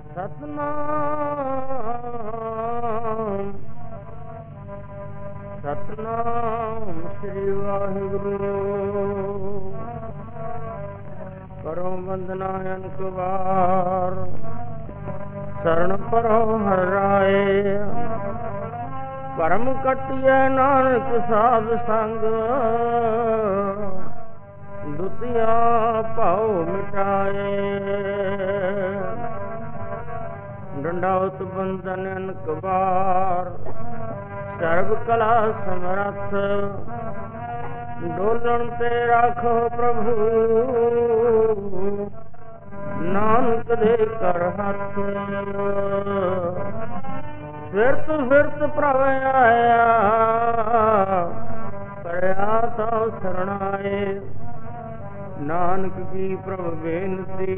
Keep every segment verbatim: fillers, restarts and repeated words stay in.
ਸਤਨਾਮ ਸਤਨਾਮ ਸ੍ਰੀ ਵਾਹਿਗੁਰੂ। ਕਰੋ ਬੰਦਨਾ ਅਨਕ ਵਾਰ, ਸ਼ਰਨ ਪਰੋ ਹਰਿ ਰਾਏ। ਭਰਮ ਕਟਿਐ ਨਾਨਕ ਸਾਧ ਸੰਗ, ਦੁਤੀਆ ਭਾਉ ਮਿਟਾਏ। ਡੰਡਾਉਤ ਬੰਦਨ ਅਨਕ ਵਾਰ, ਸਰਬ ਕਲਾ ਸਮਰੱਥ। ਡੋਲਣ ਤੇ ਰਾਖੋ ਪ੍ਰਭੂ, ਨਾਨਕ ਦੇ ਕਰ ਹੱਥ। ਫਿਰਤ ਫਿਰਤ ਪ੍ਰਭ ਆਇਆ, ਕਰਿਆ ਤਾ ਸਰਣਾਏ। ਨਾਨਕ ਕੀ ਪ੍ਰਭ ਬੇਨਤੀ,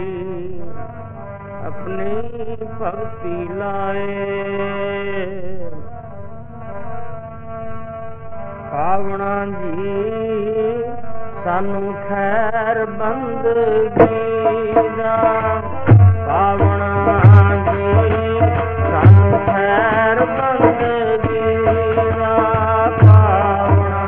ਆਪਣੀ ਭਗਤੀ ਲਾਏ। ਪਾਵਣਾ ਜੀ ਸਾਨੂੰ ਖੈਰ ਬੰਦਗੀ ਦਾ, ਪਾਵਣਾ ਜੀ ਸਾਨੂੰ ਖੈਰ ਬੰਦਗੀ ਦਾ। ਪਾਵਣਾ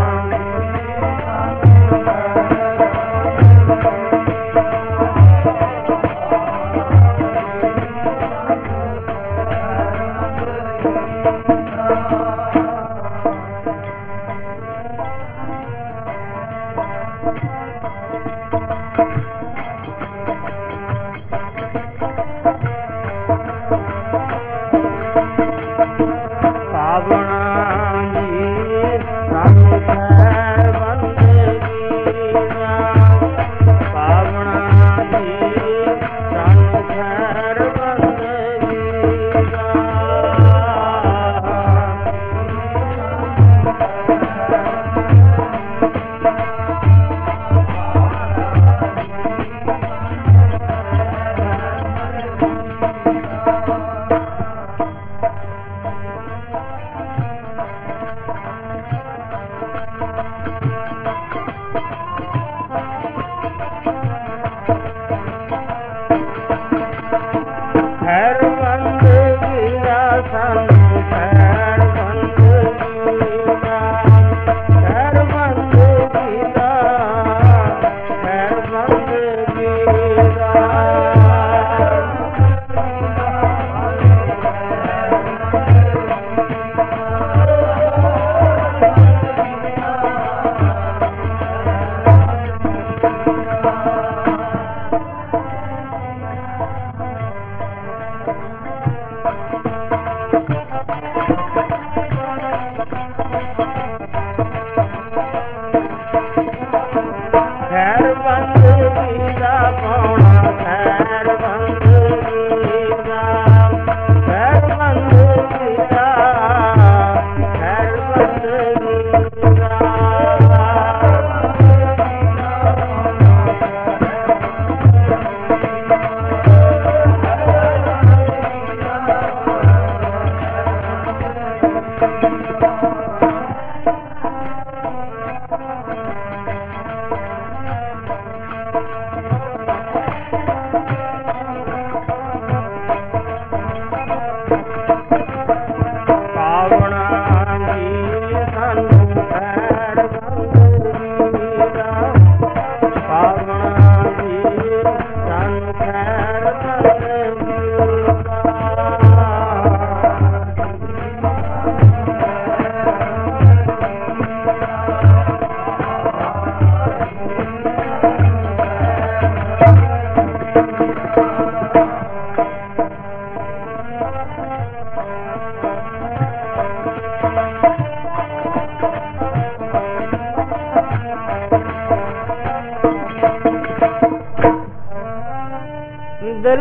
ਦਿਲ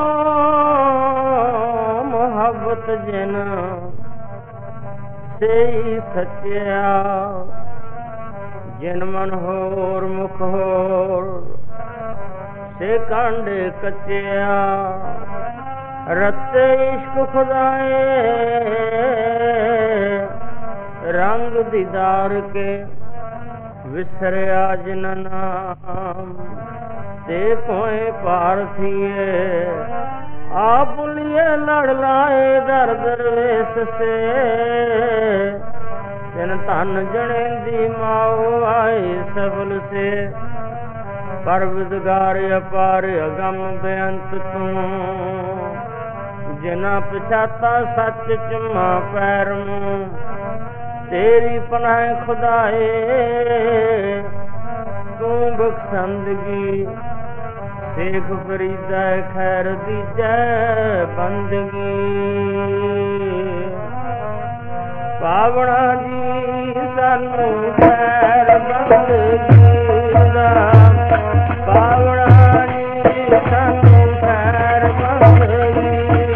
ਹਾਂ ਮੁਹੱਬਤ ਜਿਨ ਸਹੀ ਸੱਚਿਆ, ਜਿਨ ਮਨ ਹੋਰ ਮੁਖ ਹੋਰ ਸੇ ਕਾਂਡੇ ਕੱਚਿਆ। ਰਤੇ ਇਸ਼ਕ ਖੁਦਾਏ ਰੰਗ ਦੀਦਾਰ ਕੇ, ਵਿਸਰਿਆ ਜਿਨ ਨਾਮ ਤੇ ਕੋਏ ਪਾਰਥੀਏ आप लिए लड़ लाए दर दरवेश से तिन धन जने दी माओ आए सबल से पर विदगार अपार अगम बेअंत तू जिना पछाता सच चुमा पैर मुँह तेरी पनाह खुदाए तू बख्शंदगी शेख फरीदा खैर दी जय बंदगी पावना जी सानू खैर बंदगी दा पावना जी सानू खैर बंदगी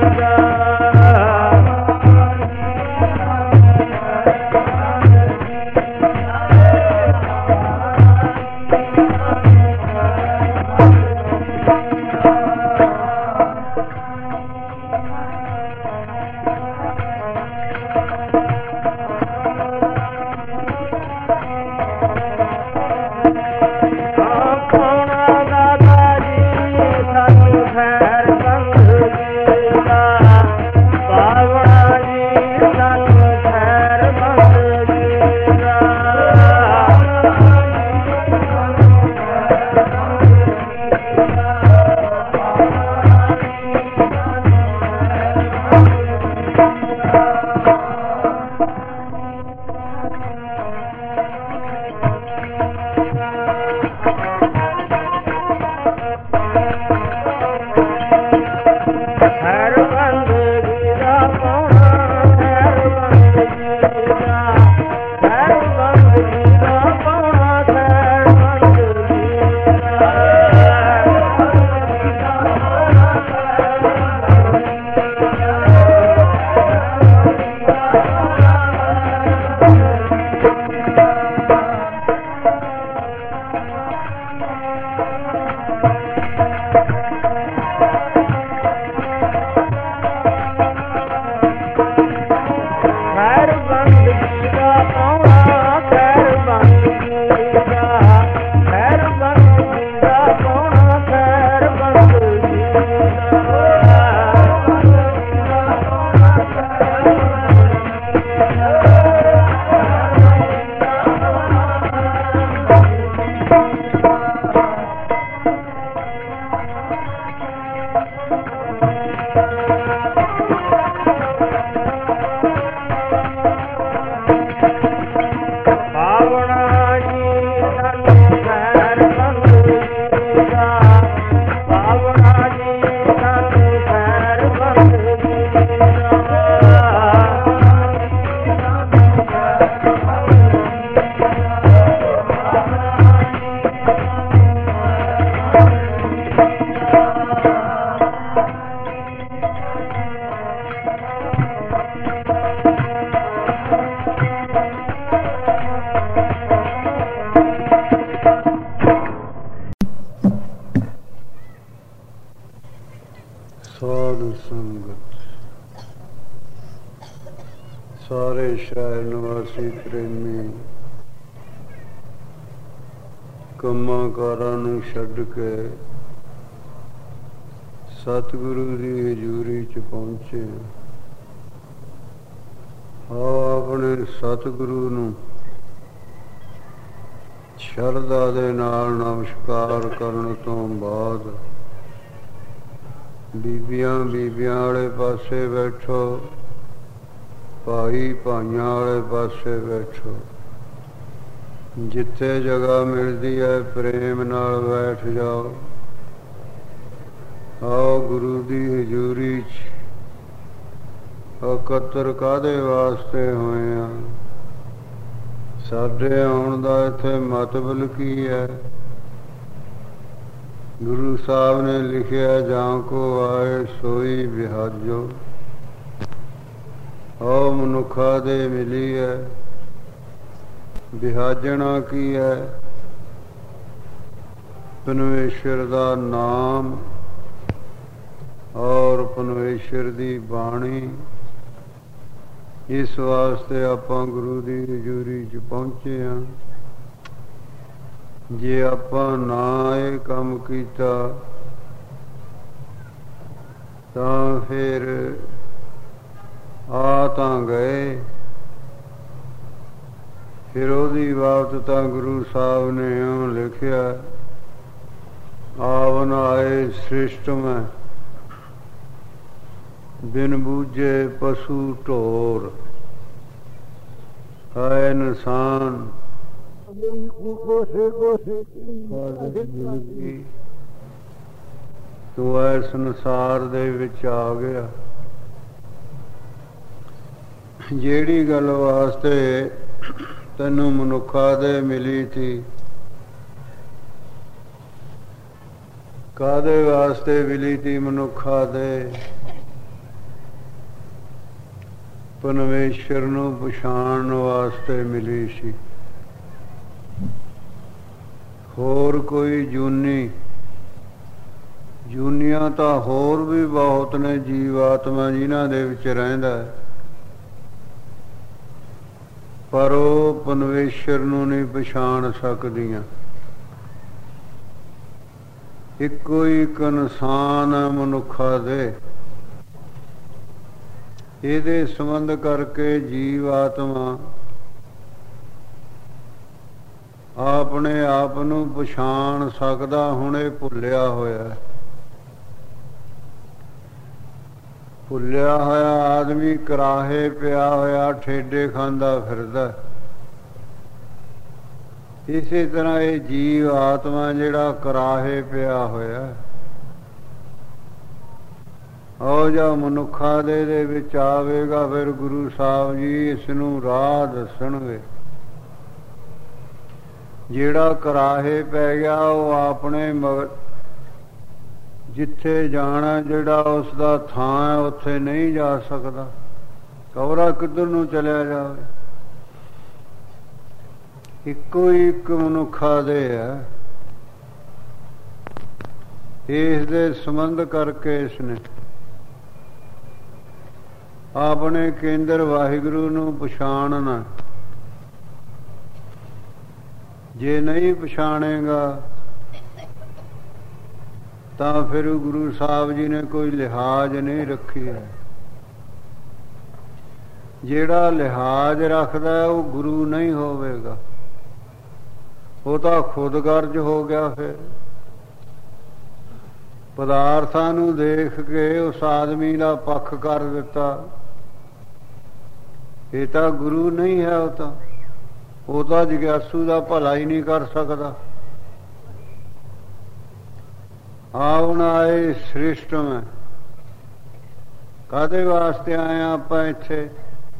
ਸਾਧੂ ਸੰਗਤ ਸਾਰੇ ਸ਼ਹਿਰ ਨਿਵਾਸੀ ਪ੍ਰੇਮੀ ਕੰਮਾਂ ਕਾਰਾਂ ਨੂੰ ਛੱਡ ਕੇ ਸਤਿਗੁਰੂ ਦੀ ਹਜ਼ੂਰੀ ਚ ਪਹੁੰਚੇ। ਆਓ ਆਪਣੇ ਸਤਿਗੁਰੂ ਨੂੰ ਸ਼ਰਧਾ ਦੇ ਨਾਲ ਨਮਸਕਾਰ ਕਰਨ ਤੋਂ ਬਾਅਦ ਬੀਬੀਆਂ ਬੀਬੀਆਂ ਵਾਲੇ ਪਾਸੇ ਬੈਠੋ, ਭਾਈ ਭਾਈਆਂ ਵਾਲੇ ਪਾਸੇ ਬੈਠੋ। ਜਿੱਥੇ ਜਗ੍ਹਾ ਮਿਲਦੀ ਹੈ ਪ੍ਰੇਮ ਨਾਲ ਬੈਠ ਜਾਓ। ਆਓ ਗੁਰੂ ਦੀ ਹਜ਼ੂਰੀ 'ਚ ਇਕੱਤਰ ਕਾਹਦੇ ਵਾਸਤੇ ਹੋਏ ਆ? ਸਾਡੇ ਆਉਣ ਦਾ ਇੱਥੇ ਮਤਲਬ ਕੀ ਹੈ? ਗੁਰੂ ਸਾਹਿਬ ਨੇ ਲਿਖਿਆ, ਜਾਂ ਕੋ ਆਏ ਸੋਈ ਵਿਹਾਜੋ। ਆਓ ਮਨੁੱਖਾਂ ਦੇ ਮਿਲੀ ਹੈ। ਵਿਹਾਜਣਾ ਕੀ ਹੈ? ਪਰਮੇਸ਼ਰ ਦਾ ਨਾਮ ਔਰ ਪਰਮੇਸ਼ਰ ਦੀ ਬਾਣੀ। ਇਸ ਵਾਸਤੇ ਆਪਾਂ ਗੁਰੂ ਦੀ ਹਜ਼ੂਰੀ 'ਚ ਪਹੁੰਚੇ ਹਾਂ। ਜੇ ਆਪਾਂ ਨਾ ਇਹ ਕੰਮ ਕੀਤਾ ਤਾਂ ਫਿਰ ਆ ਤਾਂ ਗਏ। ਫਿਰ ਉਹਦੀ ਬਾਬਤ ਤਾਂ ਗੁਰੂ ਸਾਹਿਬ ਨੇ ਇਉਂ ਲਿਖਿਆ, ਆਵਨ ਆਏ ਸ੍ਰਿਸ਼ਟ ਮੈਂ ਬਿਨ ਬੂਝੇ ਪਸ਼ੂ ਢੋਰ, ਹੈ ਇਨਸਾਨ ਤੂੰ ਐ ਸੰਸਾਰ ਦੇ ਵਿੱਚ ਆ ਗਿਆ। ਜਿਹੜੀ ਗੱਲ ਵਾਸਤੇ ਤੈਨੂੰ ਮਨੁੱਖਾ ਦੇ ਮਿਲੀ ਥੀ, ਕਾਹਦੇ ਵਾਸਤੇ ਮਿਲੀ ਥੀ ਮਨੁੱਖਾ ਦੇ? ਪਰਮੇਸ਼ਰ ਨੂੰ ਪਛਾਣਨ ਵਾਸਤੇ ਮਿਲੀ ਸੀ। ਹੋਰ ਕੋਈ ਜੂਨੀ ਜੂਨੀਆਂ ਤਾਂ ਹੋਰ ਵੀ ਬਹੁਤ ਨੇ ਜੀਵ ਆਤਮਾ ਜਿਨ੍ਹਾਂ ਦੇ ਵਿੱਚ ਰਹਿੰਦਾ, ਪਰ ਉਹ ਪਰਮੇਸ਼ਰ ਨੂੰ ਨਹੀਂ ਪਛਾਣ ਸਕਦੀਆਂ। ਇੱਕੋ ਇੱਕ ਇਨਸਾਨ ਮਨੁੱਖਾ ਦੇ, ਇਹਦੇ ਸੰਬੰਧ ਕਰਕੇ ਜੀਵ ਆਤਮਾ ਆਪਣੇ ਆਪ ਨੂੰ ਪਛਾਣ ਸਕਦਾ। ਹੁਣ ਇਹ ਭੁੱਲਿਆ ਹੋਇਆ ਭੁੱਲਿਆ ਹੋਇਆ ਆਦਮੀ ਕਰਾਹੇ ਪਿਆ ਹੋਇਆ ਠੇਡੇ ਖਾਂਦਾ ਫਿਰਦਾ। ਇਸੇ ਤਰ੍ਹਾਂ ਇਹ ਜੀਵ ਆਤਮਾ ਜਿਹੜਾ ਕਰਾਹੇ ਪਿਆ ਹੋਇਆ, ਉਹ ਜੋ ਮਨੁੱਖਾਂ ਦੇ ਦੇ ਵਿੱਚ ਆਵੇਗਾ, ਫਿਰ ਗੁਰੂ ਸਾਹਿਬ ਜੀ ਇਸ ਨੂੰ ਰਾਹ ਦੱਸਣਗੇ। ਜਿਹੜਾ ਕਰਾਹੇ ਪੈ ਗਿਆ ਉਹ ਆਪਣੇ ਮਗਰ ਜਿੱਥੇ ਜਾਣਾ, ਜਿਹੜਾ ਉਸ ਦਾ ਥਾਂ ਹੈ ਉੱਥੇ ਨਹੀਂ ਜਾ ਸਕਦਾ। ਕਵਰਾ ਕਿੱਧਰ ਨੂੰ ਚਲਿਆ ਜਾਵੇ? ਇੱਕੋ ਇੱਕ ਮਨੁੱਖਾ ਦੇ ਹੈ। ਇਸ ਦੇ ਸੰਬੰਧ ਕਰਕੇ ਇਸਨੇ ਆਪਣੇ ਕੇਂਦਰ ਵਾਹਿਗੁਰੂ ਨੂੰ ਪਛਾਣਨਾ। ਜੇ ਨਹੀਂ ਪਛਾਣੇਗਾ ਤਾਂ ਫਿਰ ਗੁਰੂ ਸਾਹਿਬ ਜੀ ਨੇ ਕੋਈ ਲਿਹਾਜ਼ ਨਹੀਂ ਰੱਖੀ ਹੈ। ਜਿਹੜਾ ਲਿਹਾਜ਼ ਰੱਖਦਾ ਉਹ ਗੁਰੂ ਨਹੀਂ ਹੋਵੇਗਾ, ਉਹ ਤਾਂ ਖੁਦਗਰਜ ਹੋ ਗਿਆ। ਫਿਰ ਪਦਾਰਥਾਂ ਨੂੰ ਦੇਖ ਕੇ ਉਸ ਆਦਮੀ ਦਾ ਪੱਖ ਕਰ ਦਿੱਤਾ, ਇਹ ਤਾਂ ਗੁਰੂ ਨਹੀਂ ਹੈ। ਉਹ ਤਾਂ ਉਹ ਤਾਂ ਜਿਗਿਆਸੂ ਦਾ ਭਲਾ ਹੀ ਨਹੀਂ ਕਰ ਸਕਦਾ। ਆਉਣ ਆਏ ਸ੍ਰਿਸ਼ਟ ਮੈਂ, ਕਾਹਦੇ ਵਾਸਤੇ ਆਏ ਆਪਾਂ ਇੱਥੇ?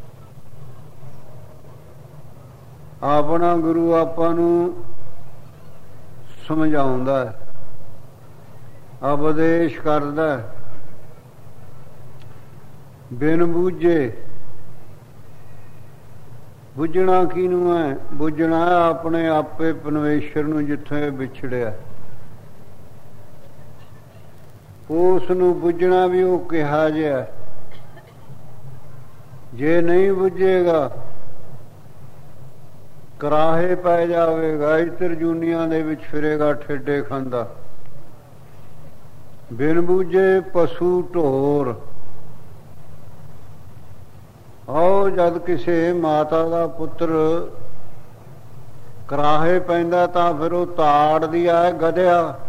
ਆਪਣਾ ਗੁਰੂ ਆਪਾਂ ਨੂੰ ਸਮਝਾਉਂਦਾ ਹੈ, ਉਪਦੇਸ਼ ਕਰਦਾ ਹੈ। ਬਿਨ ਬੂਝੇ, ਬੁੱਝਣਾ ਕਿਹਨੂੰ ਹੈ? ਬੁੱਝਣਾ ਆਪਣੇ ਆਪੇ ਪਰਮੇਸ਼ਰ ਨੂੰ ਜਿੱਥੇ ਵਿਛੜਿਆ, ਉਸ ਨੂੰ ਬੁੱਝਣਾ ਵੀ ਉਹ ਕਿਹਾ ਜਿਹਾ। ਜੇ ਨਹੀਂ ਬੁੱਝੇਗਾ ਕਰਾਹੇ ਪੈ ਜਾਵੇਗਾ, ਇਤਰ ਜੂਨੀਆਂ ਦੇ ਵਿੱਚ ਫਿਰੇਗਾ ਠੇਡੇ ਖਾਂਦਾ। ਬਿਨ ਬੂਝੇ ਪਸ਼ੂ ਢੋਰ। ਆਓ ਜਦ ਕਿਸੇ ਮਾਤਾ ਦਾ ਪੁੱਤਰ ਕਰਾਹੇ ਪੈਂਦਾ ਤਾਂ ਫਿਰ ਉਹ ਤਾੜਦੀ ਆ, ਗਧਿਆ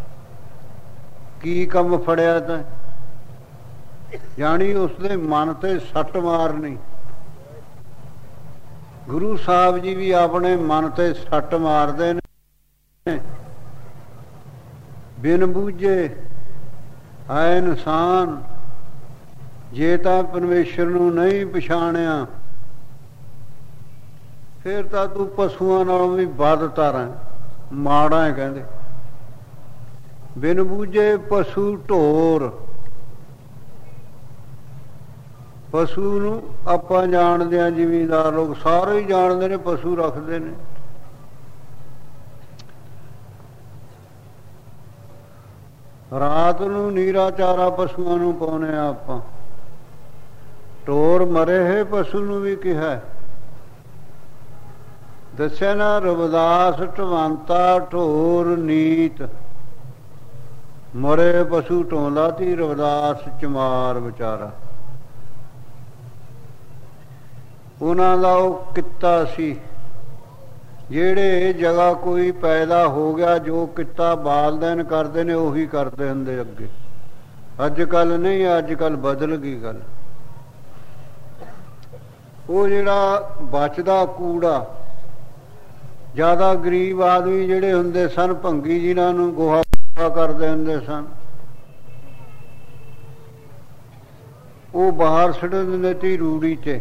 ਕੀ ਕੰਮ ਫੜਿਆ ਤੈਂ? ਜਾਣੀ ਉਸਦੇ ਮਨ ਤੇ ਸੱਟ ਮਾਰਨੀ। ਗੁਰੂ ਸਾਹਿਬ ਜੀ ਵੀ ਆਪਣੇ ਮਨ ਤੇ ਸੱਟ ਮਾਰਦੇ ਨੇ। ਬਿਨ ਬੂਝੇ ਹੈ ਇਨਸਾਨ। ਜੇ ਤਾਂ ਪਰਮੇਸ਼ਰ ਨੂੰ ਨਹੀਂ ਪਛਾਣਿਆ ਫਿਰ ਤਾਂ ਤੂੰ ਪਸ਼ੂਆਂ ਨਾਲੋਂ ਵੀ ਵੱਧ ਤਾਰਾਂ ਮਾੜਾ ਹੈ ਕਹਿੰਦੇ। ਬਿਨ ਬੂਝੇ ਪਸ਼ੂ ਢੋਰ। ਪਸ਼ੂ ਨੂੰ ਆਪਾਂ ਜਾਣਦੇ ਹਾਂ, ਜ਼ਿਮੀਂਦਾਰ ਲੋਕ ਸਾਰੇ ਹੀ ਜਾਣਦੇ ਨੇ, ਪਸ਼ੂ ਰੱਖਦੇ ਨੇ। ਰਾਤ ਨੂੰ ਨੀਰਾ ਚਾਰਾ ਪਸ਼ੂਆਂ ਨੂੰ ਪਾਉਨੇ ਆ ਆਪਾਂ। ਢੋਰ ਮਰੇ ਹੈ ਪਸ਼ੂ ਨੂੰ ਵੀ ਕਿਹਾ। ਦੱਸਿਆ ਨਾ ਰਵਿਦਾਸ ਢਵੰਤਾ ਢੋਰ ਨੀਤ। ਮਰੇ ਪਸ਼ੂ ਢੋਂਦਾ ਤੀ ਰਵਿਦਾਸ ਚਮਾਰ ਵਿਚਾਰਾ। ਉਹਨਾਂ ਦਾ ਉਹ ਕਿੱਤਾ ਸੀ, ਜਿਹੜੇ ਜਗ੍ਹਾ ਕੋਈ ਪੈਦਾ ਹੋ ਗਿਆ ਜੋ ਕਿੱਤਾ ਬਾਲਦੈਨ ਕਰਦੇ ਨੇ ਉਹੀ ਕਰਦੇ ਹੁੰਦੇ ਅੱਗੇ। ਅੱਜ ਕੱਲ੍ਹ ਨਹੀਂ, ਅੱਜ ਕੱਲ੍ਹ ਬਦਲ ਗਈ ਗੱਲ। ਉਹ ਜਿਹੜਾ ਬਚਦਾ ਕੂੜਾ, ਜ਼ਿਆਦਾ ਗਰੀਬ ਆਦਮੀ ਜਿਹੜੇ ਹੁੰਦੇ ਸਨ, ਭੰਗੀ ਜਿਨ੍ਹਾਂ ਨੂੰ ਗੋਹਾ ਕਰਦੇ ਹੁੰਦੇ ਸਨ, ਉਹ ਬਾਹਰ ਸੁੱਟ ਦਿੰਦੇ ਤੀ ਰੂੜੀ 'ਚ।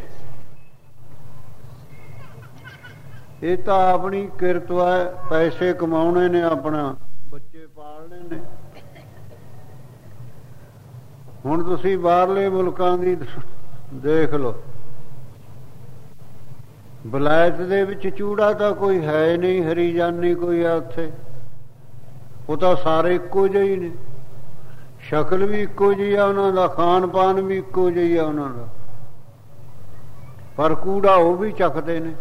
ਇਹ ਤਾਂ ਆਪਣੀ ਕਿਰਤ ਹੈ, ਪੈਸੇ ਕਮਾਉਣੇ ਨੇ, ਆਪਣਾ ਬੱਚੇ ਪਾਲਣੇ ਨੇ। ਹੁਣ ਤੁਸੀਂ ਬਾਹਰਲੇ ਮੁਲਕਾਂ ਦੀ ਦੇਖ ਲਓ, ਬਲਾਇਤ ਦੇ ਵਿੱਚ ਚੂੜਾ ਤਾਂ ਕੋਈ ਹੈ ਨਹੀਂ, ਹਰੀਜਾਨੀ ਕੋਈ ਆ ਉੱਥੇ। ਉਹ ਤਾਂ ਸਾਰੇ ਇੱਕੋ ਜਿਹੇ ਨੇ, ਸ਼ਕਲ ਵੀ ਇੱਕੋ ਜਿਹੀ ਆ ਉਹਨਾਂ ਦਾ, ਖਾਣ ਪਾਨ ਵੀ ਇੱਕੋ ਜਿਹੀ ਆ ਉਹਨਾਂ ਦਾ, ਪਰ ਕੂੜਾ ਉਹ ਵੀ ਚੱਕਦੇ ਨੇ।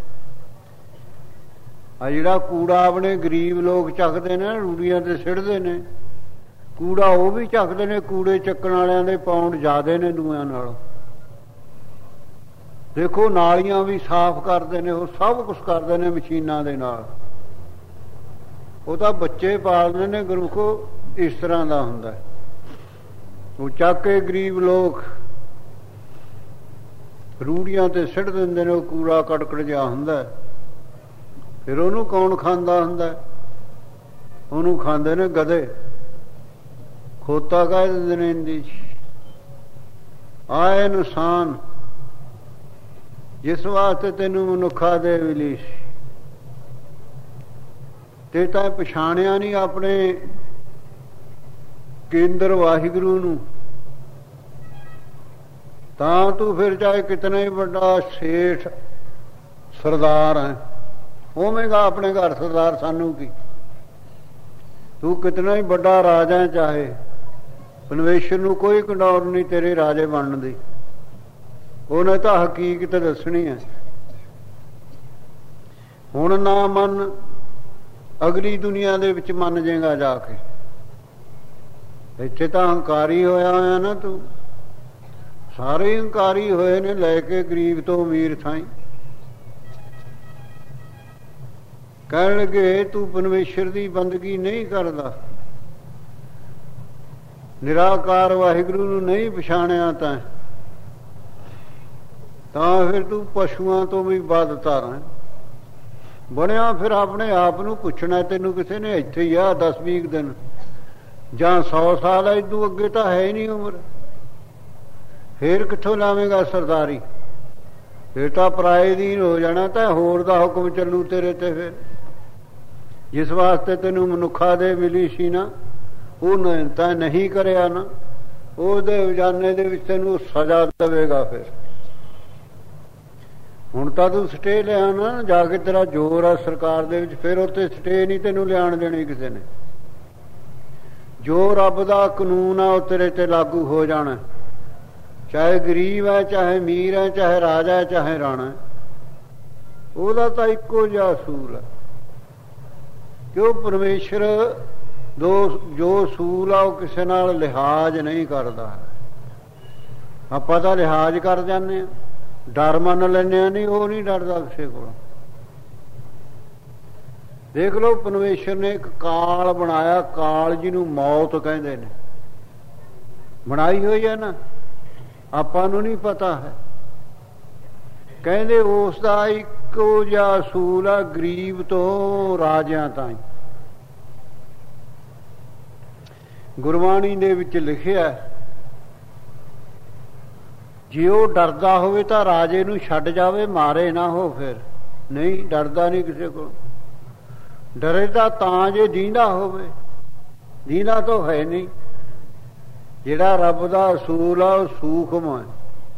ਆ ਜਿਹੜਾ ਕੂੜਾ ਆਪਣੇ ਗਰੀਬ ਲੋਕ ਚੱਕਦੇ ਨੇ, ਰੂੜੀਆਂ ਤੇ ਸਿੱਟਦੇ ਨੇ, ਕੂੜਾ ਉਹ ਵੀ ਚੱਕਦੇ ਨੇ। ਕੂੜੇ ਚੱਕਣ ਵਾਲਿਆਂ ਦੇ ਪਾਉਂਡ ਜ਼ਿਆਦੇ ਨੇ ਦੂਆਂ ਨਾਲੋਂ। ਦੇਖੋ ਨਾਲੀਆਂ ਵੀ ਸਾਫ਼ ਕਰਦੇ ਨੇ, ਉਹ ਸਭ ਕੁਛ ਕਰਦੇ ਨੇ ਮਸ਼ੀਨਾਂ ਦੇ ਨਾਲ। ਉਹ ਤਾਂ ਬੱਚੇ ਪਾਲਦੇ ਨੇ ਗੁਰੂ ਕੋ, ਇਸ ਤਰ੍ਹਾਂ ਦਾ ਹੁੰਦਾ। ਉਹ ਚੱਕ ਕੇ ਗਰੀਬ ਲੋਕ ਰੂੜੀਆਂ ਤੇ ਸਿੱਟ ਦਿੰਦੇ ਨੇ। ਉਹ ਕੂੜਾ ਕੜਕੜ ਜਿਹਾ ਹੁੰਦਾ, ਫਿਰ ਉਹਨੂੰ ਕੌਣ ਖਾਂਦਾ ਹੁੰਦਾ? ਉਹਨੂੰ ਖਾਂਦੇ ਨੇ ਗਧੇ, ਖੋਤਾ ਕਹਿ ਦਿੰਦੇ ਨੇ ਹਿੰਦੀ 'ਚ। ਆਹ ਇਨਸਾਨ ਜਿਸ ਵਾਸਤੇ ਤੈਨੂੰ ਮਨੁੱਖਾ ਦੇ ਮਿਲੀ ਸੀ, ਤੇ ਤਾਂ ਪਛਾਣਿਆ ਨਹੀਂ ਆਪਣੇ ਕੇਂਦਰ ਵਾਹਿਗੁਰੂ ਨੂੰ, ਤਾਂ ਤੂੰ ਫਿਰ ਚਾਹੇ ਕਿਤਨਾ ਹੀ ਵੱਡਾ ਸੇਠ ਸਰਦਾਰ ਹੈ, ਹੋਵੇਗਾ ਆਪਣੇ ਘਰ ਸਰਦਾਰ, ਸਾਨੂੰ ਕੀ। ਤੂੰ ਕਿਤਨਾ ਹੀ ਵੱਡਾ ਰਾਜਾ, ਚਾਹੇ ਪਰਮੇਸ਼ਰ ਨੂੰ ਕੋਈ ਕੰਡੌਰ ਨਹੀਂ ਤੇਰੇ ਰਾਜੇ ਬਣਨ ਦੀ। ਉਹਨੇ ਤਾਂ ਹਕੀਕਤ ਦੱਸਣੀ ਹੈ। ਹੁਣ ਨਾ ਮੰਨ, ਅਗਲੀ ਦੁਨੀਆ ਦੇ ਵਿੱਚ ਮੰਨ ਜਾਏਗਾ ਜਾ ਕੇ। ਇੱਥੇ ਤਾਂ ਹੰਕਾਰੀ ਹੋਇਆ ਹੋਇਆ ਨਾ ਤੂੰ। ਸਾਰੇ ਹੰਕਾਰੀ ਹੋਏ ਨੇ, ਲੈ ਕੇ ਗਰੀਬ ਤੋਂ ਅਮੀਰ ਥਾਈਂ। ਕਹਿਣ ਲੱਗੇ ਤੂੰ ਪਰਮੇਸ਼ਰ ਦੀ ਬੰਦਗੀ ਨਹੀਂ ਕਰਦਾ, ਨਿਰਾਕਾਰ ਵਾਹਿਗੁਰੂ ਨੂੰ ਨਹੀਂ ਪਛਾਣਿਆ ਤਾਂ ਤਾਂ ਫਿਰ ਤੂੰ ਪਸ਼ੂਆਂ ਤੋਂ ਵੀ ਵੱਧ ਧਾਰਾਂ ਬਣਿਆ। ਫਿਰ ਆਪਣੇ ਆਪ ਨੂੰ ਪੁੱਛਣਾ, ਤੈਨੂੰ ਕਿਸੇ ਨੇ ਇੱਥੇ ਹੀ ਆ ਦਸ ਵੀਹ ਦਿਨ ਜਾਂ ਸੌ ਸਾਲ ਹੈ, ਇਦੋਂ ਅੱਗੇ ਤਾਂ ਹੈ ਹੀ ਨਹੀਂ ਉਮਰ। ਫੇਰ ਕਿੱਥੋਂ ਲਾਵੇਂਗਾ ਸਰਦਾਰੀ? ਫਿਰ ਤਾਂ ਪਰਾਏ ਦੀਨ ਹੋ ਜਾਣਾ, ਤਾਂ ਹੋਰ ਦਾ ਹੁਕਮ ਚੱਲੂ ਤੇਰੇ ਤੇ। ਫਿਰ ਜਿਸ ਵਾਸਤੇ ਤੈਨੂੰ ਮਨੁੱਖਾ ਦੇ ਮਿਲੀ ਸੀ ਨਾ, ਉਹ ਤਾਂ ਨਹੀਂ ਕਰਿਆ ਨਾ, ਉਹਦੇ ਉਜਾਨੇ ਦੇ ਵਿੱਚ ਤੈਨੂੰ ਸਜ਼ਾ ਦੇਵੇਗਾ। ਫਿਰ ਹੁਣ ਤਾਂ ਤੂੰ ਸਟੇ ਲਿਆ ਨਾ, ਜਾ ਕੇ ਤੇਰਾ ਜ਼ੋਰ ਆ ਸਰਕਾਰ ਦੇ ਵਿੱਚ, ਫਿਰ ਉੱਥੇ ਸਟੇ ਨਹੀਂ ਤੈਨੂੰ ਲਿਆਣ ਦੇਣੀ ਕਿਸੇ ਨੇ। ਜੋ ਰੱਬ ਦਾ ਕਾਨੂੰਨ ਆ ਉਹ ਤੇਰੇ ਤੇ ਲਾਗੂ ਹੋ ਜਾਣਾ, ਚਾਹੇ ਗਰੀਬ ਹੈ, ਚਾਹੇ ਅਮੀਰ ਹੈ, ਚਾਹੇ ਰਾਜਾ ਹੈ, ਚਾਹੇ ਰਾਣਾ। ਉਹਦਾ ਤਾਂ ਇੱਕੋ ਜਿਹਾ ਅਸੂਲ ਹੈ, ਕਿਉਂ ਪਰਮੇਸ਼ਰ ਦੋ ਜੋ ਅਸੂਲ ਆ ਉਹ ਕਿਸੇ ਨਾਲ ਲਿਹਾਜ਼ ਨਹੀਂ ਕਰਦਾ। ਆਪਾਂ ਤਾਂ ਲਿਹਾਜ਼ ਕਰ ਜਾਂਦੇ ਹਾਂ, ਡਰ ਮੰਨ ਲੈਂਦੇ ਹਾਂ, ਨਹੀਂ ਉਹ ਨਹੀਂ ਡਰਦਾ ਕਿਸੇ ਕੋਲੋਂ। ਦੇਖ ਲਓ ਪਰਮੇਸ਼ਰ ਨੇ ਇੱਕ ਕਾਲ ਬਣਾਇਆ, ਕਾਲ ਜਿਹਨੂੰ ਮੌਤ ਕਹਿੰਦੇ ਨੇ, ਬਣਾਈ ਹੋਈ ਹੈ ਨਾ, ਆਪਾਂ ਨੂੰ ਨਹੀਂ ਪਤਾ ਹੈ। ਕਹਿੰਦੇ ਉਸ ਦਾ ਇੱਕੋ ਜਿਹਾ ਅਸੂਲ ਆ, ਗਰੀਬ ਤੋਂ ਰਾਜਿਆਂ ਤਾਈਂ। ਗੁਰਬਾਣੀ ਦੇ ਵਿੱਚ ਲਿਖਿਆ, ਜੇ ਉਹ ਡਰਦਾ ਹੋਵੇ ਤਾਂ ਰਾਜੇ ਨੂੰ ਛੱਡ ਜਾਵੇ, ਮਾਰੇ ਨਾ ਹੋ। ਫਿਰ ਨਹੀਂ ਡਰਦਾ, ਨਹੀਂ ਕਿਸੇ ਕੋਲ ਡਰੇਦਾ ਤਾਂ ਜੇ ਜੀਂਦਾ ਹੋਵੇ। ਜੀਂਦਾ ਤਾਂ ਹੈ ਨਹੀਂ। ਜਿਹੜਾ ਰੱਬ ਦਾ ਅਸੂਲ ਆ ਉਹ ਸੂਖਮ ਹੈ।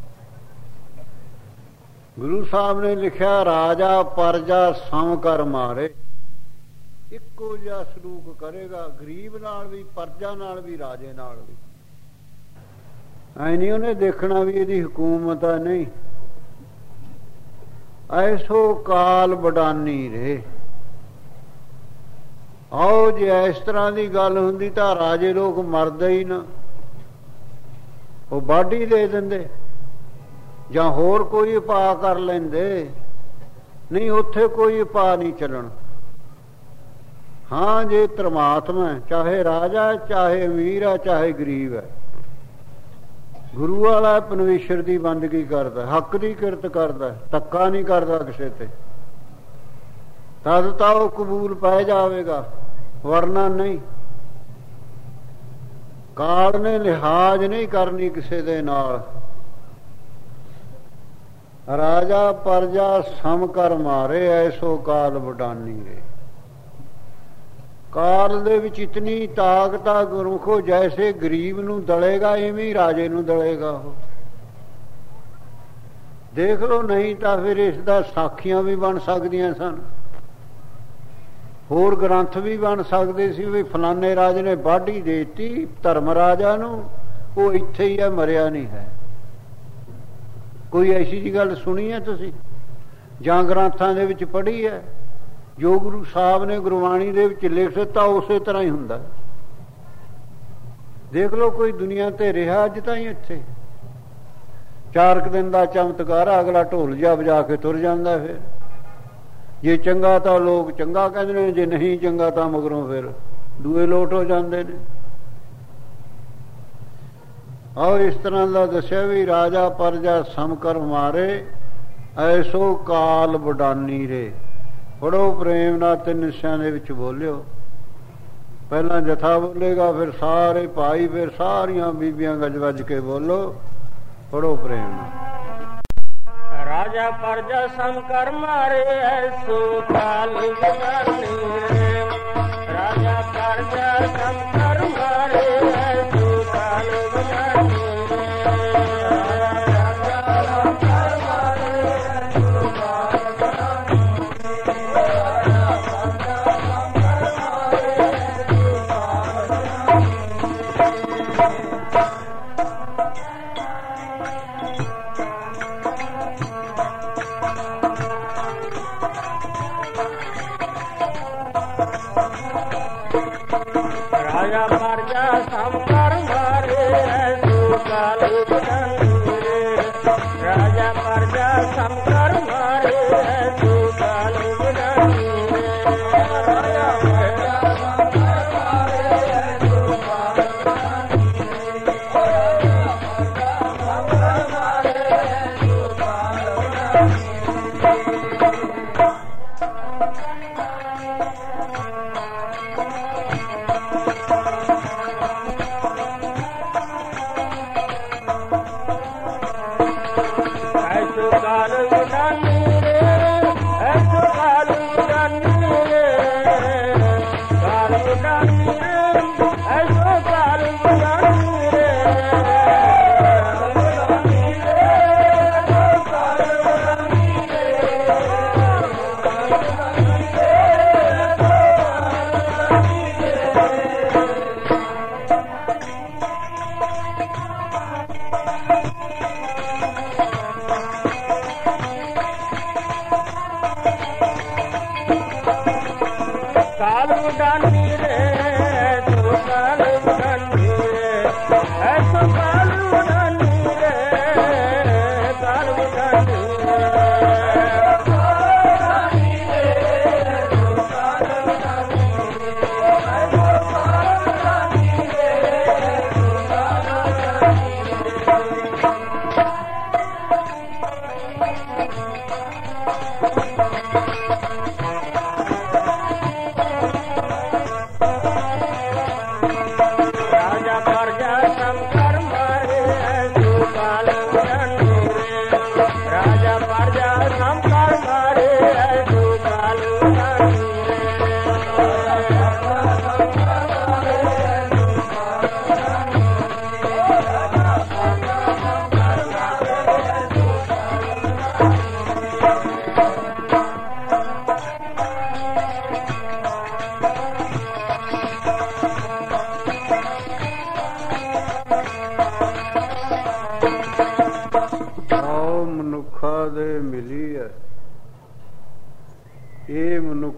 ਗੁਰੂ ਸਾਹਿਬ ਨੇ ਲਿਖਿਆ, ਰਾਜਾ ਪਰਜਾ ਸਮ ਕਰ ਮਾਰੇ। ਇੱਕੋ ਜਿਹਾ ਸਲੂਕ ਕਰੇਗਾ, ਗਰੀਬ ਨਾਲ ਵੀ, ਪਰਜਾ ਨਾਲ ਵੀ, ਰਾਜੇ ਨਾਲ ਵੀ। ਐ ਨਹੀਂ ਉਹਨੇ ਦੇਖਣਾ ਵੀ ਇਹਦੀ ਹਕੂਮਤ ਆ, ਨਹੀਂ। ਐਸੋ ਕਾਲ ਬਡਾਨੀ ਰੇ, ਆਓ ਜੇ ਇਸ ਤਰ੍ਹਾਂ ਦੀ ਗੱਲ ਹੁੰਦੀ ਤਾਂ ਰਾਜੇ ਲੋਕ ਮਰਦੇ ਹੀ ਨਾ, ਉਹ ਬਾਢੀ ਦੇ ਦਿੰਦੇ ਜਾਂ ਹੋਰ ਕੋਈ ਉਪਾਅ ਕਰ ਲੈਂਦੇ। ਨਹੀਂ, ਉੱਥੇ ਕੋਈ ਉਪਾਅ ਨਹੀਂ ਚੱਲਣ। ਹਾਂ, ਜੇ ਧਰਮਾਤਮਾ ਚਾਹੇ ਰਾਜਾ ਚਾਹੇ ਅਮੀਰ ਹੈ ਚਾਹੇ ਗਰੀਬ ਹੈ, ਗੁਰੂ ਵਾਲਾ ਪਰਮੇਸ਼ਰ ਦੀ ਬੰਦਗੀ ਕਰਦਾ, ਹੱਕ ਦੀ ਕਿਰਤ ਕਰਦਾ, ਧੱਕਾ ਨਹੀਂ ਕਰਦਾ ਕਿਸੇ ਤੇ, ਤਦ ਤਾਂ ਉਹ ਕਬੂਲ ਪੈ ਜਾਵੇਗਾ, ਵਰਨਾ ਨਹੀਂ। ਕਾਲ ਨੇ ਲਿਹਾਜ਼ ਨਹੀਂ ਕਰਨੀ ਕਿਸੇ ਦੇ ਨਾਲ। ਰਾਜਾ ਪਰਜਾ ਸਮ ਕਰ ਮਾਰੇ, ਐਸੋ ਕਾਲ ਵਡਾਨੀ ਰੇ। ਕਾਲ ਦੇ ਵਿੱਚ ਇਤਨੀ ਤਾਕਤ ਆ ਗੁਰਮੁਖੋ, ਜੈਸੇ ਗਰੀਬ ਨੂੰ ਦਲੇਗਾ ਇਵੇਂ ਹੀ ਰਾਜੇ ਨੂੰ ਦਲੇਗਾ ਉਹ। ਦੇਖ ਲਓ, ਨਹੀਂ ਤਾਂ ਫਿਰ ਇਸ ਦਾ ਸਾਖੀਆਂ ਵੀ ਬਣ ਸਕਦੀਆਂ ਸਨ, ਹੋਰ ਗ੍ਰੰਥ ਵੀ ਬਣ ਸਕਦੇ ਸੀ ਵੀ ਫਲਾਨੇ ਰਾਜੇ ਨੇ ਬਾਢੀ ਦੇ ਦਿੱਤੀ ਧਰਮ ਰਾਜਾ ਨੂੰ, ਉਹ ਇੱਥੇ ਹੀ ਹੈ, ਮਰਿਆ ਨਹੀਂ ਹੈ। ਕੋਈ ਐਸੀ ਜੀ ਗੱਲ ਸੁਣੀ ਹੈ ਤੁਸੀਂ ਜਾਂ ਗ੍ਰੰਥਾਂ ਦੇ ਵਿੱਚ ਪੜ੍ਹੀ ਹੈ? ਜੋ ਗੁਰੂ ਸਾਹਿਬ ਨੇ ਗੁਰਬਾਣੀ ਦੇ ਵਿੱਚ ਲਿਖ ਦਿੱਤਾ ਉਸੇ ਤਰ੍ਹਾਂ ਹੀ ਹੁੰਦਾ। ਦੇਖ ਲਓ, ਕੋਈ ਦੁਨੀਆ ਤੇ ਰਿਹਾ ਅੱਜ ਤਾਂ ਹੀ ਇੱਥੇ ਚਾਰ ਕੁ ਦਿਨ ਦਾ ਚਮਤਕਾਰ, ਅਗਲਾ ਢੋਲ ਜਿਹਾ ਵਜਾ ਕੇ ਤੁਰ ਜਾਂਦਾ। ਫਿਰ ਜੇ ਚੰਗਾ ਤਾਂ ਲੋਕ ਚੰਗਾ ਕਹਿੰਦੇ ਨੇ, ਜੇ ਨਹੀਂ ਚੰਗਾ ਤਾਂ ਮਗਰੋਂ ਫਿਰ ਦੂਏ ਲੋਟ ਹੋ ਜਾਂਦੇ ਨੇ। ਆਓ ਇਸ ਤਰ੍ਹਾਂ ਦਾ ਦੱਸਿਆ ਵੀ ਰਾਜਾ ਪਰਜਾ ਸਮ ਕਰ ਮਾਰੇ, ਐਸੋ ਕਾਲ ਵਡਾਨੀ ਰੇ। ਪੜੋ ਪ੍ਰੇਮ ਨਾਲ ਤਿੰਨ ਹਿੱਸਿਆਂ ਦੇ ਵਿੱਚ ਬੋਲਿਓ। ਪਹਿਲਾਂ ਜਥਾ ਬੋਲੇਗਾ, ਫਿਰ ਸਾਰੇ ਭਾਈ, ਫਿਰ ਸਾਰੀਆਂ ਬੀਬੀਆਂ ਗੱਜ ਵੱਜ ਕੇ ਬੋਲੋ। ਪੜੋ ਪ੍ਰੇਮ ਨਾਲ। ਰਾਜਾ ਪਰਜਾ ਸਮ ਕਰ ਮਾਰੇ, ਐਸੋ ਕਾਲ ਵਡਾਨੀ ਰੇ। ਰਾਜਾ ਪਰਜਾ ਸਮ ਕਰ ਮਾਰੇ, ਐਸੋ ਕਾਲ ਵਡਾਨੀ ਰੇ। ਰਾਜਾ ਪਰਜਾ ਸਮ ਕਰ ਮਾਰੇ, ਐਸੋ ਕਾਲ ਵਡਾਨੀ ਰੇ। ਰਾਜਾ ਪਰਜਾ ਸਮ ਕਰ ਮਾਰੇ, ਐਸੋ ਕਾਲ ਵਡਾਨੀ ਰੇ। ਰਾਜਾ ਪਰਜਾ ਸਮ ਕਰ ਮਾਰੇ, ਐਸੋ ਕਾਲ ਵਡਾਨੀ ਰੇ। ਸਮ ਕਰ ਮਾਰੇ, ਐਸੋ ਕਾਲ ਵਡਾਨੀ ਰੇ।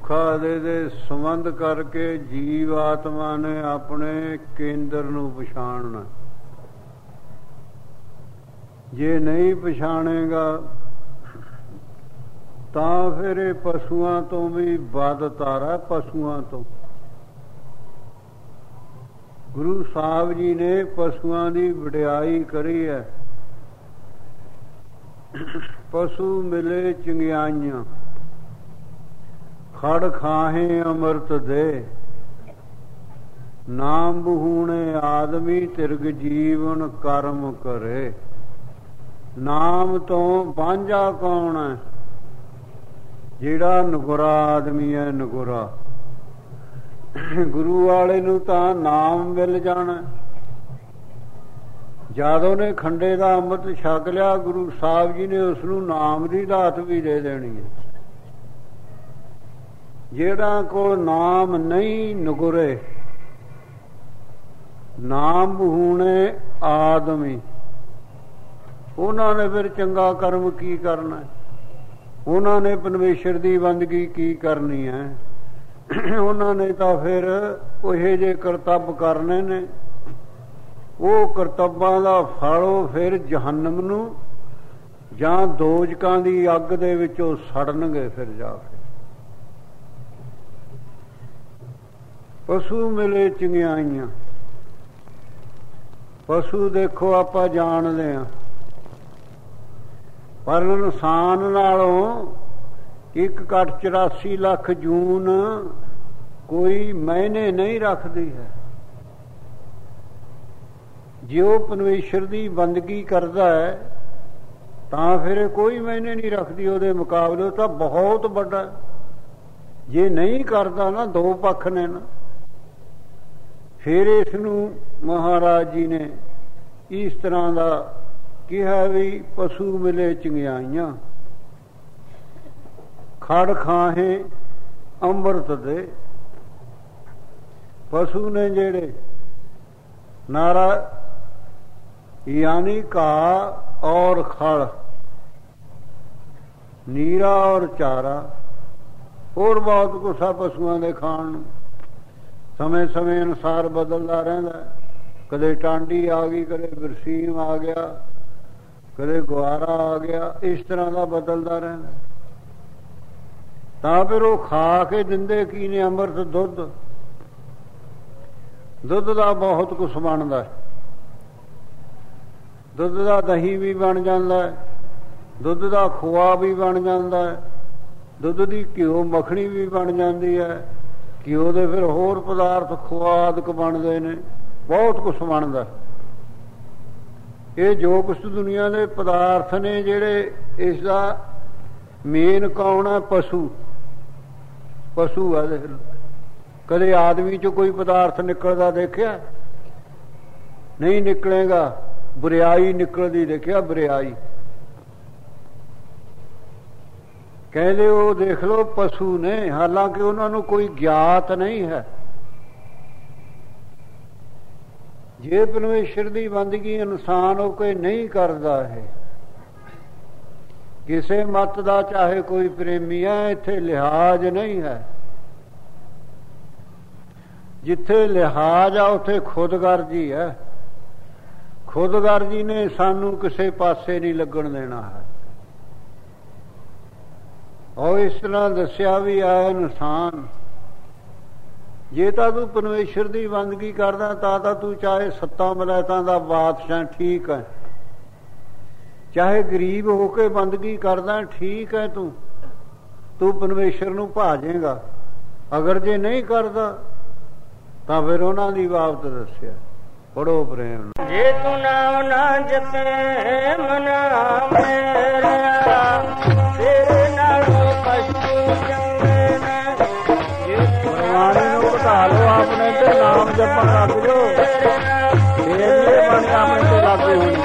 ਸੁੱਖਾ ਦੇ ਦੇ ਸੰਬੰਧ ਕਰਕੇ ਜੀਵ ਆਤਮਾ ਨੇ ਆਪਣੇ ਕੇਂਦਰ ਨੂੰ ਪਛਾਣਨਾ। ਜੇ ਨਹੀਂ ਪਛਾਣੇਗਾ ਤਾਂ ਫਿਰ ਇਹ ਪਸ਼ੂਆਂ ਤੋਂ ਵੀ ਵੱਧ ਤਾਰਾ, ਪਸ਼ੂਆਂ ਤੋਂ। ਗੁਰੂ ਸਾਹਿਬ ਜੀ ਨੇ ਪਸ਼ੂਆਂ ਦੀ ਵਡਿਆਈ ਕਰੀ ਹੈ। ਪਸ਼ੂ ਮਿਲੇ ਚੰਗਿਆਈਆਂ, ਖੜ ਖਾਹੇ ਅੰਮ੍ਰਿਤ ਦੇ, ਨਾਮ ਬਹੂਣੇ ਆਦਮੀ ਤਿਰਗ ਜੀਵਨ ਕਰਮ ਕਰੇ। ਨਾਮ ਤੋਂ ਵਾਂਝਾ ਕੌਣ ਹੈ? ਜਿਹੜਾ ਨਗੁਰਾ ਆਦਮੀ ਹੈ, ਨਗੁਰਾ। ਗੁਰੂ ਵਾਲੇ ਨੂੰ ਤਾਂ ਨਾਮ ਮਿਲ ਜਾਣਾ। ਜਦ ਉਹਨੇ ਖੰਡੇ ਦਾ ਅੰਮ੍ਰਿਤ ਛਕ ਲਿਆ, ਗੁਰੂ ਸਾਹਿਬ ਜੀ ਨੇ ਉਸ ਨੂੰ ਨਾਮ ਦੀ ਦਾਤ ਵੀ ਦੇ ਦੇਣੀ ਹੈ। ਜਿਹੜਾ ਕੋਲ ਨਾਮ ਨਹੀਂ, ਨਗੁਰੇ, ਨਾਮ ਬਹੂਣੇ ਆਦਮੀ, ਉਹਨਾਂ ਨੇ ਫਿਰ ਚੰਗਾ ਕਰਮ ਕੀ ਕਰਨਾ? ਉਹਨਾਂ ਨੇ ਪਰਮੇਸ਼ਰ ਦੀ ਬੰਦਗੀ ਕੀ ਕਰਨੀ ਹੈ? ਉਹਨਾਂ ਨੇ ਤਾਂ ਫਿਰ ਉਹੇ ਜਿਹੇ ਕਰਤੱਵ ਕਰਨੇ ਨੇ। ਉਹ ਕਰਤੱਵਾਂ ਦਾ ਫਲ ਉਹ ਫਿਰ ਜਹੰਨਮ ਨੂੰ ਜਾਂ ਦੋਜ਼ਕਾਂ ਦੀ ਅੱਗ ਦੇ ਵਿੱਚੋਂ ਸੜਨਗੇ। ਫਿਰ ਜਾ ਕੇ ਪਸ਼ੂ ਮਿਲੇ ਚੰਗਿਆਈਆਂ। ਪਸ਼ੂ ਦੇਖੋ ਆਪਾਂ ਜਾਣਦੇ ਹਾਂ, ਪਰ ਇਨਸਾਨ ਨਾਲੋਂ ਇੱਕ ਘੱਟ ਚੁਰਾਸੀ ਲੱਖ ਜੂਨ ਕੋਈ ਮਾਇਨੇ ਨਹੀਂ ਰੱਖਦੀ ਹੈ। ਜੇ ਉਹ ਪਰਮੇਸ਼ਰ ਦੀ ਬੰਦਗੀ ਕਰਦਾ ਹੈ ਤਾਂ ਫਿਰ ਕੋਈ ਮਾਇਨੇ ਨਹੀਂ ਰੱਖਦੀ। ਉਹਦੇ ਮੁਕਾਬਲੇ ਤਾਂ ਬਹੁਤ ਵੱਡਾ। ਜੇ ਨਹੀਂ ਕਰਦਾ ਨਾ, ਦੋ ਪੱਖ ਨੇ ਨਾ। ਫਿਰ ਇਸ ਨੂੰ ਮਹਾਰਾਜ ਜੀ ਨੇ ਇਸ ਤਰ੍ਹਾਂ ਦਾ ਕਿਹਾ ਵੀ ਪਸ਼ੂ ਮਿਲੇ ਚੰਗਿਆਈਆਂ, ਖੜ ਖਾਹੇ ਅੰਮ੍ਰਿਤ ਦੇ। ਪਸ਼ੂ ਨੇ ਜਿਹੜੇ ਨਾਰਾ यानी घाह और खड़, नीरा और चारा, और बहुत कुछ आ पशुओं के खाण नूं। समय समय अनुसार बदलता रहता। कदे टांडी आ गई, कदे बरसीम आ गया, कदे गुआरा आ गया, इस तरह का बदलता रहता। तां फिर वो खा के दिंदे की ने? अमृत, दुध। दुध का बहुत कुछ बनता है। दुध का दही भी बन जाता है, दुध का खोआ भी बन जाता है, दुध की घिओ मखनी भी बन जाती है, घिओ के फिर होर पदार्थ खोआ आदि बनते हैं, बहुत कुछ बनता है। ये जो कुछ दुनिया के पदार्थ ने जिहड़े, इसका मेन कौन है? पशु। पशु है। कदे आदमी चो कोई पदार्थ निकलता देखिया? नहीं निकलेगा। बुरियाई निकलती देखिया? बुरियाई कहते वो देख लो पशु ने, हालांकि उन्होंने कोई ज्ञात नहीं है। जे परमेश्वर की बंदगी इंसान होके नहीं करता है, किसी मत का चाहे कोई प्रेमी है, इत्थे लिहाज नहीं है। जिथे लिहाज आ उत्थे खुदगर्जी है। खुदगर्जी ने सानू किसी पासे नहीं लगन देना है। और इस तरह दसिया भी आया इंसान, जे तो तू परमेश्वर की बंदगी करदा तां तू चाहे सत्तां मलैतां दा बादशाह ठीक है, चाहे गरीब होके बंदगी करदा ठीक है। तू तू परमेश्वर नूं भाजेगा। अगर जे नहीं करदा तां फिर उन्हां दी बाबत दसिया। पढ़ो प्रेम। जे तू नाम ना जपे मना मेरा, तेरे नालों पशु चंगे ने। परवाने नूं घटा लो अपने ते, नाम जपण लग जाओ, फिर ये बन अपने ते लागू होनी।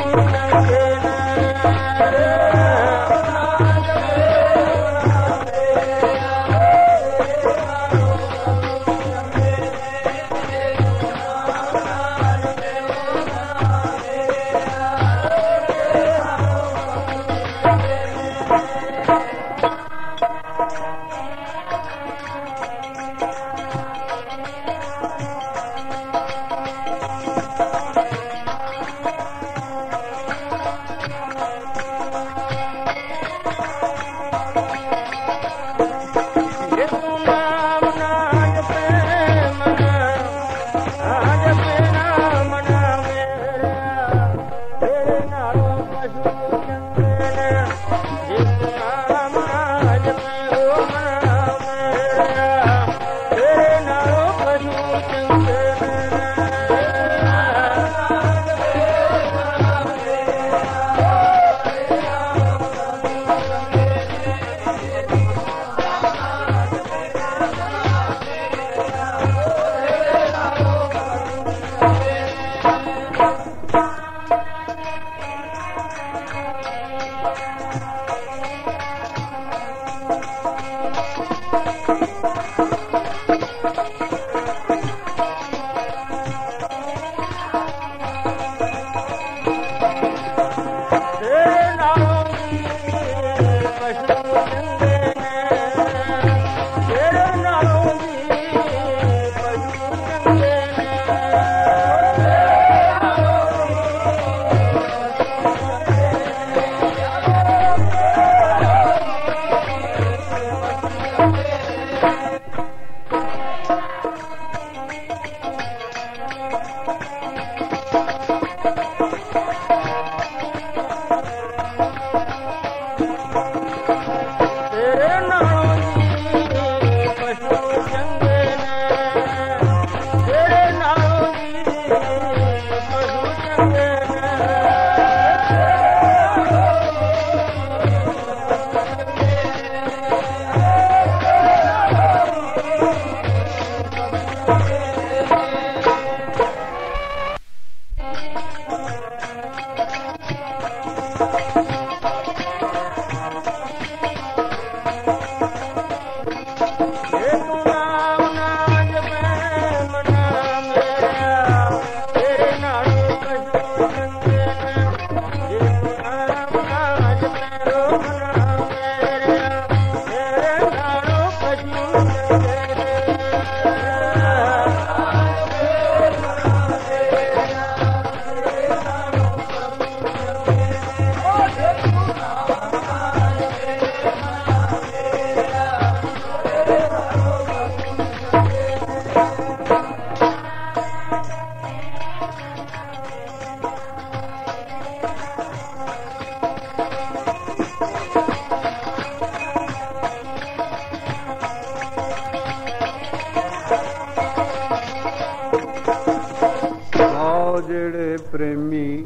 ਪ੍ਰੇਮੀ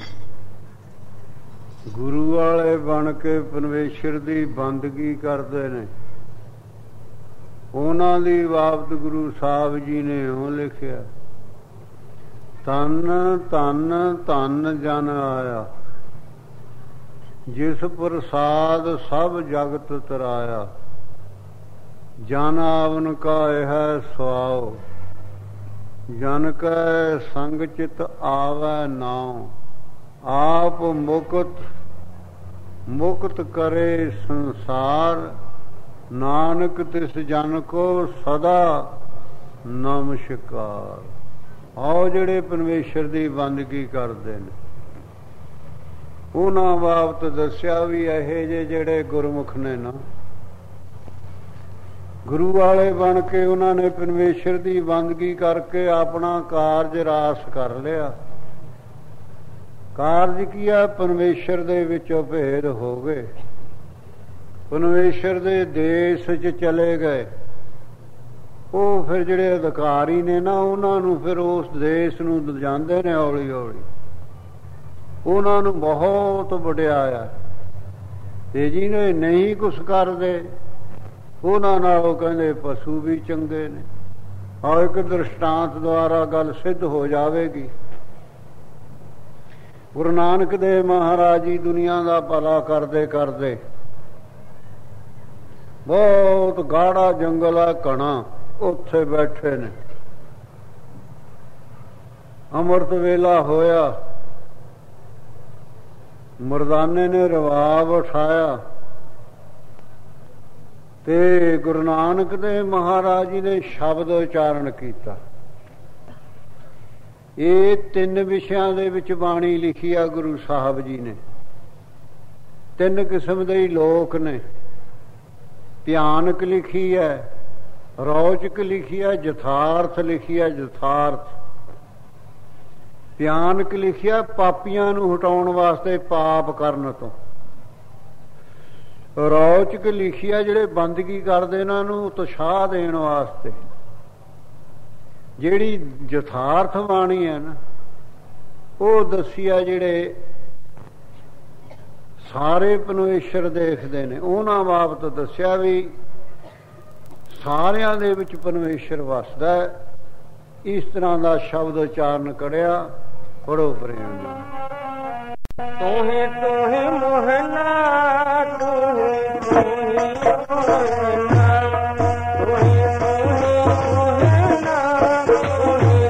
ਗੁਰੂ ਵਾਲੇ ਬਣ ਕੇ ਪਰਮੇਸ਼ਰ ਦੀ ਬੰਦਗੀ ਕਰਦੇ ਨੇ, ਉਹਨਾਂ ਦੀ ਬਾਬਤ ਗੁਰੂ ਸਾਹਿਬ ਜੀ ਨੇ ਉਹ ਲਿਖਿਆ, ਧੰਨ ਧੰਨ ਧੰਨ ਜਨ ਆਇਆ, ਜਿਸ ਪ੍ਰਸਾਦ ਸਭ ਜਗਤ ਤਰਾਇਆ, ਜਨ ਆਵਨ ਕਾ ਇਹ ਸੁਆਓ, ਜਨ ਕੈ ਸੰਗ ਚਿਤ ਆਵੈ ਨਾਉ, ਆਪ ਮੁਕਤ ਮੁਕਤ ਕਰੇ ਸੰਸਾਰ, ਨਾਨਕ ਤਿਸ ਜਨ ਕੋ ਸਦਾ ਨਮਸਕਾਰ। ਆਓ ਜਿਹੜੇ ਪਰਮੇਸ਼ਰ ਦੀ ਬੰਦਗੀ ਕਰਦੇ ਨੇ, ਉਹਨਾਂ ਬਾਬਤ ਦੱਸਿਆ ਵੀ ਇਹੋ ਜਿਹੇ ਜਿਹੜੇ ਗੁਰਮੁਖ ਨੇ ਨਾ, ਗੁਰੂ ਵਾਲੇ ਬਣ ਕੇ ਉਹਨਾਂ ਨੇ ਪਰਮੇਸ਼ਰ ਦੀ ਬੰਦਗੀ ਕਰਕੇ ਆਪਣਾ ਕਾਰਜ ਰਾਸ ਕਰ ਲਿਆ। ਕਾਰਜ ਕੀ ਹੈ? ਪਰਮੇਸ਼ਰ ਦੇ ਵਿੱਚੋਂ ਭੇਦ ਹੋ ਗਏ, ਪਰਮੇਸ਼ਰ ਦੇ ਦੇਸ਼ 'ਚ ਚਲੇ ਗਏ। ਉਹ ਫਿਰ ਜਿਹੜੇ ਅਧਿਕਾਰੀ ਨੇ ਨਾ, ਉਹਨਾਂ ਨੂੰ ਫਿਰ ਉਸ ਦੇਸ਼ ਨੂੰ ਜਾਂਦੇ ਨੇ ਹੌਲੀ ਹੌਲੀ, ਉਹਨਾਂ ਨੂੰ ਬਹੁਤ ਵਡਿਆਇਆ। ਤੇ ਜਿਹਨੇ ਨਹੀਂ ਕੁਛ ਕਰਦੇ ਉਹਨਾਂ ਨਾਲ ਉਹ ਕਹਿੰਦੇ ਪਸ਼ੂ ਵੀ ਚੰਗੇ ਨੇ। ਆਹ ਇੱਕ ਦ੍ਰਿਸ਼ਟਾਂਤ ਦੁਆਰਾ ਗੱਲ ਸਿੱਧ ਹੋ ਜਾਵੇਗੀ। ਗੁਰੂ ਨਾਨਕ ਦੇਵ ਮਹਾਰਾਜ ਜੀ ਦੁਨੀਆ ਦਾ ਭਲਾ ਕਰਦੇ ਕਰਦੇ, ਬਹੁਤ ਗਾੜਾ ਜੰਗਲ ਆ ਘਣਾ, ਉੱਥੇ ਬੈਠੇ ਨੇ। ਅੰਮ੍ਰਿਤ ਵੇਲਾ ਹੋਇਆ, ਮਰਦਾਨੇ ਨੇ ਰਵਾਬ ਉਠਾਇਆ ਤੇ ਗੁਰੂ ਨਾਨਕ ਦੇਵ ਮਹਾਰਾਜ ਜੀ ਨੇ ਸ਼ਬਦ ਉਚਾਰਨ ਕੀਤਾ। ਇਹ ਤਿੰਨ ਵਿਸ਼ਿਆਂ ਦੇ ਵਿੱਚ ਬਾਣੀ ਲਿਖੀ ਆ ਗੁਰੂ ਸਾਹਿਬ ਜੀ ਨੇ। ਤਿੰਨ ਕਿਸਮ ਦੇ ਲੋਕ ਨੇ, ਭਿਆਨਕ ਲਿਖੀ ਹੈ, ਰੌਚਕ ਲਿਖੀ ਹੈ, ਯਥਾਰਥ ਲਿਖੀ ਹੈ। ਯਥਾਰਥ ਭਿਆਨਕ ਲਿਖਿਆ ਪਾਪੀਆਂ ਨੂੰ ਹਟਾਉਣ ਵਾਸਤੇ, ਪਾਪ ਕਰਨ ਤੋਂ। ਰੌਚਕ ਲਿਖਿਆ ਜਿਹੜੇ ਬੰਦਗੀ ਕਰਦੇ ਇਹਨਾਂ ਨੂੰ ਉਤਸ਼ਾਹ ਦੇਣ ਵਾਸਤੇ। ਜਿਹੜੀ ਯਥਾਰਥ ਬਾਣੀ ਹੈ ਨਾ, ਉਹ ਦੱਸੀ ਆ ਜਿਹੜੇ ਸਾਰੇ ਪਰਮੇਸ਼ਰ ਦੇਖਦੇ ਨੇ, ਉਹਨਾਂ ਬਾਬਤ ਦੱਸਿਆ ਵੀ ਸਾਰਿਆਂ ਦੇ ਵਿੱਚ ਪਰਮੇਸ਼ਰ ਵਸਦਾ। ਇਸ ਤਰ੍ਹਾਂ ਦਾ ਸ਼ਬਦ ਉਚਾਰਨ ਕਰਿਆ। ਪੜੋ ਪ੍ਰੇਮ ਨਾਲ। ਤੋਹੇ ਤੋਹੇ ਮੋਹਨਾ, ਤੋਹੇ ਤੋਹੇ ਮੋਹਨਾ, ਤੋਹੇ ਤੋਹੇ ਮੋਹਨਾ, ਤੋਹੇ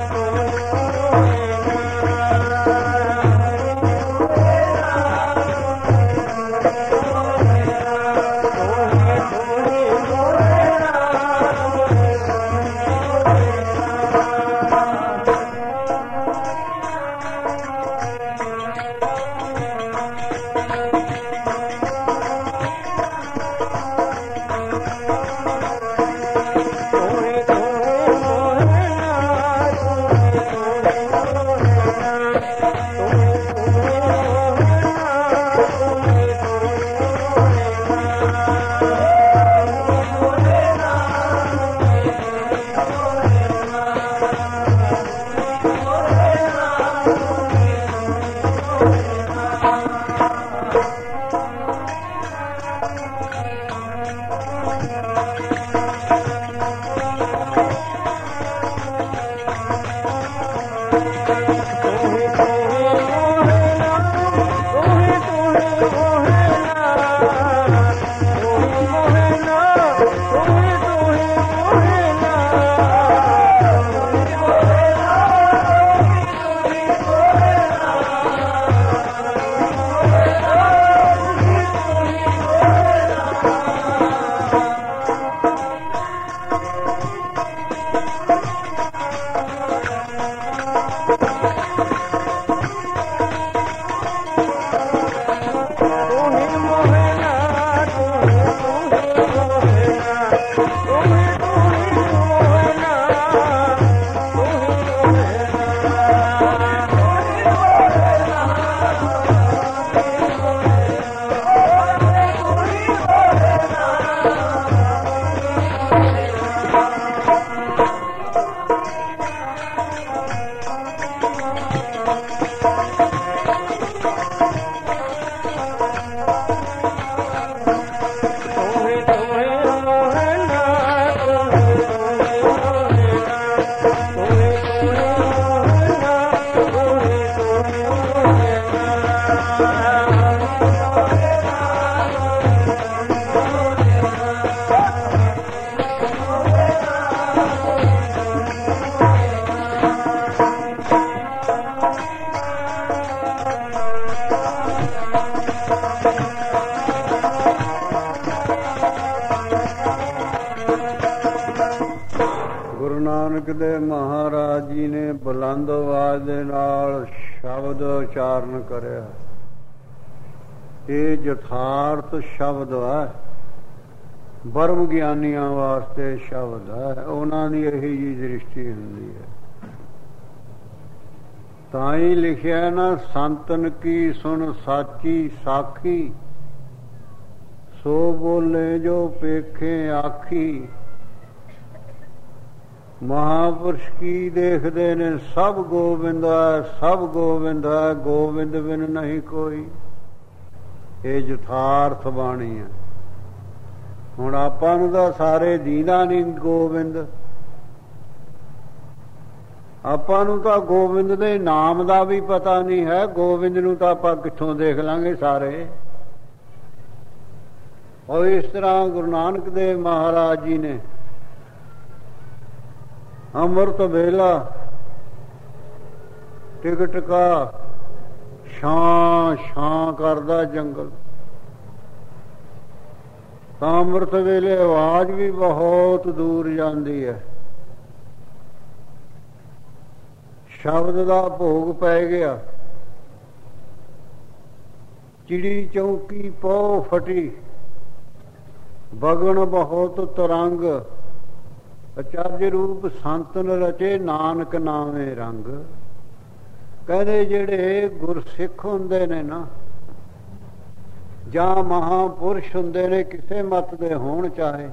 ਦੇ ਮਹਾਰਾਜ ਜੀ ਨੇ ਬੁਲੰਦ ਆਵਾਜ਼ ਦੇ ਨਾਲ ਸ਼ਬਦ ਉਚਾਰਨ ਕਰਿਆ। ਇਹ ਯਥਾਰਥ ਸ਼ਬਦ ਹੈ, ਬਰਮ ਗਿਆਨੀਆਂ ਵਾਸਤੇ ਸ਼ਬਦ ਹੈ, ਉਹਨਾਂ ਦੀ ਇਹੀ ਜੀ ਦ੍ਰਿਸ਼ਟੀ ਹੁੰਦੀ ਹੈ। ਤਾਂ ਹੀ ਲਿਖਿਆ ਨਾ, ਸੰਤਨ ਕੀ ਸੁਣ ਸਾਚੀ ਸਾਖੀ, ਸੋ ਬੋਲੇ ਜੋ ਪੇਖੇ ਆਖੀ। ਮਹਾਂਪੁਰਸ਼ ਕੀ ਦੇਖਦੇ ਨੇ, ਸਭ ਗੋਬਿੰਦ ਹੈ, ਸਭ ਗੋਬਿੰਦ ਹੈ, ਗੋਬਿੰਦ ਬਿਨ ਨਹੀਂ ਕੋਈ। ਇਹ ਯਥਾਰਥ ਬਾਣੀ ਹੈ। ਹੁਣ ਆਪਾਂ ਨੂੰ ਤਾਂ ਸਾਰੇ ਦੀਦਾ ਨਹੀਂ ਗੋਬਿੰਦ, ਆਪਾਂ ਨੂੰ ਤਾਂ ਗੋਬਿੰਦ ਦੇ ਨਾਮ ਦਾ ਵੀ ਪਤਾ ਨਹੀਂ ਹੈ। ਗੋਬਿੰਦ ਨੂੰ ਤਾਂ ਆਪਾਂ ਕਿੱਥੋਂ ਦੇਖ ਲਾਂਗੇ ਸਾਰੇ। ਔਰ ਇਸ ਤਰ੍ਹਾਂ ਗੁਰੂ ਨਾਨਕ ਦੇਵ ਮਹਾਰਾਜ ਜੀ ਨੇ ਅੰਮ੍ਰਿਤ ਵੇਲਾ ਟਿਕ ਟਿਕਾ ਛਾਂ ਛਾਂ ਕਰਦਾ ਜੰਗਲ, ਤਾਂ ਅੰਮ੍ਰਿਤ ਵੇਲੇ ਆਵਾਜ਼ ਵੀ ਬਹੁਤ ਦੂਰ ਜਾਂਦੀ ਹੈ। ਸ਼ਬਦ ਦਾ ਭੋਗ ਪੈ ਗਿਆ। ਚਿੜੀ ਚੌਕੀ ਪੋ ਫਟੀ, ਬਗਣ ਬਹੁਤ ਤਰੰਗ। ਅਚਰਜ ਰੂਪ ਸੰਤਨ ਰਚੇ, ਨਾਨਕ ਨਾਵੇਂ ਰੰਗ। ਕਹਿੰਦੇ ਜਿਹੜੇ ਗੁਰਸਿੱਖ ਹੁੰਦੇ ਨੇ ਨਾ, ਜਾਂ ਮਹਾਂਪੁਰਸ਼ ਹੁੰਦੇ ਨੇ, ਕਿਸੇ ਮਤ ਦੇ ਹੋਣ ਚਾਹੇ,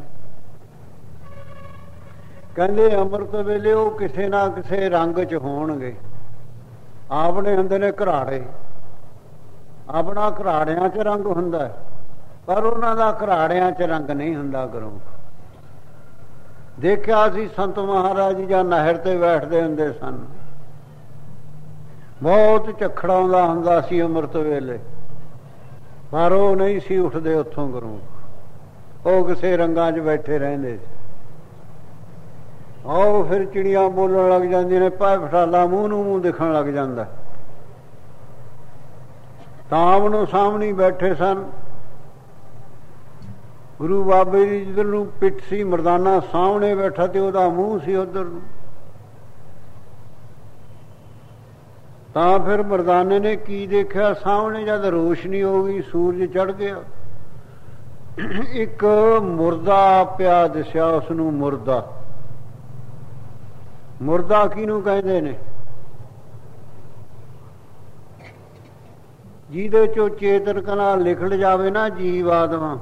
ਕਹਿੰਦੇ ਅੰਮ੍ਰਿਤ ਵੇਲੇ ਉਹ ਕਿਸੇ ਨਾ ਕਿਸੇ ਰੰਗ ਚ ਹੋਣਗੇ। ਆਪਣੇ ਹੁੰਦੇ ਨੇ ਘਰਾੜੇ, ਆਪਣਾ ਘਰਾੜਿਆਂ ਚ ਰੰਗ ਹੁੰਦਾ, ਪਰ ਉਹਨਾਂ ਦਾ ਘਰਾੜਿਆਂ ਚ ਰੰਗ ਨਹੀਂ ਹੁੰਦਾ। ਕਰੋ ਦੇਖਿਆ ਸੀ ਸੰਤ ਮਹਾਰਾਜ ਜੀ ਜਾਂ ਨਹਿਰ ਤੇ ਬੈਠਦੇ ਹੁੰਦੇ ਸਨ, ਬਹੁਤ ਝੱਖੜ ਆਉਂਦਾ ਹੁੰਦਾ ਸੀ ਅੰਮ੍ਰਿਤ ਵੇਲੇ, ਪਰ ਉਹ ਨਹੀਂ ਸੀ ਉੱਠਦੇ ਉੱਥੋਂ। ਕਰੋ ਉਹ ਕਿਸੇ ਰੰਗਾਂ 'ਚ ਬੈਠੇ ਰਹਿੰਦੇ ਸੀ। ਆਓ ਫਿਰ ਚਿੜੀਆਂ ਬੋਲਣ ਲੱਗ ਜਾਂਦੀਆਂ ਨੇ, ਪੈ ਫਟਾਲਾ ਮੂੰਹ ਨੂੰ ਮੂੰਹ ਦਿਖਣ ਲੱਗ ਜਾਂਦਾ। ਤਾਂ ਆਮਣੋ ਸਾਹਮਣੇ ਬੈਠੇ ਸਨ। ਗੁਰੂ ਬਾਬੇ ਦੀ ਜਿੱਧਰ ਨੂੰ ਪਿੱਠ ਸੀ, ਮਰਦਾਨਾ ਸਾਹਮਣੇ ਬੈਠਾ ਤੇ ਉਹਦਾ ਮੂੰਹ ਸੀ ਉੱਧਰ ਨੂੰ। ਤਾਂ ਫਿਰ ਮਰਦਾਨੇ ਨੇ ਕੀ ਦੇਖਿਆ, ਸਾਹਮਣੇ ਜਦ ਰੋਸ਼ਨੀ ਹੋ ਗਈ, ਸੂਰਜ ਚੜ੍ਹ ਗਿਆ, ਇੱਕ ਮੁਰਦਾ ਪਿਆ ਦਿਸਿਆ ਉਸਨੂੰ। ਮੁਰਦਾ, ਮੁਰਦਾ ਕਿਹਨੂੰ ਕਹਿੰਦੇ ਨੇ? ਜਿਹਦੇ ਚੋਂ ਚੇਤਨ ਕਲਾ ਲਿਖੜ ਜਾਵੇ ਨਾ ਜੀਵ ਆਤਮਾ,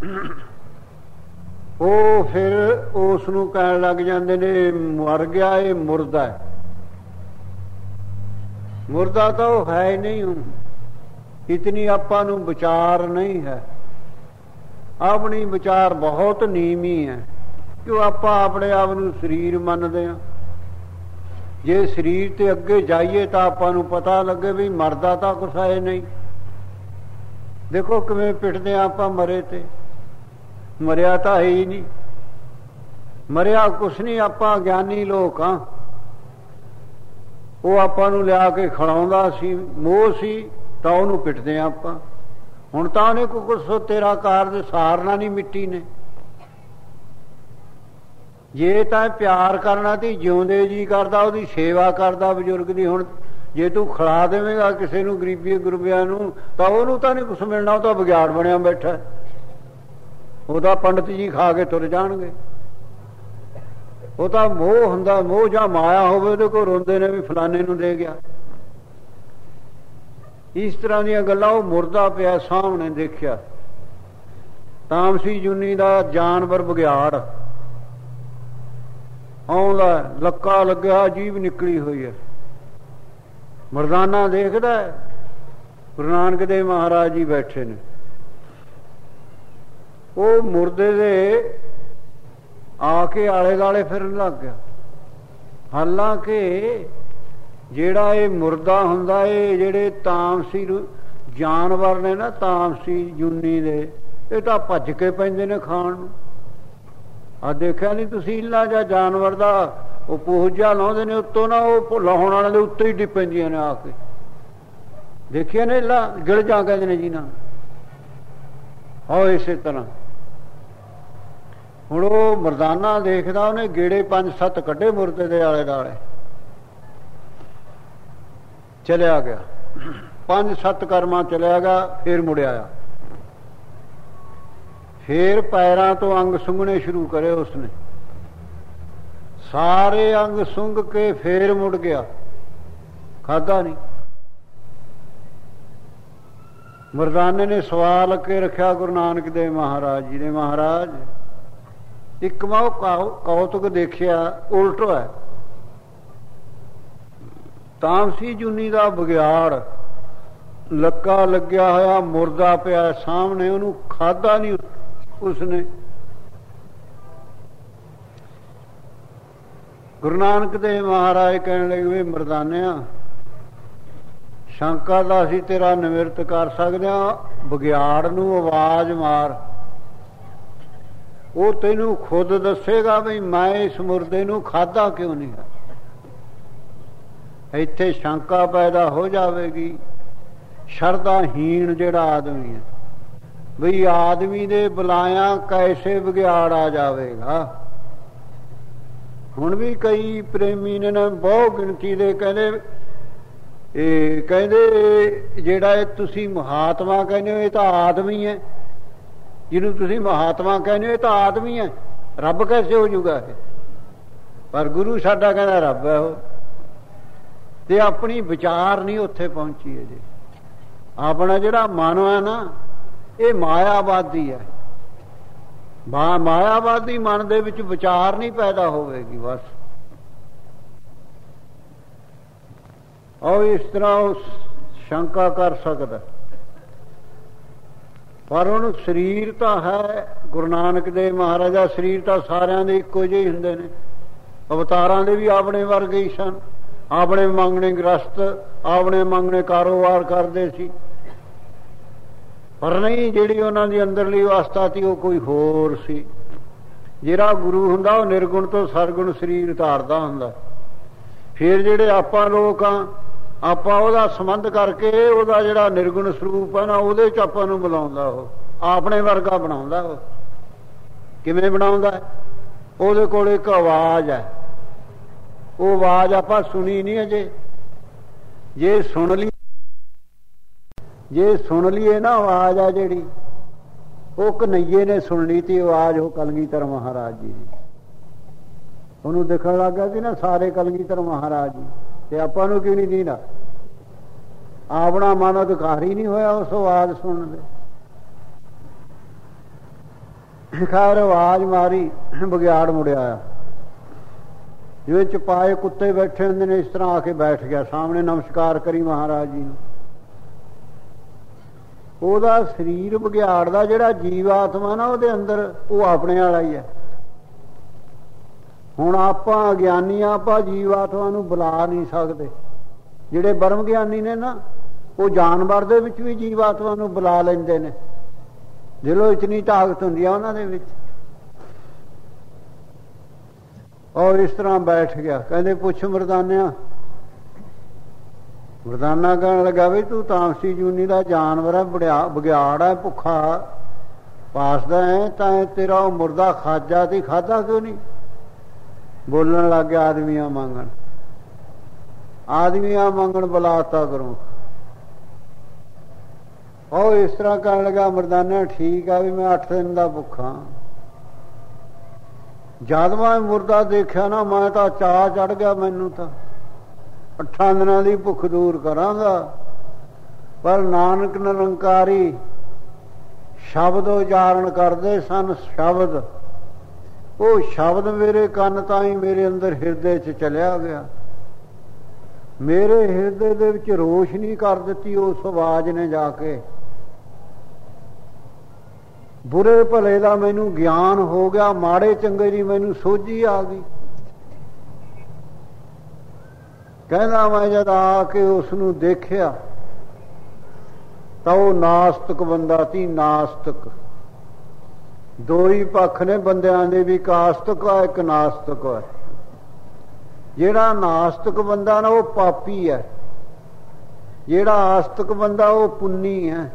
ਉਹ ਫਿਰ ਉਸ ਨੂੰ ਕਹਿਣ ਲੱਗ ਜਾਂਦੇ ਨੇ ਮਰ ਗਿਆ, ਇਹ ਮੁਰਦਾ ਹੈ। ਮੁਰਦਾ ਤਾਂ ਉਹ ਹੈ ਨਹੀਂ। ਹੁਣ ਇਤਨੀ ਆਪਾਂ ਨੂੰ ਵਿਚਾਰ ਨਹੀਂ ਹੈ, ਆਪਣੀ ਵਿਚਾਰ ਬਹੁਤ ਨੀਵੀਂ ਹੈ, ਕਿਉਂ ਆਪਾਂ ਆਪਣੇ ਆਪ ਨੂੰ ਸਰੀਰ ਮੰਨਦੇ ਹਾਂ। ਜੇ ਸਰੀਰ ਤੇ ਅੱਗੇ ਜਾਈਏ ਤਾਂ ਆਪਾਂ ਨੂੰ ਪਤਾ ਲੱਗੇ ਵੀ ਮਰਦਾ ਤਾਂ ਕੁਛ ਹੈ ਨਹੀਂ। ਦੇਖੋ ਕਿਵੇਂ ਪਿੱਟਦੇ ਆ ਆਪਾਂ ਮਰੇ ਤੇ, ਮਰਿਆ ਤਾਂ ਹੈ ਹੀ ਨਹੀਂ, ਮਰਿਆ ਕੁਛ ਨਹੀਂ। ਆਪਾਂ ਗਿਆਨੀ ਲੋਕ ਹਾਂ, ਉਹ ਆਪਾਂ ਨੂੰ ਲਿਆ ਕੇ ਖੜਾਉਂਦਾ ਸੀ, ਮੋਹ ਸੀ, ਤਾਂ ਉਹਨੂੰ ਪਿੱਟਦੇ ਆ ਆਪਾਂ। ਹੁਣ ਤਾਂ ਉਹਨੇ ਕੋਈ ਕੁਛ ਤੇਰਾ ਕਾਰਜ ਸਾਰਨਾ ਨਹੀਂ ਮਿੱਟੀ ਨੇ। ਜੇ ਤਾਂ ਪਿਆਰ ਕਰਨਾ ਤੇ ਜਿਉਂਦੇ ਜੀ ਕਰਦਾ, ਉਹਦੀ ਸੇਵਾ ਕਰਦਾ ਬਜ਼ੁਰਗ ਦੀ। ਹੁਣ ਜੇ ਤੂੰ ਖਿਲਾ ਦੇਵੇਂਗਾ ਕਿਸੇ ਨੂੰ, ਗਰੀਬੀ ਗੁਰਬਿਆਂ ਨੂੰ, ਤਾਂ ਉਹਨੂੰ ਤਾਂ ਨਹੀਂ ਕੁਛ ਮਿਲਣਾ, ਉਹ ਤਾਂ ਵਿਗਿਆੜ ਬਣਿਆ ਬੈਠਾ। ਉਹਦਾ ਪੰਡਤ ਜੀ ਖਾ ਕੇ ਤੁਰ ਜਾਣਗੇ। ਉਹ ਤਾਂ ਮੋਹ ਹੁੰਦਾ, ਮੋਹ ਜਾਂ ਮਾਇਆ ਹੋਵੇ ਉਹਦੇ ਕੋਲ ਰੋਂਦੇ ਨੇ ਵੀ ਫਲਾਣੇ ਨੂੰ ਦੇ ਗਿਆ। ਇਸ ਤਰ੍ਹਾਂ ਦੀਆਂ ਗੱਲਾਂ। ਉਹ ਮੁਰਦਾ ਪਿਆ ਸਾਹਮਣੇ ਦੇਖਿਆ, ਤਾਮਸੀ ਜੁਨੀ ਦਾ ਜਾਨਵਰ ਵਿਗਿਆੜ ਆਉਂਦਾ, ਲੱਕਾ ਲੱਗਿਆ, ਜੀਭ ਨਿਕਲੀ ਹੋਈ ਹੈ। ਮਰਦਾਨਾ ਦੇਖਦਾ, ਗੁਰੂ ਨਾਨਕ ਦੇਵ ਮਹਾਰਾਜ ਜੀ ਬੈਠੇ ਨੇ। ਉਹ ਮੁਰਦੇ ਦੇ ਆ ਕੇ ਆਲੇ ਦੁਆਲੇ ਫਿਰਨ ਲੱਗ ਗਿਆ। ਹਾਲਾਂਕਿ ਜਿਹੜਾ ਇਹ ਮੁਰਦਾ ਹੁੰਦਾ, ਇਹ ਜਿਹੜੇ ਤਾਮਸੀ ਜਾਨਵਰ ਨੇ ਨਾ, ਤਾਮਸੀ ਜੂਨੀ ਦੇ, ਇਹ ਤਾਂ ਭੱਜ ਕੇ ਪੈਂਦੇ ਨੇ ਖਾਣ ਨੂੰ। ਆ ਦੇਖਿਆ ਨਹੀਂ ਤੁਸੀਂ, ਇਲਾ ਜਾਂ ਜਾਨਵਰ ਦਾ ਉਹ ਪੂਜਾ ਲਾਉਂਦੇ ਨੇ ਉੱਤੋਂ ਨਾ, ਉਹ ਲਾਉਣ ਵਾਲਿਆਂ ਦੇ ਉੱਤੇ ਹੀ ਡਿੱਗ ਪੈਂਦੀਆਂ ਨੇ ਆ ਕੇ। ਦੇਖਿਆ ਨੇ ਲਾ ਗਿਲ ਜਾ ਕਹਿੰਦੇ ਨੇ ਜਿਹਨਾਂ ਹੋ। ਇਸੇ ਤਰ੍ਹਾਂ ਹੁਣ ਉਹ ਮਰਦਾਨਾ ਦੇਖਦਾ, ਉਹਨੇ ਗੇੜੇ ਪੰਜ ਸੱਤ ਕੱਢੇ ਮੁਰਦੇ ਦੇ ਆਲੇ ਦੁਆਲੇ, ਚਲਿਆ ਗਿਆ ਪੰਜ ਸੱਤ ਕਰਮਾਂ ਚਲਿਆ ਗਿਆ। ਫੇਰ ਮੁੜਿਆ ਆ, ਫੇਰ ਪੈਰਾਂ ਤੋਂ ਅੰਗ ਸੁੰਘਣੇ ਸ਼ੁਰੂ ਕਰੇ ਉਸਨੇ, ਸਾਰੇ ਅੰਗ ਸੁੰਘ ਕੇ ਫੇਰ ਮੁੜ ਗਿਆ, ਖਾਧਾ ਨਹੀਂ। ਮਰਦਾਨੇ ਨੇ ਸਵਾਲ ਅੱਗੇ ਰੱਖਿਆ ਗੁਰੂ ਨਾਨਕ ਦੇਵ ਮਹਾਰਾਜ ਜੀ ਨੇ, ਮਹਾਰਾਜ ਇੱਕ ਮੈਂ ਕੌਤੁਕ ਦੇਖਿਆ, ਉਲਟ ਹੈ। ਤਾਮਸੀ ਜੂਨੀ ਦਾ ਬਗਿਆੜ ਲੱਕਾ ਲੱਗਿਆ ਹੋਇਆ ਮੁਰਦਾ ਪਿਆ ਸਾਹਮਣੇ, ਉਹਨੂੰ ਖਾਧਾ ਨਹੀਂ ਉਸਨੇ। ਗੁਰੂ ਨਾਨਕ ਦੇਵ ਮਹਾਰਾਜ ਕਹਿਣ ਲੱਗੇ, ਵੀ ਮਰਦਾਨਿਆ ਸ਼ੰਕਾ ਦਾ ਅਸੀਂ ਤੇਰਾ ਨਿਵਰਤ ਕਰ ਸਕਦੇ ਹਾਂ, ਬਗਿਆੜ ਨੂੰ ਆਵਾਜ਼ ਮਾਰ, ਉਹ ਤੈਨੂੰ ਖੁਦ ਦੱਸੇਗਾ ਵੀ ਮੈਂ ਇਸ ਮੁਰਦੇ ਨੂੰ ਖਾਧਾ ਕਿਉਂ ਨਹੀਂ ਹੈ। ਇੱਥੇ ਸ਼ੰਕਾ ਪੈਦਾ ਹੋ ਜਾਵੇਗੀ। ਸ਼ਰਧਾਹੀਣ ਜਿਹੜਾ ਆਦਮੀ ਹੈ, ਬਈ ਆਦਮੀ ਦੇ ਬੁਲਾਇਆ ਕੈਸੇ ਬਗਿਆੜ ਆ ਜਾਵੇਗਾ। ਹੁਣ ਵੀ ਕਈ ਪ੍ਰੇਮੀ ਨੇ ਨਾ, ਬਹੁਤ ਗਿਣਤੀ ਦੇ ਕਹਿੰਦੇ, ਇਹ ਕਹਿੰਦੇ ਜਿਹੜਾ ਇਹ ਤੁਸੀਂ ਮਹਾਤਮਾ ਕਹਿੰਦੇ ਹੋ ਇਹ ਤਾਂ ਆਦਮੀ ਹੈ, ਜਿਹਨੂੰ ਤੁਸੀਂ ਮਹਾਤਮਾ ਕਹਿੰਦੇ ਹੋ ਇਹ ਤਾਂ ਆਦਮੀ ਹੈ, ਰੱਬ ਕੈਸੇ ਹੋ ਜੂਗਾ ਇਹ। ਪਰ ਗੁਰੂ ਸਾਡਾ ਕਹਿੰਦਾ ਰੱਬ ਹੈ ਉਹ, ਤੇ ਆਪਣੀ ਵਿਚਾਰ ਨਹੀਂ ਉੱਥੇ ਪਹੁੰਚੀ ਅਜੇ। ਆਪਣਾ ਜਿਹੜਾ ਮਨ ਹੈ ਨਾ, ਇਹ ਮਾਇਆਵਾਦੀ ਹੈ। ਮਾਇਆਵਾਦੀ ਮਨ ਦੇ ਵਿੱਚ ਵਿਚਾਰ ਨਹੀਂ ਪੈਦਾ ਹੋਵੇਗੀ ਬਸ। ਉਹ ਇਸ ਤਰ੍ਹਾਂ ਉਹ ਸ਼ੰਕਾ ਕਰ ਸਕਦਾ, ਪਰ ਉਹਨੂੰ ਸਰੀਰ ਤਾਂ ਹੈ। ਗੁਰੂ ਨਾਨਕ ਦੇਵ ਮਹਾਰਾਜ ਦਾ ਸਰੀਰ ਤਾਂ ਸਾਰਿਆਂ ਦੇ ਇੱਕੋ ਜਿਹੇ ਹੁੰਦੇ ਨੇ, ਅਵਤਾਰਾਂ ਦੇ ਵੀ ਆਪਣੇ ਵਰਗੇ ਹੀ ਸਨ। ਆਪਣੇ ਮੰਗਣੇ ਗ੍ਰਸਤ, ਆਪਣੇ ਮੰਗਣੇ ਕਾਰੋਬਾਰ ਕਰਦੇ ਸੀ, ਪਰ ਨਹੀਂ ਜਿਹੜੀ ਉਹਨਾਂ ਦੀ ਅੰਦਰਲੀ ਅਵਸਥਾ ਸੀ ਉਹ ਕੋਈ ਹੋਰ ਸੀ। ਜਿਹੜਾ ਗੁਰੂ ਹੁੰਦਾ ਉਹ ਨਿਰਗੁਣ ਤੋਂ ਸਰਗੁਣ ਸਰੀਰ ਧਾਰਦਾ ਹੁੰਦਾ। ਫਿਰ ਜਿਹੜੇ ਆਪਾਂ ਲੋਕ ਆ, ਆਪਾਂ ਉਹਦਾ ਸੰਬੰਧ ਕਰਕੇ ਉਹਦਾ ਜਿਹੜਾ ਨਿਰਗੁਣ ਸਰੂਪ ਹੈ ਨਾ, ਉਹਦੇ ਚ ਆਪਾਂ ਨੂੰ ਬੁਲਾਉਂਦਾ, ਉਹ ਆਪਣੇ ਵਰਗਾ ਬਣਾਉਂਦਾ। ਉਹ ਕਿਵੇਂ ਬਣਾਉਂਦਾ? ਉਹਦੇ ਕੋਲ ਇੱਕ ਆਵਾਜ਼ ਹੈ, ਉਹ ਆਵਾਜ਼ ਆਪਾਂ ਸੁਣੀ ਨਹੀਂ ਅਜੇ। ਜੇ ਸੁਣ ਲਈ, ਜੇ ਸੁਣ ਲਈਏ ਨਾ ਆਵਾਜ਼ ਆ ਜਿਹੜੀ, ਉਹ ਕਨਈਏ ਨੇ ਸੁਣ ਲਈ ਤੀ ਆਵਾਜ਼, ਉਹ ਕਲਗੀਧਰ ਮਹਾਰਾਜ ਜੀ ਦੀ। ਉਹਨੂੰ ਦਿਖਣ ਲੱਗਾ ਕਿ ਨਾ ਸਾਰੇ ਕਲਗੀਧਰ ਮਹਾਰਾਜ ਜੀ, ਤੇ ਆਪਾਂ ਨੂੰ ਕਿਉਂ ਨਹੀਂ ਦੀਦਾ? ਆਪਣਾ ਮਨ ਅਧਿਕਾਰੀ ਨਹੀਂ ਹੋਇਆ ਉਸ ਆਵਾਜ਼ ਸੁਣਨ ਦੇ। ਖੈਰ ਆਵਾਜ਼ ਮਾਰੀ, ਬਗਿਆੜ ਮੁੜਿਆ ਆ, ਜਿਵੇਂ ਚਪਾਏ ਕੁੱਤੇ ਬੈਠੇ ਹੁੰਦੇ ਨੇ, ਇਸ ਤਰ੍ਹਾਂ ਆ ਕੇ ਬੈਠ ਗਿਆ ਸਾਹਮਣੇ, ਨਮਸਕਾਰ ਕਰੀ ਮਹਾਰਾਜ ਜੀ ਨੂੰ। ਉਹਦਾ ਸਰੀਰ ਬਗਿਆੜ ਦਾ ਜਿਹੜਾ ਜੀਵ ਆਤਮਾ ਨਾ, ਉਹਦੇ ਅੰਦਰ ਉਹ ਆਪਣੇ ਵਾਲਾ ਹੀ ਹੈ। ਹੁਣ ਆਪਾਂ ਅਗਿਆਨੀ, ਆਪਾਂ ਜੀਵ ਆਤਮਾ ਨੂੰ ਬੁਲਾ ਨਹੀਂ ਸਕਦੇ। ਜਿਹੜੇ ਬ੍ਰਹਮ ਗਿਆਨੀ ਨੇ ਨਾ, ਉਹ ਜਾਨਵਰ ਦੇ ਵਿੱਚ ਵੀ ਜੀਵ ਆਤਮਾ ਨੂੰ ਬੁਲਾ ਲੈਂਦੇ ਨੇ, ਦਿਲੋਂ ਇਤਨੀ ਤਾਕਤ ਹੁੰਦੀ ਆ ਉਹਨਾਂ ਦੇ ਵਿੱਚ। ਔਰ ਇਸ ਤਰ੍ਹਾਂ ਬੈਠ ਗਿਆ। ਕਹਿੰਦੇ ਪੁੱਛ ਮਰਦਾਨਿਆ। ਮਰਦਾਨਾ ਕਹਿਣ ਲੱਗਾ, ਵੀ ਤੂੰ ਤਾਮਸੀ ਜੂਨੀ ਦਾ ਜਾਨਵਰ ਹੈ, ਬੜਿਆ ਬਗਿਆੜ ਹੈ, ਭੁੱਖਾ ਪਾਸਦਾ ਹੈ, ਤਾਂ ਤੇਰਾ ਉਹ ਮੁਰਦਾ ਖਾਜਾ ਤੇ ਖਾਧਾ ਕਿਉਂ ਨਹੀਂ? ਬੋਲਣ ਲੱਗ ਗਿਆ, ਆਦਮੀਆਂ ਮੰਗਣ, ਆਦਮੀਆਂ ਮੰਗਣ ਬੁਲਾਤਾ ਕਰੋ। ਉਹ ਇਸ ਤਰ੍ਹਾਂ ਕਰਨ ਲੱਗਾ ਮਰਦਾਨਾ, ਠੀਕ ਆ ਵੀ ਮੈਂ ਅੱਠ ਦਿਨ ਦਾ ਭੁੱਖਾ। ਜਦ ਮੈਂ ਮੁਰਦਾ ਦੇਖਿਆ ਨਾ, ਮੈਂ ਤਾਂ ਚਾਅ ਚੜ ਗਿਆ ਮੈਨੂੰ, ਤਾਂ ਅੱਠਾਂ ਦਿਨਾਂ ਦੀ ਭੁੱਖ ਦੂਰ ਕਰਾਂਗਾ। ਪਰ ਨਾਨਕ ਨਿਰੰਕਾਰੀ ਸ਼ਬਦ ਉਚਾਰਨ ਕਰਦੇ ਸਨ, ਸ਼ਬਦ, ਉਹ ਸ਼ਬਦ ਮੇਰੇ ਕੰਨ ਤਾਈਂ ਮੇਰੇ ਅੰਦਰ ਹਿਰਦੇ 'ਚ ਚਲਿਆ ਗਿਆ। ਮੇਰੇ ਹਿਰਦੇ ਦੇ ਵਿੱਚ ਰੋਸ਼ਨੀ ਕਰ ਦਿੱਤੀ ਉਸ ਆਵਾਜ਼ ਨੇ ਜਾ ਕੇ। ਬੁਰੇ ਭਲੇ ਦਾ ਮੈਨੂੰ ਗਿਆਨ ਹੋ ਗਿਆ, ਮਾੜੇ ਚੰਗੇ ਦੀ ਮੈਨੂੰ ਸੋਝੀ ਆ ਗਈ। ਕਹਿੰਦਾ ਮੈਂ ਜਦ ਆ ਕੇ ਉਸ ਨੂੰ ਦੇਖਿਆ ਤਾਂ ਉਹ ਨਾਸਤਕ ਬੰਦਾ ਸੀ। ਨਾਸਤਕ ਦੋ ਹੀ ਪੱਖ ਨੇ ਬੰਦਿਆਂ ਦੇ ਵੀ, ਇੱਕ ਆਸਤਕ ਆ ਇੱਕ ਨਾਸਤਕ ਆ। ਜਿਹੜਾ ਨਾਸਤਕ ਬੰਦਾ ਨਾ ਉਹ ਪਾਪੀ ਹੈ, ਜਿਹੜਾ ਆਸਤਕ ਬੰਦਾ ਉਹ ਪੁੰਨੀ ਹੈ।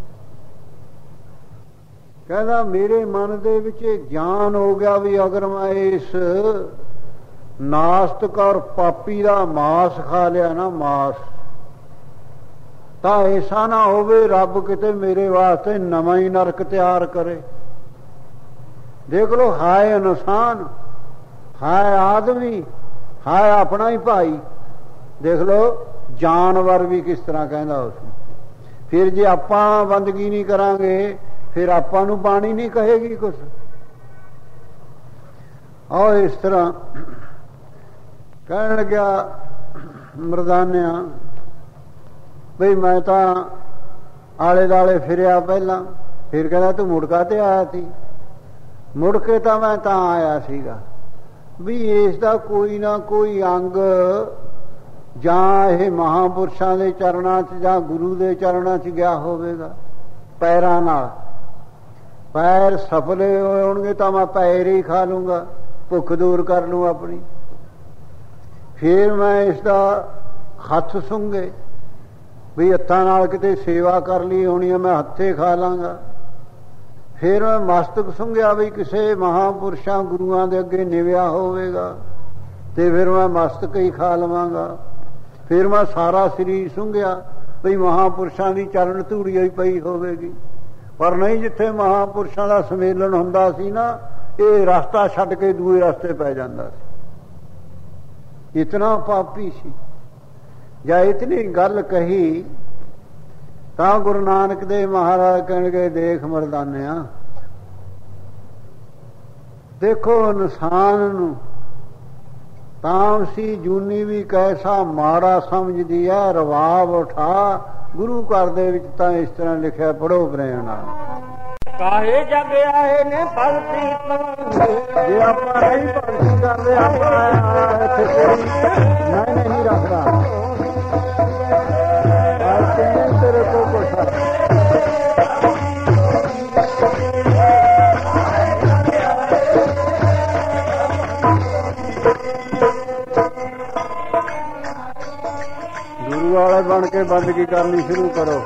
ਕਹਿੰਦਾ ਮੇਰੇ ਮਨ ਦੇ ਵਿੱਚ ਗਿਆਨ ਹੋ ਗਿਆ ਵੀ ਅਗਰ ਮੈਂ ਇਸ ਨਾਸਤਕ ਔਰ ਪਾਪੀ ਦਾ ਮਾਸ ਖਾ ਲਿਆ ਨਾ, ਮਾਸ, ਤਾਂ ਐਸਾ ਨਾ ਹੋਵੇ ਰੱਬ ਕਿਤੇ ਮੇਰੇ ਵਾਸਤੇ ਨਵਾਂ ਹੀ ਨਰਕ ਤਿਆਰ ਕਰੇ। ਦੇਖ ਲੋ, ਹਾਏ ਇਨਸਾਨ, ਹਾਏ ਆਦਮੀ, ਹਾਏ ਆਪਣਾ ਹੀ ਭਾਈ। ਦੇਖ ਲੋ ਜਾਨਵਰ ਵੀ ਕਿਸ ਤਰ੍ਹਾਂ ਕਹਿੰਦਾ ਉਸ ਨੂੰ। ਫਿਰ ਜੇ ਆਪਾਂ ਬੰਦਗੀ ਨਹੀਂ ਕਰਾਂਗੇ ਫਿਰ ਆਪਾਂ ਨੂੰ ਬਾਣੀ ਨਹੀਂ ਕਹੇਗੀ ਕੁਛ। ਆਹ ਇਸ ਤਰ੍ਹਾਂ ਕਹਿਣ ਲੱਗਿਆ ਮਰਦਾਨਿਆ ਬਈ ਮੈਂ ਤਾਂ ਆਲੇ ਦੁਆਲੇ ਫਿਰਿਆ ਪਹਿਲਾਂ। ਫਿਰ ਕਹਿੰਦਾ ਤੂੰ ਮੁੜ ਕਾਤੇ ਆਇਆ ਸੀ? ਮੁੜ ਕੇ ਤਾਂ ਮੈਂ ਤਾਂ ਆਇਆ ਸੀਗਾ ਵੀ ਇਸ ਦਾ ਕੋਈ ਨਾ ਕੋਈ ਅੰਗ ਜਾਂ ਇਹ ਮਹਾਂਪੁਰਸ਼ਾਂ ਦੇ ਚਰਨਾਂ 'ਚ ਜਾਂ ਗੁਰੂ ਦੇ ਚਰਨਾਂ 'ਚ ਗਿਆ ਹੋਵੇਗਾ। ਪੈਰਾਂ ਨਾਲ ਪੈਰ ਸਫਲੇ ਹੋਏ ਹੋਣਗੇ ਤਾਂ ਮੈਂ ਪੈਰ ਹੀ ਖਾ ਲੂੰਗਾ, ਭੁੱਖ ਦੂਰ ਕਰ ਲੂੰ ਆਪਣੀ। ਫਿਰ ਮੈਂ ਇਸ ਦਾ ਹੱਥ ਸੁੰਘੇ ਵੀ ਹੱਥਾਂ ਨਾਲ ਕਿਤੇ ਸੇਵਾ ਕਰ ਲਈ ਹੋਣੀ ਹੈ, ਮੈਂ ਹੱਥੇ ਖਾ ਲਾਂਗਾ। ਫਿਰ ਮੈਂ ਮਸਤਕ ਸੁੰਘਿਆ ਵੀ ਕਿਸੇ ਮਹਾਂਪੁਰਸ਼ਾਂ ਗੁਰੂਆਂ ਦੇ ਅੱਗੇ ਨਿਵਿਆ ਹੋਵੇਗਾ ਤੇ ਫਿਰ ਮੈਂ ਮਸਤਕ ਹੀ ਖਾ ਲਵਾਂਗਾ। ਫਿਰ ਮੈਂ ਸਾਰਾ ਸਰੀਰ ਸੁੰਘਿਆ ਵੀ ਮਹਾਂਪੁਰਸ਼ਾਂ ਦੀ ਚਰਨ ਧੂੜੀ ਹੀ ਪਈ ਹੋਵੇਗੀ। ਪਰ ਨਹੀਂ, ਜਿੱਥੇ ਮਹਾਂਪੁਰਸ਼ਾਂ ਦਾ ਸੰਮੇਲਨ ਹੁੰਦਾ ਸੀ ਨਾ, ਇਹ ਰਸਤਾ ਛੱਡ ਕੇ ਦੂਏ ਰਸਤੇ ਪੈ ਜਾਂਦਾ ਸੀ। ਇਤਨਾ ਪਾਪੀ ਸੀ। ਜਾਂ ਇਤਨੀ ਗੱਲ ਕਹੀ ਤਾਂ ਗੁਰੂ ਨਾਨਕ ਦੇਵ ਮਹਾਰਾਜ ਕਹਿਣਗੇ ਦੇਖ ਮਰਦਾਨਿਆ, ਦੇਖੋ ਇਨਸਾਨ ਨੂੰ ਤਾਮਸੀ ਜੂਨੀ ਵੀ ਕੈਸਾ ਮਾੜਾ ਸਮਝਦੀ ਹੈ। ਰਵਾਬ ਉਠਾ ਗੁਰੂ ਘਰ ਦੇ ਵਿੱਚ ਤਾਂ ਇਸ ਤਰ੍ਹਾਂ ਲਿਖਿਆ, ਪੜੋ ਪ੍ਰੇਮ ਨਾਲ। ਕਾਹੇ ਜਗ ਆਏ ਨੇ ਭਗਤੀ ਤੋਂ, ਜੇ ਆਪਾਂ ਨਹੀਂ ਭਗਤੀ ਕਰਦੇ ਆਪਾਂ ਇੱਥੇ ਕੋਈ ਮੈਂ ਨਹੀਂ ਰੱਖਦਾ। ਤੇਰੇ ਕੋਲ ਕੁਛ ਗੁਰੂ ਵਾਲੇ ਬਣ ਕੇ ਬੰਦਗੀ ਕਰਨੀ ਸ਼ੁਰੂ ਕਰੋ।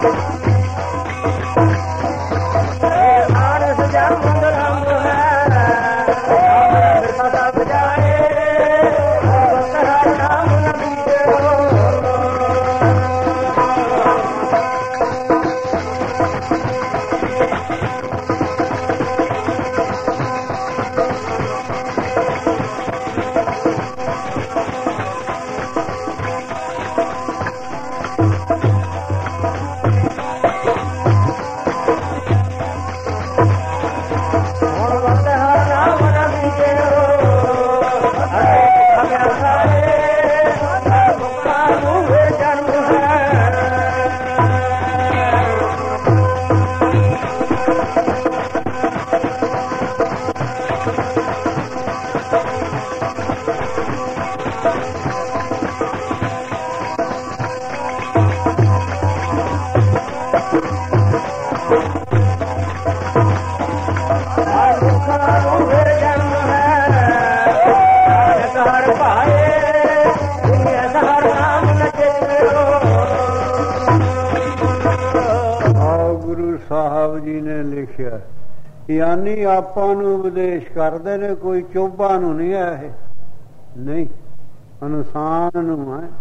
यानी ਆਪਾਂ ਨੂੰ ਉਪਦੇਸ਼ ਕਰਦੇ ਨੇ, ਕੋਈ ਚੋਭਾ ਨੂੰ ਨਹੀਂ ਹੈ ਇਹ, ਨਹੀਂ ਅਨੁਸਾਨ ਨੂੰ ਹੈ।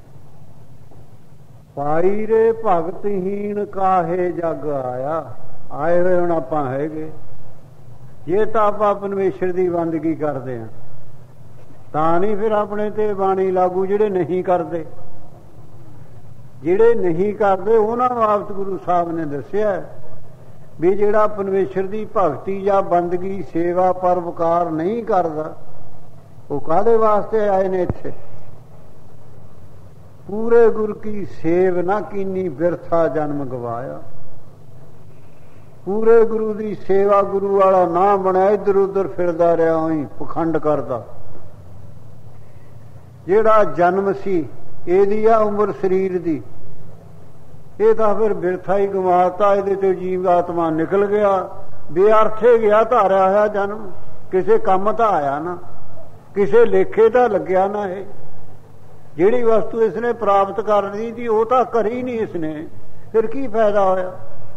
ਪਾਈ ਰੇ ਭਗਤਹੀਣ ਕਾਹੇ ਜਗ ਆਇਆ, ਆਏ ਹੋਏ ਹੁਣ ਆਪਾਂ ਹੈਗੇ। ਜੇ ਤਾਂ ਆਪਾਂ ਪਰਮੇਸ਼ਰ ਦੀ ਬੰਦਗੀ ਕਰਦੇ ਹਾਂ ਤਾਂ ਨਹੀਂ ਫਿਰ ਆਪਣੇ ਤੇ ਬਾਣੀ ਲਾਗੂ। ਜਿਹੜੇ ਨਹੀਂ ਕਰਦੇ, ਜਿਹੜੇ ਨਹੀਂ ਕਰਦੇ ਉਹਨਾਂ ਨੂੰ ਆਪ ਗੁਰੂ ਸਾਹਿਬ ਨੇ ਦੱਸਿਆ ਵੀ ਜਿਹੜਾ ਪਰਮੇਸ਼ਰ ਦੀ ਭਗਤੀ ਜਾਂ ਬੰਦਗੀ ਸੇਵਾ ਪਰਉਪਕਾਰ ਨਹੀਂ ਕਰਦਾ ਉਹ ਕਾਹਦੇ ਵਾਸਤੇ ਆਏ ਨੇ ਇੱਥੇ। ਪੂਰੇ ਗੁਰ ਕੀ ਸੇਵ ਨਾ ਕੀਨੀ ਬਿਰਥਾ ਜਨਮ ਗਵਾਇਆ। ਪੂਰੇ ਗੁਰੂ ਦੀ ਸੇਵਾ, ਗੁਰੂ ਵਾਲਾ ਨਾ ਬਣਿਆ, ਇੱਧਰ ਉੱਧਰ ਫਿਰਦਾ ਰਿਹਾ, ਉਹੀ ਪਖੰਡ ਕਰਦਾ। ਜਿਹੜਾ ਜਨਮ ਸੀ ਇਹਦੀ ਆ ਉਮਰ ਸਰੀਰ ਦੀ, ਇਹ ਤਾਂ ਫਿਰ ਬਿਰਥਾ ਹੀ ਗਵਾਤਾ। ਇਹਦੇ ਤੋਂ ਜੀਵ ਆਤਮਾ ਨਿਕਲ ਗਿਆ, ਬੇਅਰਥੇ ਗਿਆ ਧਾਰਿਆ ਹੋਇਆ ਜਨਮ। ਕਿਸੇ ਕੰਮ ਤਾਂ ਆਇਆ ਨਾ, ਕਿਸੇ ਲੇਖੇ ਤਾਂ ਲੱਗਿਆ ਨਾ। ਇਹ ਜਿਹੜੀ ਵਸਤੂ ਇਸਨੇ ਪ੍ਰਾਪਤ ਕਰਨੀ ਸੀ ਉਹ ਤਾਂ ਕਰੀ ਨਹੀਂ ਇਸਨੇ, ਫਿਰ ਕੀ ਫਾਇਦਾ ਹੋਇਆ।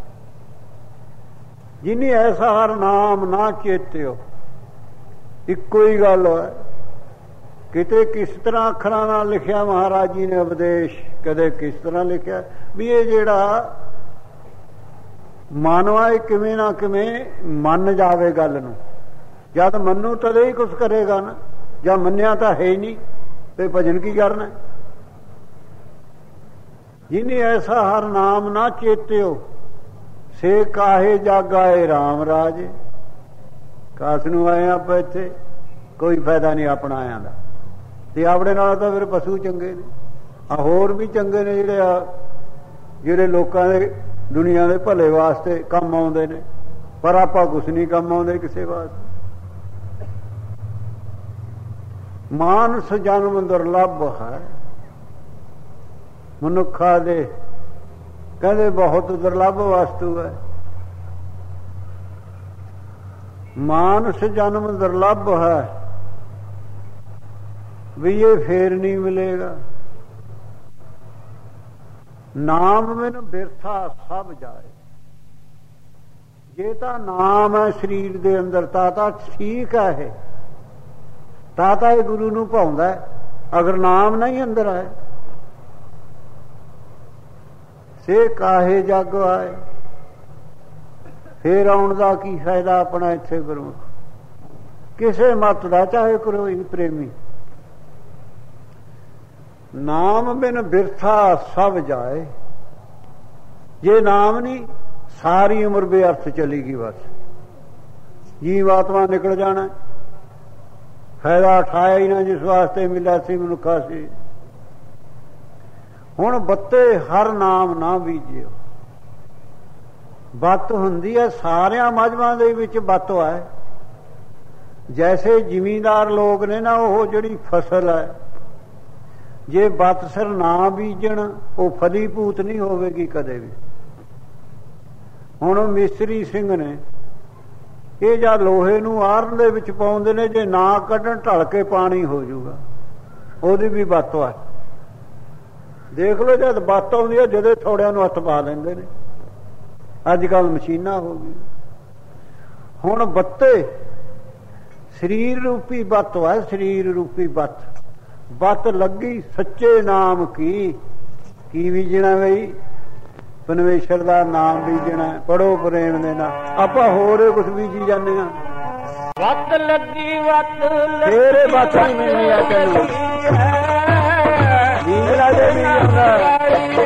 ਜਿਨੀ ਐਸਾ ਹਰ ਨਾਮ ਨਾ ਚੇਤਿਓ, ਇੱਕੋ ਹੀ ਗੱਲ ਹੈ। ਕਿਤੇ ਕਿਸ ਤਰ੍ਹਾਂ ਅੱਖਰਾਂ ਨਾਲ ਲਿਖਿਆ ਮਹਾਰਾਜ ਜੀ ਨੇ ਉਪਦੇਸ਼, ਕਦੇ ਕਿਸ ਤਰ੍ਹਾਂ ਲਿਖਿਆ ਵੀ ਇਹ ਜਿਹੜਾ ਮਾਨਵਾ ਇਹ ਕਿਵੇਂ ਨਾ ਕਿਵੇਂ ਮੰਨ ਜਾਵੇ ਗੱਲ ਨੂੰ। ਜਦ ਮੰਨੂ ਤਦੇ ਹੀ ਕੁਛ ਕਰੇਗਾ ਨਾ, ਜਾਂ ਮੰਨਿਆ ਤਾਂ ਹੈ ਹੀ ਨਹੀਂ ਤੇ ਭਜਨ ਕੀ ਕਰਨਾ। ਜਿਨੇ ਐਸਾ ਹਰ ਨਾਮ ਨਾ ਚੇਤਿਓ, ਸੇ ਕਾਹੇ ਜਾਗਾਏ ਰਾਮ ਰਾਜ। ਕਾਸ ਨੂੰ ਆਏ ਆਪਾਂ ਇੱਥੇ, ਕੋਈ ਫਾਇਦਾ ਨਹੀਂ ਆਪਣਾ ਆਇਆਂ ਦਾ। ਤੇ ਆਪਣੇ ਨਾਲ ਤਾਂ ਫਿਰ ਪਸ਼ੂ ਚੰਗੇ ਨੇ, ਆ ਹੋਰ ਵੀ ਚੰਗੇ ਨੇ ਜਿਹੜੇ ਆ ਜਿਹੜੇ ਲੋਕਾਂ ਦੇ ਦੁਨੀਆ ਦੇ ਭਲੇ ਵਾਸਤੇ ਕੰਮ ਆਉਂਦੇ ਨੇ, ਪਰ ਆਪਾਂ ਕੁਛ ਨਹੀਂ ਕੰਮ ਆਉਂਦੇ ਕਿਸੇ ਵਾਸਤੇ। ਮਾਨਸ ਜਨਮ ਦੁਰਲੱਭ ਹੈ, ਮਨੁੱਖਾਂ ਦੇ ਕਹਿੰਦੇ ਬਹੁਤ ਦੁਰਲੱਭ ਵਸਤੂ ਹੈ। ਮਾਨਸ ਜਨਮ ਦੁਰਲੱਭ ਹੈ ਵੀ ਇਹ ਫੇਰ ਨਹੀਂ ਮਿਲੇਗਾ। ਨਾਮ ਮੈਨੂੰ ਬਿਰਥਾ ਸਭ ਜਾਏ। ਜੇ ਤਾਂ ਨਾਮ ਹੈ ਸਰੀਰ ਦੇ ਅੰਦਰ ਤਾਂ ਤਾਂ ਠੀਕ ਹੈ, ਇਹ ਤਾਂ ਤਾਂ ਇਹ ਗੁਰੂ ਨੂੰ ਭਾਉਂਦਾ। ਅਗਰ ਨਾਮ ਨਹੀਂ ਅੰਦਰ ਆਏ, ਸੇ ਕਾਹੇ ਜਗ ਆਏ, ਫੇਰ ਆਉਣ ਦਾ ਕੀ ਫਾਇਦਾ ਆਪਣਾ ਇੱਥੇ ਗੁਰੂ। ਕਿਸੇ ਮਤ ਦਾ ਚਾਹੇ ਕੋਈ ਪ੍ਰੇਮੀ, ਨਾਮ ਬਿਨ ਬਿਰਥਾ ਸਭ ਜਾਏ। ਜੇ ਨਾਮ ਨਹੀਂ ਸਾਰੀ ਉਮਰ ਬੇਅਰਥ ਚਲੇਗੀ, ਬਸ ਜੀਵ ਆਤਮਾ ਨਿਕਲ ਜਾਣਾ। ਫਾਇਦਾ ਉਠਾਇਆ ਹੀ ਨਾ ਜਿਸ ਵਾਸਤੇ ਮਿਲਿਆ ਸੀ ਮਨੁੱਖਾ ਸੀ। ਹੁਣ ਬੱਤੇ ਹਰ ਨਾਮ ਨਾ ਬੀਜਿਓ। ਬੱਤ ਹੁੰਦੀ ਹੈ ਸਾਰਿਆਂ ਮਜ਼੍ਹਬਾਂ ਦੇ ਵਿੱਚ ਬੱਤ ਹੈ। ਜੈਸੇ ਜ਼ਿਮੀਂਦਾਰ ਲੋਕ ਨੇ ਨਾ, ਉਹ ਜਿਹੜੀ ਫਸਲ ਹੈ ਜੇ ਬੱਤ ਸਿਰ ਨਾ ਬੀਜਣ ਉਹ ਫਲੀਭੂਤ ਨਹੀਂ ਹੋਵੇਗੀ ਕਦੇ ਵੀ। ਹੁਣ ਮਿਸਤਰੀ ਸਿੰਘ ਨੇ ਇਹ ਜਾਂ ਲੋਹੇ ਨੂੰ ਆਰਨ ਦੇ ਵਿੱਚ ਪਾਉਂਦੇ ਨੇ, ਜੇ ਨਾ ਕੱਢਣ ਢਲ ਕੇ ਪਾਣੀ ਹੋ ਜਾਊਗਾ, ਉਹਦੀ ਵੀ ਬੱਤ ਹੈ। ਦੇਖ ਲਓ ਜਦ ਬਾਤ ਆਉਂਦੀ ਹੈ ਜਦੇ ਥੋੜਿਆਂ ਨੂੰ ਹੱਥ ਪਾ ਦਿੰਦੇ ਨੇ। ਅੱਜ ਕੱਲ੍ਹ ਮਸ਼ੀਨਾਂ ਹੋ ਗਈਆਂ। ਹੁਣ ਬੱਤੇ ਸਰੀਰ ਰੂਪੀ ਬੱਤ ਹੈ, ਸਰੀਰ ਰੂਪੀ ਬੱਤ। ਬੱਤ ਲੱਗੀ ਸੱਚੇ ਨਾਮ ਕੀ, ਕੀ ਬੀਜਣਾ ਬਈ? ਪਰਮੇਸ਼ਰ ਦਾ ਨਾਮ ਬੀਜਣਾ। ਪੜੋ ਪ੍ਰੇਮ ਦੇ ਨਾਲ। ਆਪਾਂ ਹੋਰ ਕੁਛ ਬੀਜੀ ਜਾਂਦੇ ਹਾਂ। ਵੱਤ ਲੱਗੀ ਵੱਤ ਤੇਰੇ ਬੱਤ ਨਹੀਂ ਮਿਲਣੀ ਆ ਤੈਨੂੰ। ਬੀਜਣਾ ਦੇ ਨਹੀਂ ਆਉਂਦਾ।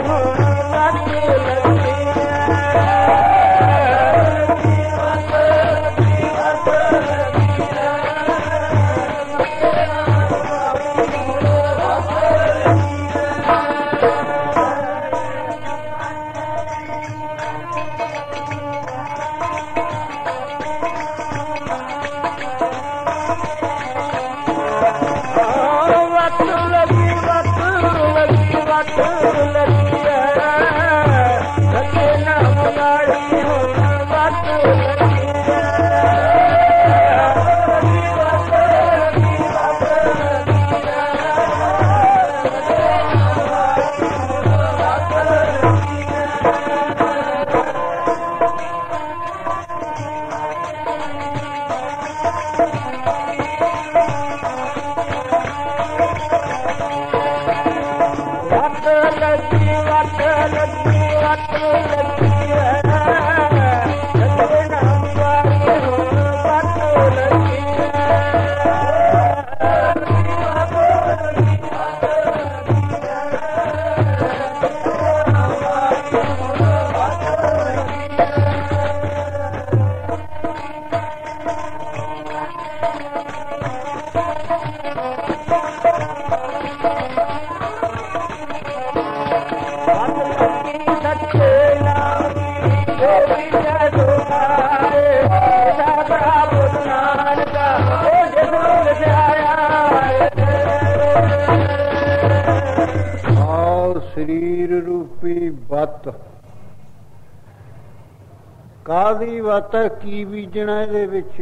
ਕਾਹਦੀ ਵੱਤ ਹੈ? ਕੀ ਬੀਜਣਾ ਇਹਦੇ ਵਿੱਚ?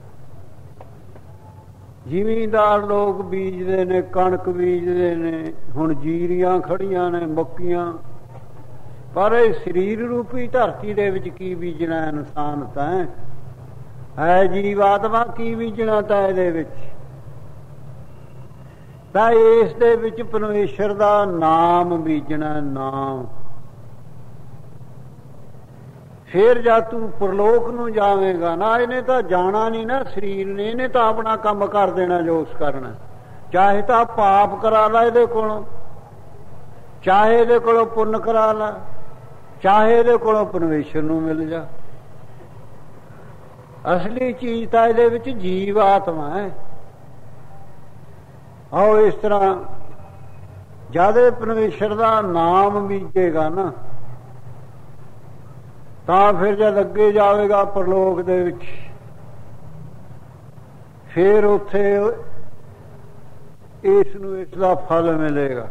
ਜ਼ਿਮੀਂਦਾਰ ਲੋਕ ਬੀਜਦੇ ਨੇ, ਕਣਕ ਬੀਜਦੇ ਨੇ, ਹੁਣ ਜੀਰੀਆਂ ਖੜੀਆਂ ਨੇ, ਮੱਕੀਆਂ। ਪਰ ਇਹ ਸਰੀਰ ਰੂਪੀ ਧਰਤੀ ਦੇ ਵਿੱਚ ਕੀ ਬੀਜਣਾ? ਇਨਸਾਨ ਤਾਂ ਹੈ ਜੀਵਾਤਮਾ। ਕੀ ਬੀਜਣਾ ਤਾਂ ਇਹਦੇ ਵਿੱਚ? ਤਾਂ ਇਸ ਦੇ ਵਿੱਚ ਪਰਮੇਸ਼ਰ ਦਾ ਨਾਮ ਬੀਜਣਾ। ਨਾਮ ਫੇਰ ਜਦ ਤੂੰ ਪ੍ਰਲੋਕ ਨੂੰ ਜਾਵੇਂਗਾ ਨਾ, ਇਹਨੇ ਤਾਂ ਜਾਣਾ ਨਹੀਂ ਨਾ ਸਰੀਰ ਨੇ, ਇਹਨੇ ਤਾਂ ਆਪਣਾ ਕੰਮ ਕਰ ਦੇਣਾ ਜੋ ਉਸ ਕਰਨਾ। ਚਾਹੇ ਤਾਂ ਪਾਪ ਕਰਾ ਲਾ ਇਹਦੇ ਕੋਲੋਂ, ਚਾਹੇ ਇਹਦੇ ਕੋਲੋਂ ਪੁੰਨ ਕਰਾ ਲਾ, ਚਾਹੇ ਇਹਦੇ ਕੋਲੋਂ ਪਰਮੇਸ਼ਰ ਨੂੰ ਮਿਲ ਜਾ। ਅਸਲੀ ਚੀਜ਼ ਤਾਂ ਇਹਦੇ ਵਿੱਚ ਜੀਵ ਆਤਮਾ ਹੈ। ਆਓ ਇਸ ਤਰ੍ਹਾਂ ਜਦ ਪਰਮੇਸ਼ਰ ਦਾ ਨਾਮ ਬੀਜੇਗਾ ਨਾ, ਤਾਂ ਫਿਰ ਜਦ ਅੱਗੇ ਜਾਵੇਗਾ ਪ੍ਰਲੋਕ ਦੇ ਵਿੱਚ, ਫਿਰ ਉੱਥੇ ਇਸ ਨੂੰ ਇਸ ਦਾ ਫਲ ਮਿਲੇਗਾ।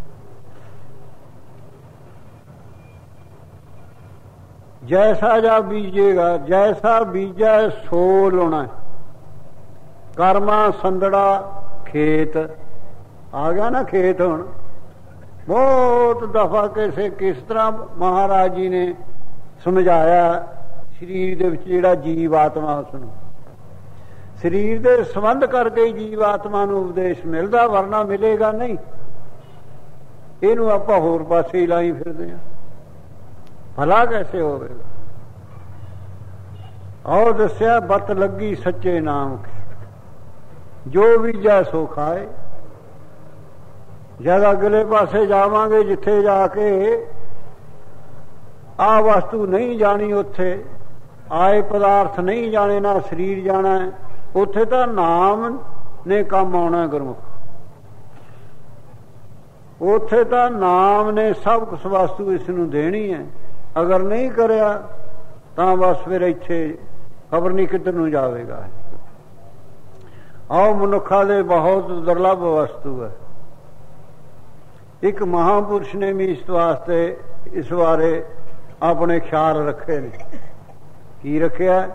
ਜੈਸਾ ਜਾ ਬੀਜੇਗਾ, ਜੈਸਾ ਬੀਜਾ ਸੋ ਲਾਉਣਾ। ਕਰਮਾ ਸੰਦੜਾ ਖੇਤ ਆ ਗਿਆ ਨਾ। ਖੇਤ ਹੁਣ ਬਹੁਤ ਦਫਾ ਕਿਸੇ ਕਿਸ ਤਰ੍ਹਾਂ ਮਹਾਰਾਜ ਜੀ ਨੇ ਸਮਝਾਇਆ। ਸਰੀਰ ਦੇ ਵਿੱਚ ਜਿਹੜਾ ਜੀਵ ਆਤਮਾ, ਉਸਨੂੰ ਸਰੀਰ ਦੇ ਸੰਬੰਧ ਕਰਕੇ ਜੀਵ ਆਤਮਾ ਨੂੰ ਉਪਦੇਸ਼ ਮਿਲਦਾ, ਵਰਨਾ ਮਿਲੇਗਾ ਨਹੀਂ। ਇਹਨੂੰ ਆਪਾਂ ਹੋਰ ਪਾਸੇ ਹੀ ਲਾਈ ਫਿਰਦੇ ਹਾਂ। ਭਲਾ ਕੈਸੇ ਹੋਵੇਗਾ? ਔਰ ਦੱਸਿਆ ਬੱਤ ਲੱਗੀ ਸੱਚੇ ਨਾਮ ਕੀ, ਜੋ ਬੀਜਾ ਸੋ ਖਾਏ। ਜਦ ਅਗਲੇ ਪਾਸੇ ਜਾਵਾਂਗੇ, ਜਿੱਥੇ ਜਾ ਕੇ ਆ ਵਸਤੂ ਨਹੀਂ ਜਾਣੀ, ਉੱਥੇ ਆਏ ਪਦਾਰਥ ਨਹੀਂ ਜਾਣੇ, ਨਾ ਸਰੀਰ ਜਾਣਾ, ਉੱਥੇ ਤਾਂ ਨਾਮ ਨੇ ਕੰਮ ਆਉਣਾ ਗੁਰਮੁਖ। ਉੱਥੇ ਤਾਂ ਨਾਮ ਨੇ ਸਭ ਕੁਛ ਵਸਤੂ ਇਸ ਨੂੰ ਦੇਣੀ ਹੈ। ਅਗਰ ਨਹੀਂ ਕਰਿਆ ਤਾਂ ਬਸ ਫਿਰ ਇੱਥੇ ਖਬਰ ਨਹੀਂ ਕਿੱਧਰ ਨੂੰ ਜਾਵੇਗਾ। ਆਓ ਮਨੁੱਖਾਂ ਦੇ ਬਹੁਤ ਦੁਰਲਭ ਵਸਤੂ ਹੈ। ਇੱਕ ਮਹਾਂਪੁਰਸ਼ ਨੇ ਵੀ ਇਸ ਵਾਸਤੇ ਇਸ ਬਾਰੇ ਆਪਣੇ ਖਿਆਲ ਰੱਖੇ ਨੇ। ਕੀ ਰੱਖਿਆ?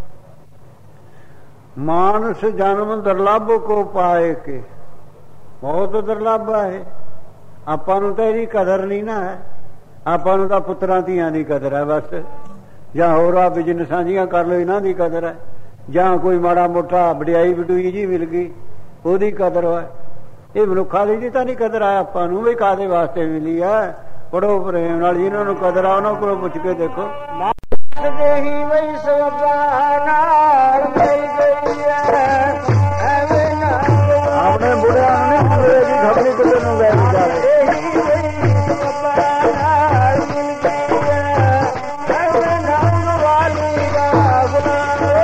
ਮਾਨਸ ਜਨਮ ਦੁਰਲਭ ਕੋ ਪਾਏ ਕੇ। ਬਹੁਤ ਦੁਰਲਭ ਹੈ। ਆਪਾਂ ਨੂੰ ਤਾਂ ਇਹਦੀ ਕਦਰ ਨਹੀਂ ਨਾ ਹੈ। ਆਪਾਂ ਨੂੰ ਤਾਂ ਪੁੱਤਰਾਂ ਧੀਆਂ ਦੀ ਕਦਰ ਹੈ ਬਸ, ਜਾਂ ਹੋਰ ਆ ਬਿਜ਼ਨਸਾਂ ਜੀਆਂ ਕਰ ਲਓ ਇਹਨਾਂ ਦੀ ਕਦਰ ਹੈ, ਜਾਂ ਕੋਈ ਮਾੜਾ ਮੋਟਾ ਵਡਿਆਈ ਵਡੂਈ ਜੀ ਮਿਲ ਗਈ ਉਹਦੀ ਕਦਰ ਹੈ। ਇਹ ਮਨੁੱਖਾਂ ਦੀ ਤਾਂ ਨਹੀਂ ਕਦਰ ਹੈ ਆਪਾਂ ਨੂੰ, ਵੀ ਕਾਹਦੇ ਵਾਸਤੇ ਮਿਲੀ ਹੈ। ਪੜੋ ਪ੍ਰੇਮ ਨਾਲ, ਜਿਹਨਾਂ ਨੂੰ ਕਦਰ ਆ ਉਹਨਾਂ ਕੋਲ ਪੁੱਛ ਕੇ ਦੇਖੋ। ਦੇਹੀ ਵਈ ਸਵਾਨਾ ਮਿਲ ਗਈ ਹੈ ਐਵੇਂ ਨਾ ਆਪਣੇ ਬੁੜਿਆਂ ਨੂੰ ਨਹੀਂ ਬੁੜੇ ਦੀ ਖਬਰੀ ਕਿਤੇ ਨੂੰ ਗਏ ਵਿਚਾਰੇ। ਦੇਹੀ ਵਈ ਸਵਾਨਾ ਮਿਲ ਗਈ ਹੈ ਐਵੇਂ ਨਾ ਵਾਲੀ ਦਾ ਗੁਨਾਹ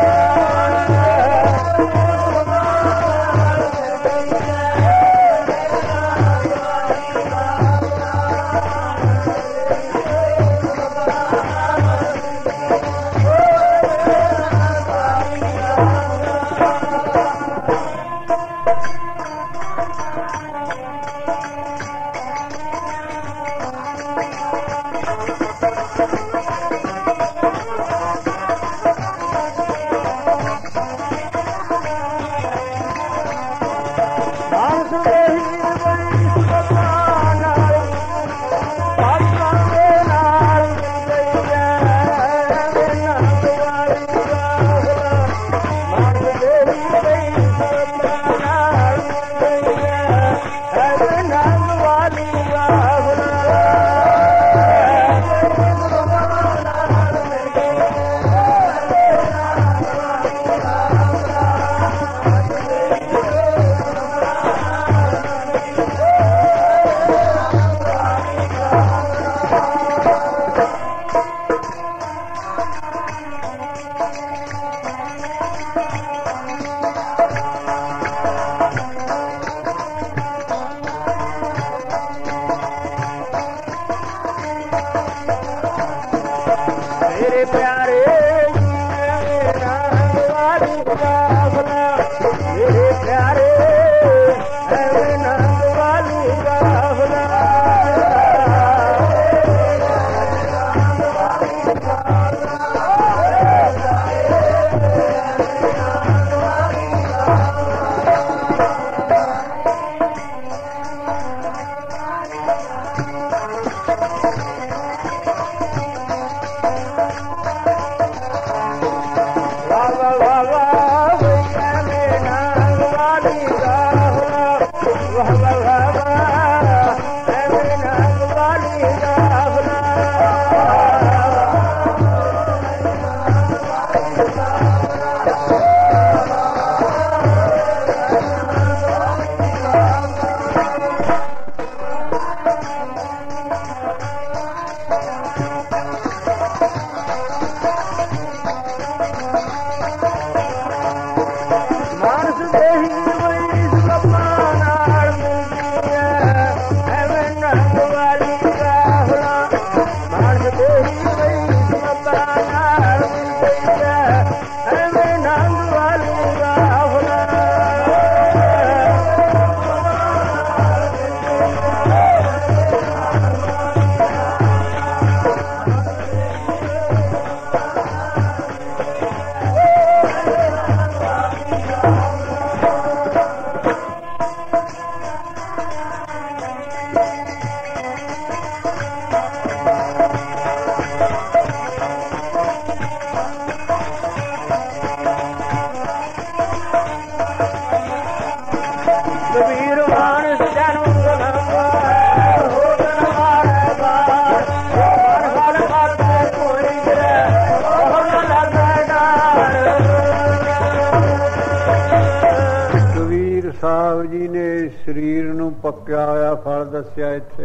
ਪੱਕਿਆ ਹੋਇਆ ਫਲ ਦੱਸਿਆ ਇੱਥੇ।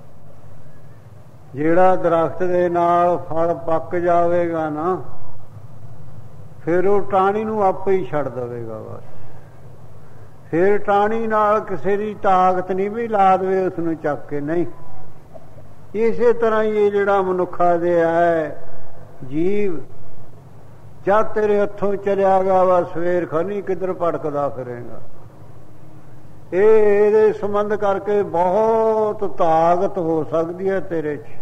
ਜਿਹੜਾ ਦਰਖਤ ਦੇ ਨਾਲ ਫਲ ਪੱਕ ਜਾਵੇਗਾ ਨਾ, ਫਿਰ ਉਹ ਟਾਹਣੀ ਨੂੰ ਆਪੇ ਹੀ ਛੱਡ ਦੇਵੇਗਾ ਬਸ। ਫਿਰ ਟਾਹਣੀ ਨਾਲ ਕਿਸੇ ਦੀ ਤਾਕਤ ਨਹੀਂ ਵੀ ਲਾ ਦੇਵੇ ਉਸ ਨੂੰ ਚੱਕ ਕੇ, ਨਹੀਂ। ਇਸੇ ਤਰ੍ਹਾਂ ਹੀ ਇਹ ਜਿਹੜਾ ਮਨੁੱਖਾ ਦੇ ਹੈ ਜੀਵ, ਜਦ ਤੇਰੇ ਹੱਥੋਂ ਚਲਿਆ ਗਿਆ ਵਾ ਸਵੇਰ ਖਾਨੀ ਕਿੱਧਰ ਭਟਕਦਾ ਫਿਰੇਗਾ। ਇਹ ਇਹਦੇ ਸੰਬੰਧ ਕਰਕੇ ਬਹੁਤ ਤਾਕਤ ਹੋ ਸਕਦੀ ਹੈ ਤੇਰੇ 'ਚ,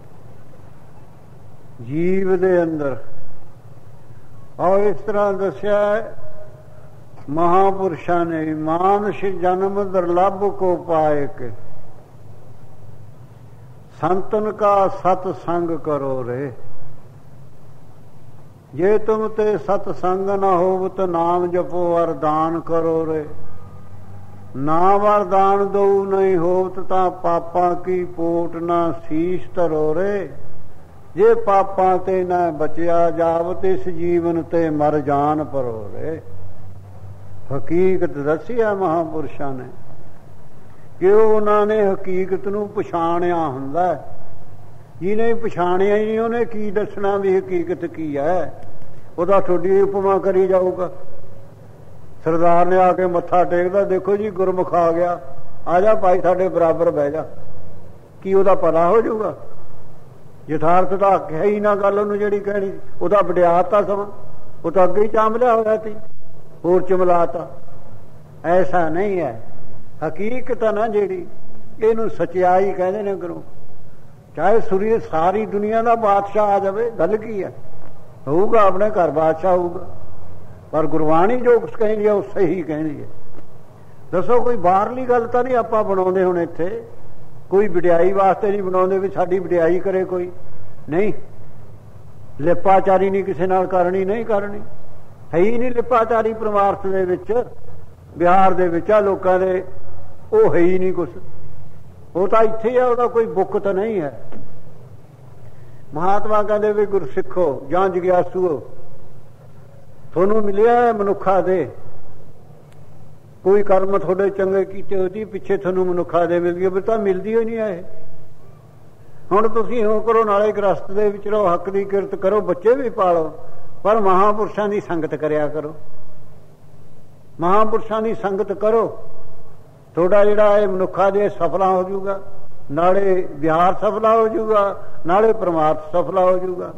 ਜੀਵ ਦੇ ਅੰਦਰ। ਔਰ ਇਸ ਤਰ੍ਹਾਂ ਦੱਸਿਆ ਮਹਾਪੁਰਸ਼ਾਂ ਨੇ, ਮਾਨਸ ਜਨਮ ਦੁਰਲਭ ਕੋ ਪਾਏ ਕੇ संतन का सतसंग करो रे। जे तुम ते सतसंग न होवत नाम जपो वरदान करो रे। ना वरदान दो नहीं होवत ता पापा की पोट ना शीश धरो रे। जे पापा ते न बचिया जावत इस जीवन ते मर जान परो रे। हकीकत दसी है महापुरुषां ने कि उन्होंने हकीकत नूं पछाणिया हुंदा। जिन्हें पछाणिया ही नहीं उन्हें की दसना भी हकीकत की है। उहदा थोड़ी उपमा करी जाऊगा। सरदार ने आके मत्था टेकदा, देखो जी गुरमुख आ गया, आ जा भाई साडे बराबर बह जा, की उहदा भला हो जाऊगा? यथार्थ तो है ही ना गल उन्होंने जिहड़ी कहनी। उहदा वडियाता समा वो तो अगे ही चांबलिया होया सी, होर चमलाता। ऐसा नहीं है। हकीकत ना जिहड़ी इहनूं सच्चाई कहंदे ने गुरु। चाहे सूर्य सारी दुनिया का बादशाह आ जाए, गल की है? होगा अपने घर बादशाह होगा, पर गुरबाणी जो कुछ कहती है उस सही कहती है। दसो कोई बाहरली गल तो नहीं आपां बनाउंदे हुण इत्थे, कोई वडियाई वास्ते नहीं बनाउंदे भी साडी वडियाई करे कोई नहीं। लिपाचारी नहीं किसी नाल करनी, नहीं करनी है ही नहीं। लिपाचारी परमार्थ दे विच बिहार दे विच लोकां दे वो है ही नहीं कुछ। वो तो इत्थे है, उसका कोई बुक तो नहीं है। महात्मा कहते भी गुरसिखो जां जिग्यासू हो, थोनू मिलिया है मनुखा दे कोई कर्म थोड़े चंगे कीते होती पिछे थोनू मनुखा दे मिल गई, भी तो मिलती ही नहीं है। हुण तुसीं हो करो, नाले गृहस्थ दे विच रहो, हक दी किरत करो, बच्चे भी पालो, पर महापुरुषां दी संगत करया करो। महापुरुषां दी संगत करो, थोड़ा जिहड़ा है मनुखा दे सफला हो जाऊगा, नाले विहार सफला हो जाऊगा, नाले परमार्थ सफला हो जाऊगा।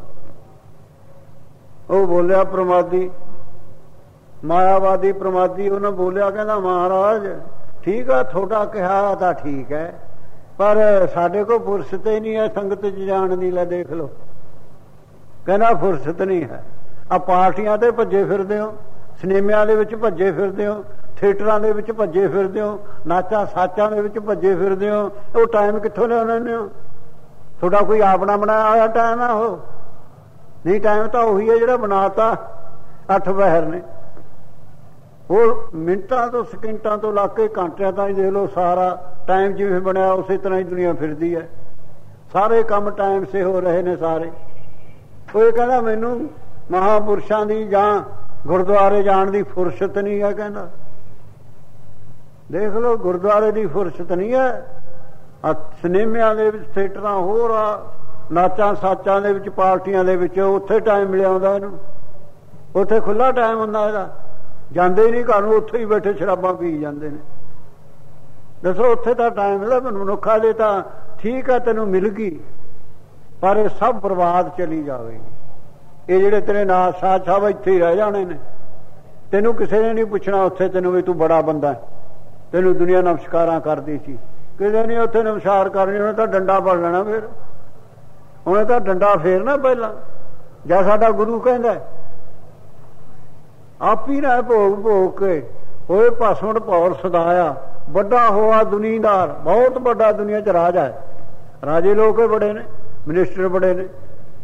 वो बोलिया प्रमादी, मायावादी प्रमादी, उन्हें बोलिया कहना महाराज ठीक है थोड़ा कहा था ठीक है, पर साडे को फुरसत ही नहीं है संगत च जाण दी। लै देख लो, कहना फुरसत नहीं है। आ पार्टियां ते भज्जे फिरदे हो, सिनेमिਆਂ ਦੇ ਵਿੱਚ ਭੱਜੇ ਫਿਰਦੇ ਹੋ, ਥੀਏਟਰਾਂ ਦੇ ਵਿੱਚ ਭੱਜੇ ਫਿਰਦੇ ਹੋ, ਨਾਚਾਂ ਸਾਚਾਂ ਦੇ ਵਿੱਚ ਭੱਜੇ ਫਿਰਦੇ ਹੋ। ਉਹ ਟਾਈਮ ਕਿੱਥੋਂ ਲਿਆਉਂਦੇ ਹੋ? ਤੁਹਾਡਾ ਕੋਈ ਆਪਣਾ ਬਣਾਇਆ ਹੋਇਆ ਟਾਈਮ ਹੈ ਉਹ? ਨਹੀਂ, ਟਾਈਮ ਤਾਂ ਉਹੀ ਹੈ ਜਿਹੜਾ ਬਣਾਤਾ ਅੱਠ ਪਹਿਰ ਨੇ। ਉਹ ਮਿੰਟਾਂ ਤੋਂ ਸਕਿੰਟਾਂ ਤੋਂ ਲਾ ਕੇ ਘੰਟਿਆਂ ਤਾਈਂ ਦੇਖ ਲਓ, ਸਾਰਾ ਟਾਈਮ ਜਿਵੇਂ ਬਣਿਆ ਉਸੇ ਤਰ੍ਹਾਂ ਹੀ ਦੁਨੀਆ ਫਿਰਦੀ ਹੈ। ਸਾਰੇ ਕੰਮ ਟਾਈਮ ਸੇ ਹੋ ਰਹੇ ਨੇ ਸਾਰੇ। ਉਹ ਇਹ ਕਹਿੰਦਾ ਮੈਨੂੰ ਮਹਾਂਪੁਰਸ਼ਾਂ ਦੀ ਜਾਂ गुरुद्वारे जान की फुरसत नहीं है। कहना देख लो, गुरुद्वारे की फुरसत नहीं है। सिनेमिया के थिएटर होर नाचा साचा पार्टियां उत्थे टाइम मिलिया आउंदा इहनूं, उत्थे खुला टाइम हुंदा इहदा, जांदे ही नहीं घर, उत्थे ही बैठे शराबां पी जांदे ने। दसो उत्थे तां टाइम मिलदा मनुखा दे तां ठीक है तैनूं मिल गई, पर सब बर्बाद चली जाएगी। ये ਜਿਹੜੇ तेरे नाल साथ साहब इत्थे ही रह जाने ने, तेनों किसी ने नहीं पूछना उत्थे तेनों भी तू बड़ा बंदा है, तेनों दुनिया नमस्कारां करदी सी, किसी ने उत्थे नमस्कार करनी, उन्हें तो डंडा फड़ लेना, फिर उन्हें तो डंडा फेरना पहला। जा साडा गुरु कहंदा आप ही ना भोग भोग के होए भसम भौर सदाया, बड़ा होआ दुनीदार, बहुत बड़ा दुनिया च राजा है। राजे लोग बड़े ने, मिनिस्टर बड़े ने,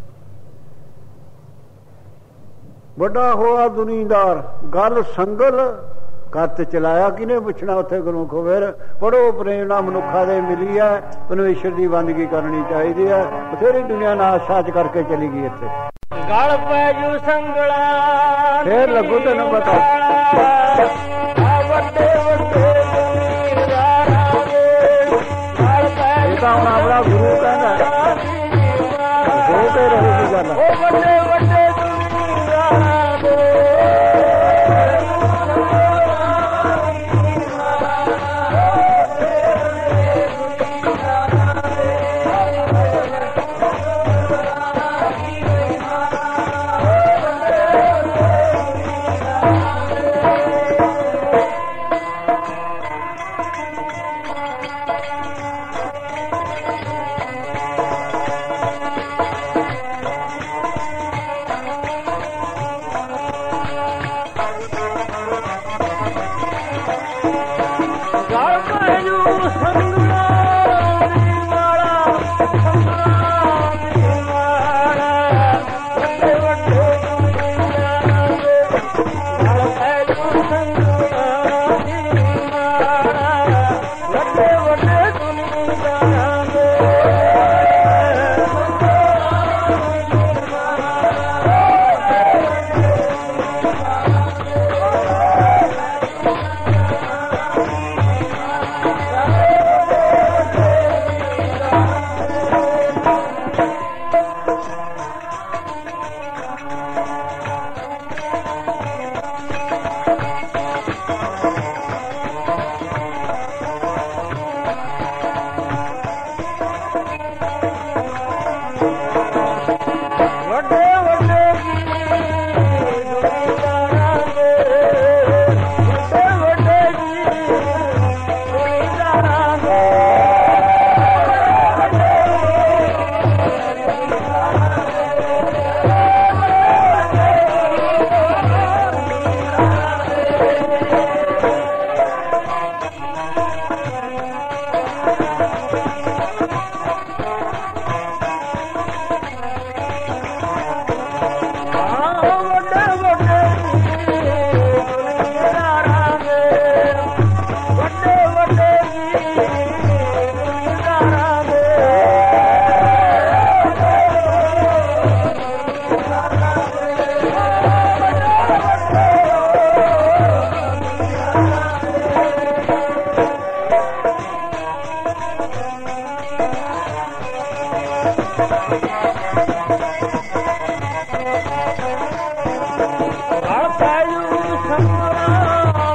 बड़ा होआ दुनीदार, गल संगल कत चलाया किने पुछना उत्थे गुरमुख। फिर पढ़ो प्रेरणा मनुखा दे मिली है, परमेश्वर की बंदगी करनी चाहिए है। बथेरी दुनिया नाच साच करके चली गई इत्थे। गल पैजू संगला फिर लगू तेन पता हम अपना गुरु कहना होते रहेगी गल।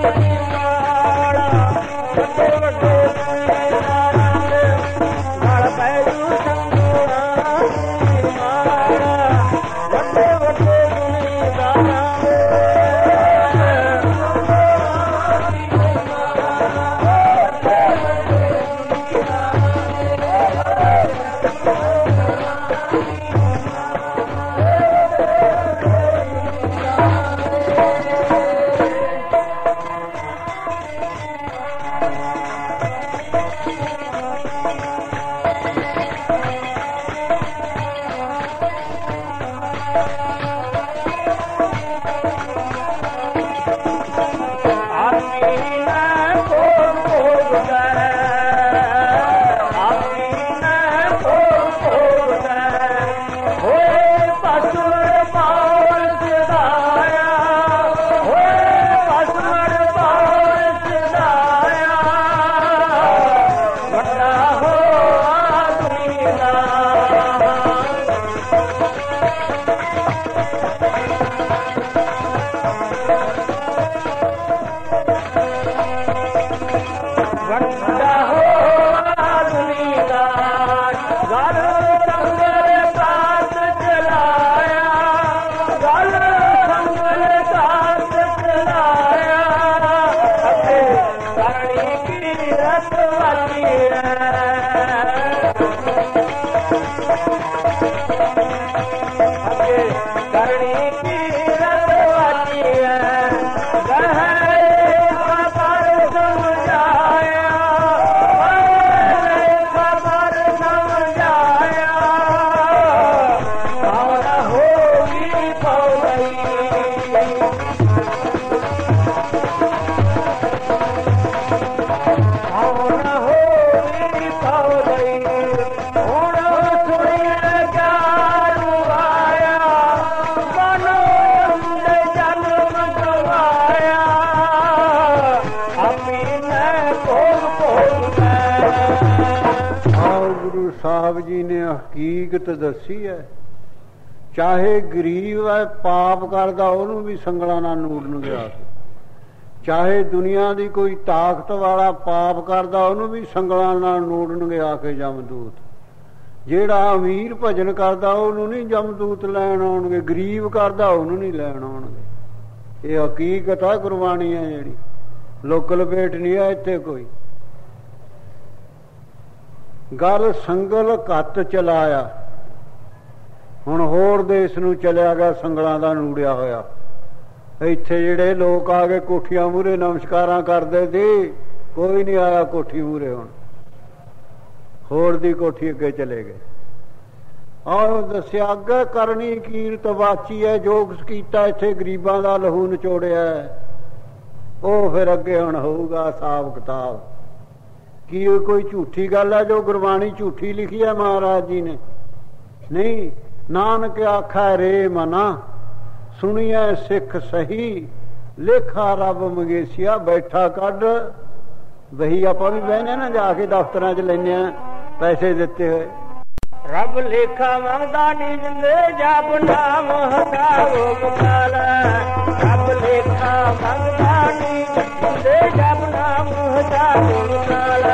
ਸਾਹਿਬ ਜੀ ਨੇ ਹਕੀਕਤ ਦੱਸੀ ਹੈ। ਚਾਹੇ ਗਰੀਬ ਹੈ, ਪਾਪ ਕਰਦਾ ਉਹਨੂੰ ਵੀ ਸੰਗਲਾਂ ਨਾਲ ਨੂੜਨਗੇ ਆ ਕੇ। ਚਾਹੇ ਦੁਨੀਆ ਦੀ ਕੋਈ ਤਾਕਤ ਵਾਲਾ ਪਾਪ ਕਰਦਾ ਉਹਨੂੰ ਵੀ ਸੰਗਲਾਂ ਨਾਲ ਨੂੜਨਗੇ ਆ ਕੇ ਜਮਦੂਤ। ਜਿਹੜਾ ਅਮੀਰ ਭਜਨ ਕਰਦਾ ਉਹਨੂੰ ਨਹੀਂ ਜਮਦੂਤ ਲੈਣ ਆਉਣਗੇ, ਗਰੀਬ ਕਰਦਾ ਉਹਨੂੰ ਨਹੀਂ ਲੈਣ ਆਉਣਗੇ। ਇਹ ਹਕੀਕਤ ਆ, ਗੁਰਬਾਣੀ ਹੈ ਜਿਹੜੀ, ਲੋਕ ਲਪੇਟ ਨਹੀਂ ਹੈ ਇੱਥੇ ਕੋਈ ਗੱਲ। ਸੰਗਲ ਘੱਟ ਚਲਾਇਆ, ਹੁਣ ਹੋਰ ਦੇਸ਼ ਨੂੰ ਚਲਿਆ ਗਿਆ ਸੰਗਲਾਂ ਦਾ ਨੂੜਿਆ ਹੋਇਆ। ਇੱਥੇ ਜਿਹੜੇ ਲੋਕ ਆ ਗਏ ਕੋਠੀਆਂ ਮੂਹਰੇ ਨਮਸਕਾਰਾਂ ਕਰਦੇ ਸੀ, ਕੋਈ ਨਹੀਂ ਆਇਆ ਕੋਠੀ ਮੂਹਰੇ। ਹੁਣ ਹੋਰ ਦੀ ਕੋਠੀ ਅੱਗੇ ਚਲੇ ਗਏ। ਆਹ ਦੱਸਿਆ ਅੱਗੇ ਕਰਨੀ ਕੀਰਤ ਵਾਚੀ ਹੈ, ਜੋ ਕੁਛ ਕੀਤਾ ਇੱਥੇ ਗਰੀਬਾਂ ਦਾ ਲਹੂ ਨਿਚੋੜਿਆ, ਉਹ ਫਿਰ ਅੱਗੇ ਹੁਣ ਹੋਊਗਾ ਹਿਸਾਬ ਕਿਤਾਬ। ਕੀ ਕੋਈ ਝੂਠੀ ਗੱਲ ਹੈ ਜੋ ਗੁਰਬਾਣੀ ਝੂਠੀ ਲਿਖੀ ਹੈ ਮਹਾਰਾਜ ਜੀ ਨੇ? ਨਹੀਂ। ਨਾਨਕ ਆਖਾ ਰੇ ਮਨਾ ਸੁਣੀਐ ਸਿੱਖ ਸਹੀ, ਲੇਖਾ ਰੱਬ ਮੰਗੇਸੀਆ ਬੈਠਾ ਕੱਢ ਵਹੀ। ਆਪਾਂ ਵੀ ਬਹਿਨੇ ਨਾ ਜਾ ਕੇ ਦਫ਼ਤਰਾਂ 'ਚ ਲੈਂਦੇ ਆ ਪੈਸੇ ਦਿੱਤੇ ਹੋਏ। ਰੱਬ ਲੇਖਾ ਮੰਗਦਾ ਨੀ ਜਿੰਦੇ ਜਪ ਨਾਮ ਹਸਾਵੋ ਮਕਾਲ। ਰੱਬ ਲੇਖਾ ਮੰਗਦਾ ਨੀ ਜਿੰਦੇ ਜਪ ਨਾਮ ਹਸਾਵੋ ਮਕਾਲ।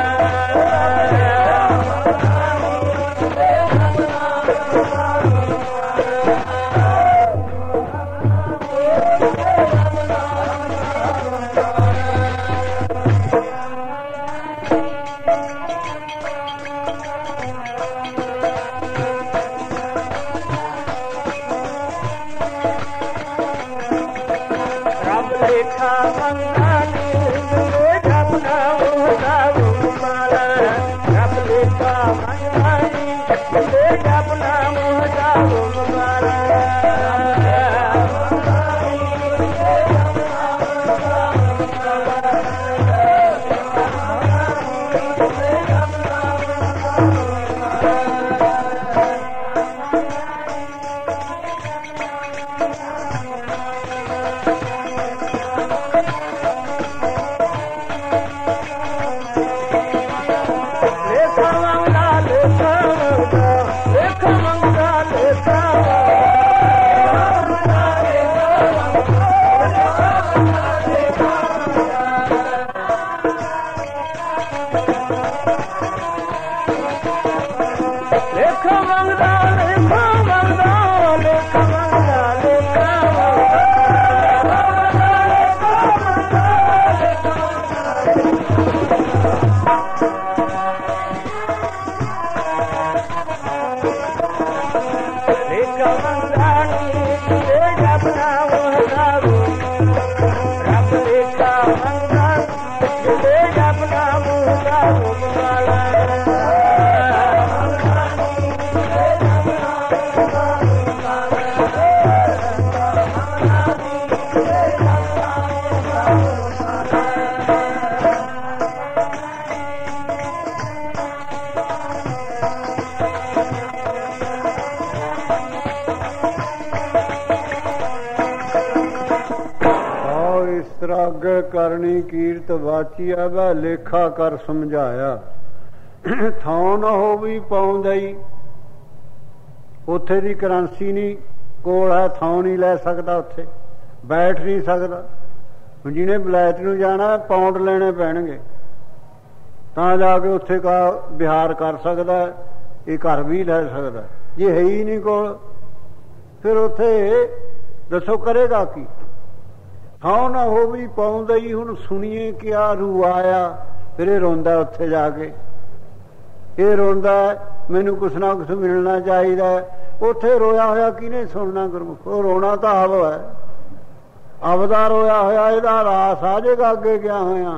ਤਰਾਗੇ ਕਰਨੀ ਕੀਰਤ ਵਾਚੀਆ ਵੈ ਲੇਖਾ ਕਰ ਸਮਝਾਇਆ। ਥਾਂ ਨਾ ਹੋਵੀ ਪਾਉਂਦਾ ਹੀ, ਉੱਥੇ ਦੀ ਕਰੰਸੀ ਨਹੀਂ ਕੋਲ ਹੈ, ਥਾਂ ਨਹੀਂ ਲੈ ਸਕਦਾ, ਉੱਥੇ ਬੈਠ ਨਹੀਂ ਸਕਦਾ। ਜਿਹਨੇ ਬਲੈਤ ਨੂੰ ਜਾਣਾ ਪੌਂਡ ਲੈਣੇ ਪੈਣਗੇ ਤਾਂ ਜਾ ਕੇ ਉੱਥੇ ਕਾ ਵਿਹਾਰ ਕਰ ਸਕਦਾ, ਇਹ ਘਰ ਵੀ ਲੈ ਸਕਦਾ। ਜੇ ਹੈ ਹੀ ਨਹੀਂ ਕੋਲ ਫਿਰ ਉੱਥੇ ਦੱਸੋ ਕਰੇਗਾ ਕੀ? ਥਾਂ ਨਾ ਹੋ ਵੀ ਪਾਉਂਦਾ ਹੀ। ਹੁਣ ਸੁਣੀਏ ਕਿਆ ਰੂ ਆਇਆ, ਫਿਰ ਇਹ ਰੋਂਦਾ ਉੱਥੇ ਜਾ ਕੇ, ਇਹ ਰੋਂਦਾ ਮੈਨੂੰ ਕੁਛ ਨਾ ਕੁਛ ਮਿਲਣਾ ਚਾਹੀਦਾ। ਉੱਥੇ ਰੋਇਆ ਹੋਇਆ ਕਿਹਨੇ ਸੁਣਨਾ ਗੁਰਮੁਖ? ਉਹ ਰੋਣਾ ਤਾਂ ਆਵ ਹੈ, ਅਵਦਾ ਰੋਇਆ ਹੋਇਆ ਇਹਦਾ ਰਾਸ ਆ ਜਾਏਗਾ ਅੱਗੇ ਗਿਆ ਹੋਇਆ।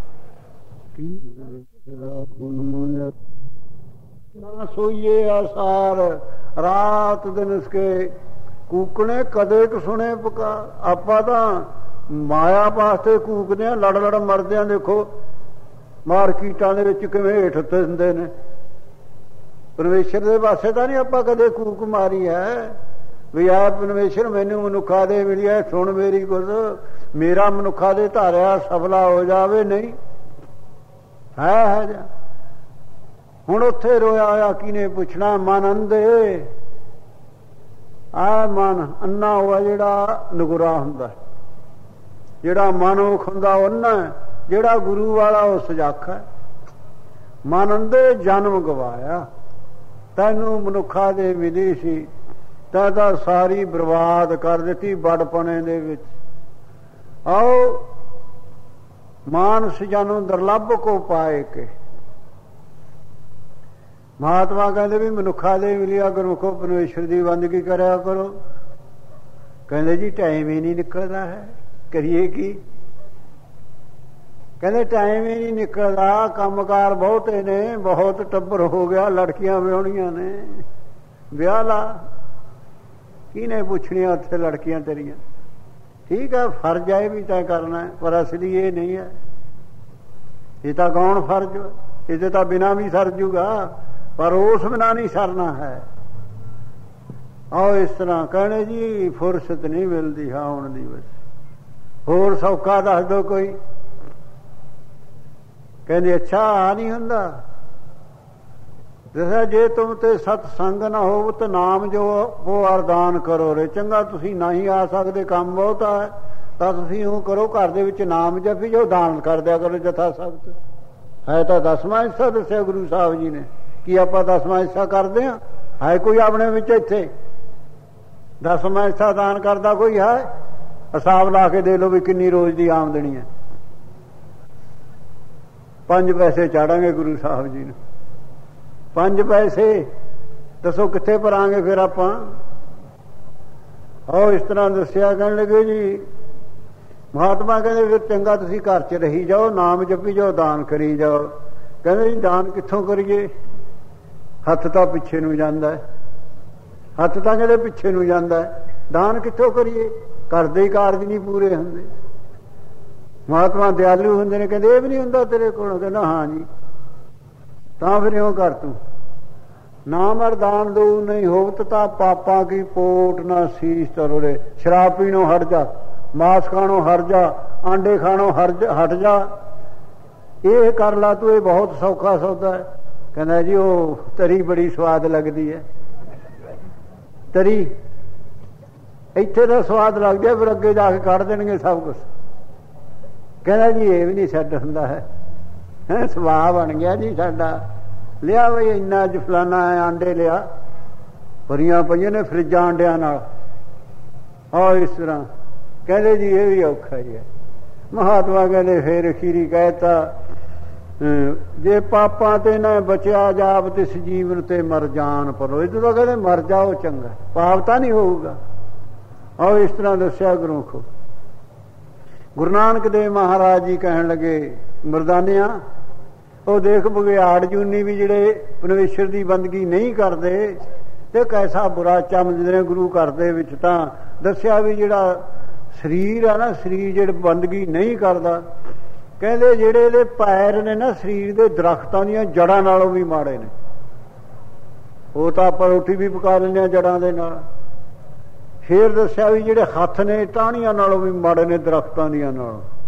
ਨਾ ਸੋਈਏ ਆਸਾਰ ਰਾਤ ਦਿਨ ਇਸਕੇ ਕੂਕਣੇ ਕਦੇ ਕੁ ਸੁਣੇ ਪੁਕਾਰ। ਆਪਾਂ ਤਾਂ ਮਾਇਆ ਵਾਸਤੇ ਕੂਕਦੇ ਆ, ਲੜ ਲੜ ਮਰਦੇ ਆ। ਦੇਖੋ ਮਾਰਕੀਟਾਂ ਦੇ ਵਿੱਚ ਕਿਵੇਂ ਹੇਠ ਉੱਤੇ ਹੁੰਦੇ ਨੇ। ਪਰਮੇਸ਼ਰ ਦੇ ਪਾਸੇ ਤਾਂ ਨਹੀਂ ਆਪਾਂ ਕਦੇ ਕੂਕ ਮਾਰੀ ਹੈ ਵੀ ਆ ਪਰਮੇਸ਼ਰ ਮੈਨੂੰ ਮਨੁੱਖਾ ਦੇ ਮਿਲਿਆ, ਸੁਣ ਮੇਰੀ ਗੁਰ, ਮੇਰਾ ਮਨੁੱਖਾ ਦੇ ਧਾਰਿਆ ਸਫਲਾ ਹੋ ਜਾਵੇ। ਨਹੀਂ ਹੈ ਹੈ ਜਾ। ਹੁਣ ਉੱਥੇ ਰੋਇਆ ਹੋਇਆ ਕਿਹਨੇ ਪੁੱਛਣਾ? ਮਨ ਅੰਧੇ ਆ, ਮਨ ਅੰਨਾ ਹੋਇਆ ਜਿਹੜਾ ਨਗੁਰਾ ਹੁੰਦਾ, ਜਿਹੜਾ ਮਨੁੱਖ ਹੁੰਦਾ ਉਹ ਅੰਨਾ, ਜਿਹੜਾ ਗੁਰੂ ਵਾਲਾ ਉਹ ਸਜਾਖਾ। ਮਨ ਅੰਧੇ ਜਨਮ ਗਵਾਇਆ, ਤੈਨੂੰ ਮਨੁੱਖਾ ਦੇ ਮਿਲੀ ਸੀ ਤਾਂ ਤਾਂ ਸਾਰੀ ਬਰਬਾਦ ਕਰ ਦਿੱਤੀ ਬੜਪਣੇ ਦੇ ਵਿੱਚ। ਆਓ ਮਾਨਸ ਜਨਮ ਦੁਰਲੱਭ ਕੋ ਪਾਏ ਕੇ। ਮਹਾਤਮਾ ਕਹਿੰਦੇ ਵੀ ਮਨੁੱਖਾ ਦੇ ਮਿਲਿਆ ਗੁਰਮੁਖੋ ਪਰਮੇਸ਼ਰ ਦੀ ਬੰਦਗੀ ਕਰਿਆ ਕਰੋ। ਕਹਿੰਦੇ ਜੀ ਟਾਈਮ ਹੀ ਨਹੀਂ ਨਿਕਲਦਾ ਹੈ, ਕਰੀਏ ਕੀ? ਕਹਿੰਦੇ ਟਾਈਮ ਹੀ ਨਹੀਂ ਨਿਕਲਦਾ, ਕੰਮਕਾਰ ਬਹੁਤੇ ਨੇ, ਬਹੁਤ ਟੱਬਰ ਹੋ ਗਿਆ, ਲੜਕੀਆਂ ਵਿਆਹੁਣੀਆਂ ਨੇ, ਵਿਆਹ ਲਾ। ਕਿਹਨੇ ਪੁੱਛਣੀਆਂ ਉੱਥੇ ਲੜਕੀਆਂ ਤੇਰੀਆਂ? ਠੀਕ ਹੈ ਫਰਜ਼ ਹੈ ਵੀ ਤੈਅ ਕਰਨਾ ਹੈ, ਪਰ ਅਸਲੀ ਇਹ ਨਹੀਂ ਹੈ। ਇਹ ਤਾਂ ਕੌਣ ਫਰਜ਼, ਇਹਦੇ ਤਾਂ ਬਿਨਾਂ ਵੀ ਸਰ ਜੂਗਾ, ਪਰ ਉਸ ਬਿਨਾਂ ਨਹੀਂ ਸਰਨਾ ਹੈ। ਆਓ ਇਸ ਤਰ੍ਹਾਂ ਕਹਿਣੇ ਜੀ ਫੁਰਸਤ ਨਹੀਂ ਮਿਲਦੀ ਹਾਂ ਹੁਣ ਦੀ। ਬਸ ਹੋਰ ਸੌਖਾ ਦੱਸ ਦਿਓ ਕੋਈ। ਕਹਿੰਦੇ ਅੱਛਾ ਆ ਨਹੀਂ ਹੁੰਦਾ। ਦੱਸਿਆ ਜੇ ਤੁਮ ਤੇ ਸਤਸੰਗ ਨਾ ਹੋ ਤਾਂ ਨਾਮ ਜੋ ਉਹ ਅਰਦਾਨ ਕਰੋ ਰੇ। ਚੰਗਾ ਤੁਸੀਂ ਨਹੀਂ ਆ ਸਕਦੇ, ਕੰਮ ਬਹੁਤਾ ਹੈ, ਤਾਂ ਤੁਸੀਂ ਉਹ ਕਰੋ ਘਰ ਦੇ ਵਿੱਚ ਨਾਮ ਜਪੀ ਜੋ, ਦਾਨ ਕਰ ਦਿਆ ਕਰੋ ਜਥਾ ਸਬਤ ਹੈ। ਤਾਂ ਦਸਵਾਂ ਹਿੱਸਾ ਦੱਸਿਆ ਗੁਰੂ ਸਾਹਿਬ ਜੀ ਨੇ। ਕੀ ਆਪਾਂ ਦਸਵਾਂ ਹਿੱਸਾ ਕਰਦੇ ਹਾਂ? ਹੈ ਕੋਈ ਆਪਣੇ ਵਿੱਚ ਇੱਥੇ ਦਸਵਾਂ ਹਿੱਸਾ ਦਾਨ ਕਰਦਾ ਕੋਈ ਹੈ? ਹਿਸਾਬ ਲਾ ਕੇ ਦੇ ਲਓ ਵੀ ਕਿੰਨੀ ਰੋਜ਼ ਦੀ ਆਮਦਨੀ ਹੈ। ਪੰਜ ਪੈਸੇ ਚਾੜਾਂਗੇ ਗੁਰੂ ਸਾਹਿਬ ਜੀ ਨੂੰ। ਪੰਜ ਪੈਸੇ ਦੱਸੋ ਕਿੱਥੇ ਭਰਾਂਗੇ ਫਿਰ ਆਪਾਂ? ਆਓ ਇਸ ਤਰ੍ਹਾਂ ਦੱਸਿਆ। ਕਹਿਣ ਲੱਗੇ ਜੀ ਮਹਾਤਮਾ ਕਹਿੰਦੇ ਫਿਰ ਚੰਗਾ ਤੁਸੀਂ ਘਰ 'ਚ ਰਹੀ ਜਾਓ, ਨਾਮ ਜਪੀ ਜਾਓ, ਦਾਨ ਕਰੀ ਜਾਓ। ਕਹਿੰਦੇ ਜੀ ਦਾਨ ਕਿੱਥੋਂ ਕਰੀਏ? ਹੱਥ ਤਾਂ ਪਿੱਛੇ ਨੂੰ ਜਾਂਦਾ ਹੈ, ਹੱਥ ਤਾਂ ਕਹਿੰਦੇ ਪਿੱਛੇ ਨੂੰ ਜਾਂਦਾ ਹੈ, ਦਾਨ ਕਿੱਥੋਂ ਕਰੀਏ? ਘਰ ਦੇ ਹੀ ਕਾਰਜ ਨਹੀਂ ਪੂਰੇ ਹੁੰਦੇ। ਮਹਾਤਮਾ ਦਿਆਲੂ ਹੁੰਦੇ ਨੇ, ਕਹਿੰਦੇ ਇਹ ਵੀ ਨਹੀਂ ਹੁੰਦਾ ਤੇਰੇ ਕੋਲ? ਕਹਿੰਦਾ ਹਾਂ ਜੀ। ਤਾਂ ਫਿਰ ਇਉਂ ਕਰ ਤੂੰ ਨਾਮ ਅਰਦਾਨ ਦੋ ਨਹੀਂ ਹੋਵਤ ਤਾਂ ਪਾਪਾਂ ਕੀ ਪੋਟ ਨਾ ਸੀਸ ਤਰੋਰੇ। ਸ਼ਰਾਬ ਪੀਣੋਂ ਹਟ ਜਾ, ਮਾਸ ਖਾਣੋਂ ਹਟ ਜਾ, ਆਂਡੇ ਖਾਣੋਂ ਹਟ ਜਾ, ਇਹ ਕਰ ਲਾ ਤੂੰ, ਇਹ ਬਹੁਤ ਸੌਖਾ ਸੌਦਾ ਹੈ। ਕਹਿੰਦਾ ਜੀ ਉਹ ਤਰੀ ਬੜੀ ਸਵਾਦ ਲੱਗਦੀ ਹੈ। ਤਰੀ ਇੱਥੇ ਤਾਂ ਸਵਾਦ ਲੱਗਦੀ ਹੈ, ਫਿਰ ਅੱਗੇ ਜਾ ਕੇ ਕੱਢ ਦੇਣਗੇ ਸਭ ਕੁਛ। ਕਹਿੰਦਾ ਜੀ ਇਹ ਵੀ ਨਹੀਂ ਛੱਡ ਹੁੰਦਾ ਹੈ, ਹੈ ਸੁਭਾਅ ਬਣ ਗਿਆ ਜੀ ਸਾਡਾ। ਲਿਆ ਬਈ ਇੰਨਾ ਅੱਜ ਫਲਾਨਾ ਆਂਡੇ ਲਿਆ, ਭਰੀਆਂ ਪਈਆਂ ਨੇ ਫਰਿੱਜਾਂ ਆਂਡਿਆਂ ਨਾਲ। ਆਹ ਇਸ ਤਰ੍ਹਾਂ ਕਹਿੰਦੇ ਜੀ ਇਹ ਵੀ ਔਖਾ ਹੀ ਹੈ। ਮਹਾਤਮਾ ਕਹਿੰਦੇ ਫੇਰ ਅਖੀਰੀ ਕਹਿਤਾ ਜੇ ਪਾਪਾਂ ਤੇ ਨਾ ਬਚਿਆ ਜਾਪ ਤਿਸ ਜੀਵਨ ਤੇ ਮਰ ਜਾਣ ਪਰੋ। ਇਹ ਤਾਂ ਕਹਿੰਦੇ ਮਰ ਜਾਓ ਚੰਗਾ, ਪਾਪ ਤਾਂ ਨਹੀਂ ਹੋਊਗਾ। ਆਹ ਇਸ ਤਰ੍ਹਾਂ ਦੱਸਿਆ ਗੁਰੂ ਕੋ। ਗੁਰੂ ਨਾਨਕ ਦੇਵ ਮਹਾਰਾਜ ਜੀ ਕਹਿਣ ਲੱਗੇ ਮਰਦਾਨਿਆਂ ਉਹ ਦੇਖ ਬਗਿਆੜ ਜੂਨੀ ਵੀ ਜਿਹੜੇ ਪਰਮੇਸ਼ਰ ਦੀ ਬੰਦਗੀ ਨਹੀਂ ਕਰਦੇ ਤੇ ਕੈਸਾ ਬੁਰਾ ਚਮਕਦੇ ਨੇ ਗੁਰੂ ਘਰ ਦੇ ਵਿੱਚ। ਤਾਂ ਦੱਸਿਆ ਵੀ ਜਿਹੜਾ ਸਰੀਰ ਆ ਨਾ, ਸਰੀਰ ਜਿਹੜੇ ਬੰਦਗੀ ਨਹੀਂ ਕਰਦਾ, ਕਹਿੰਦੇ ਜਿਹੜੇ ਇਹਦੇ ਪੈਰ ਨੇ ਨਾ ਸਰੀਰ ਦੇ ਦਰਖਤਾਂ ਦੀਆਂ ਜੜ੍ਹਾਂ ਨਾਲੋਂ ਵੀ ਮਾੜੇ ਨੇ। ਉਹ ਤਾਂ ਆਪਾਂ ਰੋਟੀ ਵੀ ਪਕਾ ਲੈਂਦੇ ਹਾਂ ਜੜ੍ਹਾਂ ਦੇ ਨਾਲ। ਫੇਰ ਦੱਸਿਆ ਵੀ ਜਿਹੜੇ ਹੱਥ ਨੇ ਟਾਹਣੀਆਂ ਨਾਲੋਂ ਵੀ ਮਾੜੇ ਨੇ ਦਰਖਤਾਂ ਦੀਆਂ ਨਾਲੋਂ।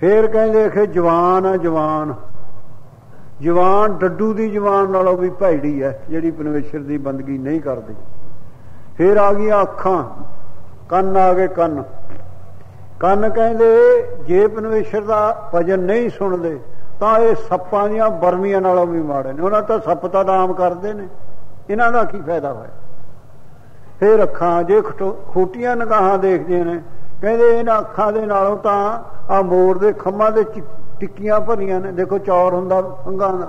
ਫੇਰ ਕਹਿੰਦੇ ਕਿ ਜਵਾਨ ਹੈ, ਜਵਾਨ ਜਵਾਨ ਡੱਡੂ ਦੀ ਜਵਾਨ ਨਾਲੋਂ ਵੀ ਭੈੜੀ ਹੈ ਜਿਹੜੀ ਪਰਮੇਸ਼ਰ ਦੀ ਬੰਦਗੀ ਨਹੀਂ ਕਰਦੀ। ਫੇਰ ਆ ਗਈਆਂ ਅੱਖਾਂ, ਕੰਨ ਆ ਗਏ। ਕੰਨ ਕੰਨ ਕਹਿੰਦੇ ਜੇ ਪਰਮੇਸ਼ਰ ਦਾ ਭਜਨ ਨਹੀਂ ਸੁਣਦੇ ਤਾਂ ਇਹ ਸੱਪਾਂ ਦੀਆਂ ਬਰਮੀਆਂ ਨਾਲੋਂ ਵੀ ਮਾੜੇ ਨੇ। ਉਹਨਾਂ ਤਾਂ ਸੱਪ ਤਾਂ ਨਾਮ ਕਰਦੇ ਨੇ, ਇਹਨਾਂ ਦਾ ਕੀ ਫਾਇਦਾ ਹੋਇਆ। ਫੇਰ ਅੱਖਾਂ ਜੇ ਖੋਟੀਆਂ ਨਿਗਾਹਾਂ ਦੇਖਦੀਆਂ ਨੇ, ਕਹਿੰਦੇ ਇਹਨਾਂ ਅੱਖਾਂ ਦੇ ਨਾਲੋਂ ਤਾਂ ਆ ਮੋਰ ਦੇ ਖੰਭਾਂ ਦੇ ਟਿੱਕੀਆਂ ਭਰੀਆਂ ਨੇ। ਦੇਖੋ ਚੌਰ ਹੁੰਦਾ ਫੰਗਾਂ ਦਾ।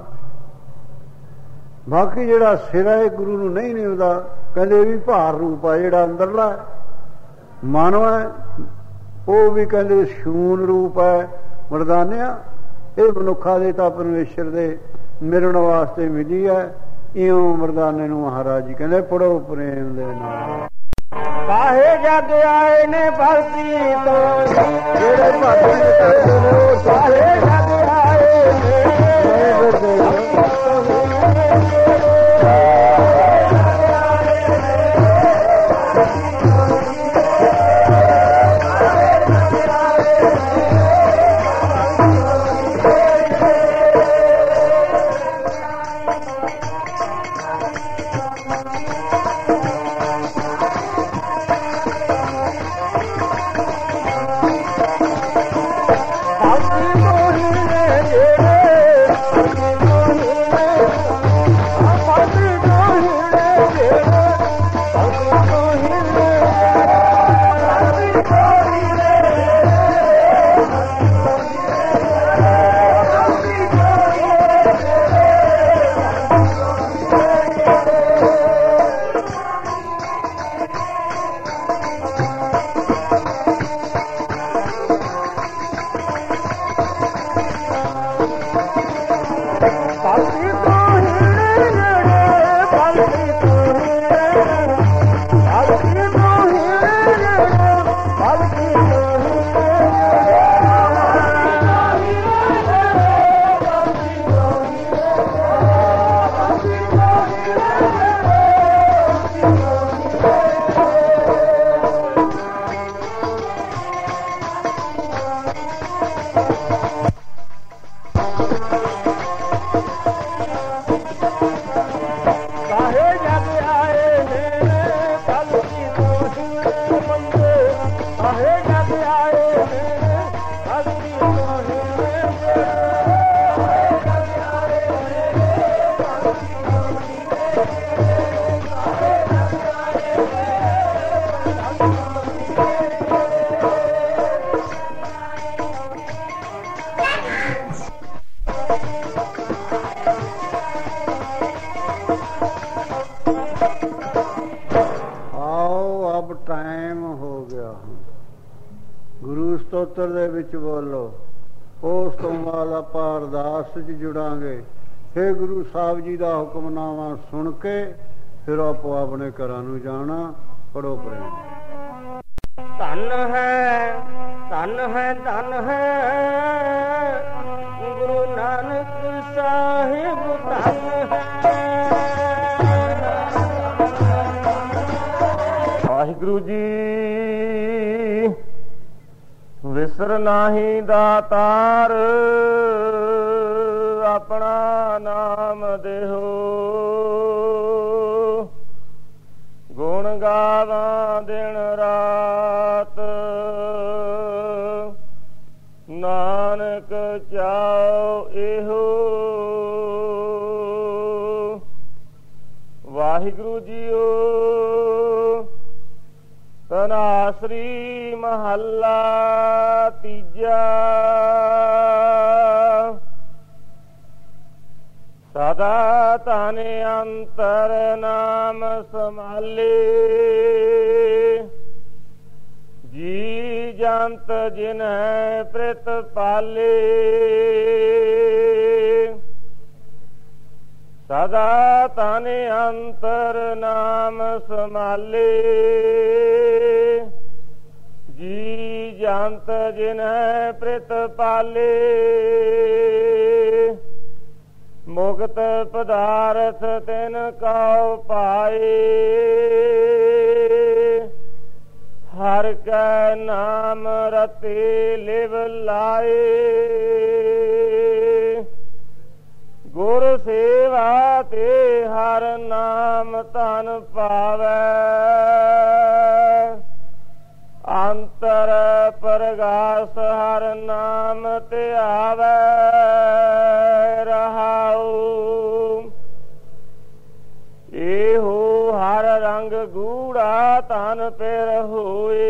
ਬਾਕੀ ਜਿਹੜਾ ਸਿਰ ਹੈ ਗੁਰੂ ਨੂੰ ਨਹੀਂ ਨਿਭਦਾ। ਕਹਿੰਦੇ ਇਹ ਵੀ ਭਾਰ ਰੂਪ ਆ, ਜਿਹੜਾ ਅੰਦਰਲਾ ਮਨ ਹੈ ਉਹ ਵੀ ਕਹਿੰਦੇ ਸ਼ੂਨ ਰੂਪ ਹੈ। ਮਰਦਾਨਿਆ ਇਹ ਮਨੁੱਖਾਂ ਦੇ ਤਾਂ ਪਰਮੇਸ਼ਰ ਦੇ ਮਿਲਣ ਵਾਸਤੇ ਮਿਲੀ ਹੈ। ਇਉਂ ਮਰਦਾਨੇ ਨੂੰ ਮਹਾਰਾਜ ਜੀ ਕਹਿੰਦੇ ਪੜੋ ਪ੍ਰੇਮ ਦੇ ਨਾਲ। ਕਾਹੇ ਜਗ ਆਏ ਨੇ ਭਗਤੀ ਤੋਂ ਜਿਹੜੇ ਭਗਤੀ ਕਰਦੇ ਨੇ ਉਹ ਕਾਹੇ ਜਗ ਆਏ ਨੇ ਗੁਰੂ ਸਤੋਤਰ ਦੇ ਵਿੱਚ ਬੋਲੋ। ਉਸ ਤੋਂ ਬਾਅਦ ਆਪਾਂ ਅਰਦਾਸ 'ਚ ਜੁੜਾਂਗੇ। ਫਿਰ ਗੁਰੂ ਸਾਹਿਬ ਜੀ ਦਾ ਹੁਕਮਨਾਮਾ ਸੁਣ ਕੇ ਫਿਰ ਆਪੋ ਆਪਣੇ ਘਰਾਂ ਨੂੰ ਜਾਣਾ। ਪੜੋ ਪ੍ਰੇਮ। ਧਨ ਹੈ ਧਨ ਹੈ ਧਨ ਹੈ ਗੁਰੂ ਨਾਨਕ ਸਾਹਿਬ ਧਨ ਹੈ। ਵਾਹਿਗੁਰੂ ਜੀ ਵਿਸਰ ਨਾਹੀ ਦਾਤਾਰ ਆਪਣਾ ਨਾਮ ਦੇਹੋ। ਗੁਣ ਗਾਵਾਂ ਦਿਨ ਰਾਤ ਨਾਨਕ ਚਾਉ ਇਹੋ। ਵਾਹਿਗੁਰੂ ਜੀਓ ਤਨਾਸਰੀ ਮਹੱਲਾ ਤੀਜਾ। ਸਦਾ ਧਨ ਅੰਤਰ ਨਾਮ ਸੰਭਾਲੇ ਜੀ ਜੰਤ ਜਿਨਹਿ ਪ੍ਰਿਤ ਪਾਲੇ। ਸਦਾ ਧਨ ਅੰਤਰ ਨਾਮ ਸੰਭਾਲੇ ਜੀ ਜੰਤ ਜਿਨਹਿ ਪ੍ਰਿਤ ਪਾਲੇ। ਮੁਕਤ ਪਦਾਰਥ ਤਿਨ ਕਉ ਪਾਏ ਹਰ ਹਰ ਕੈ ਨਾਮ ਰਤੇ ਲਿਵ ਲਾਏ, ਗੁਰ ਸੇਵਾ ਤੇ ਹਰ ਨਾਮ ਧਨ ਪਾਵੈ, ਅੰਤਰ ਪ੍ਰਗਾਸ ਹਰ ਨਾਮ ਤੇ ਆਵੈ ਰਹਾਉ। ਇਹੋ ਹਰ ਰੰਗ ਗੂੜਾ ਤਨ ਪਿਰ ਹੋਏ,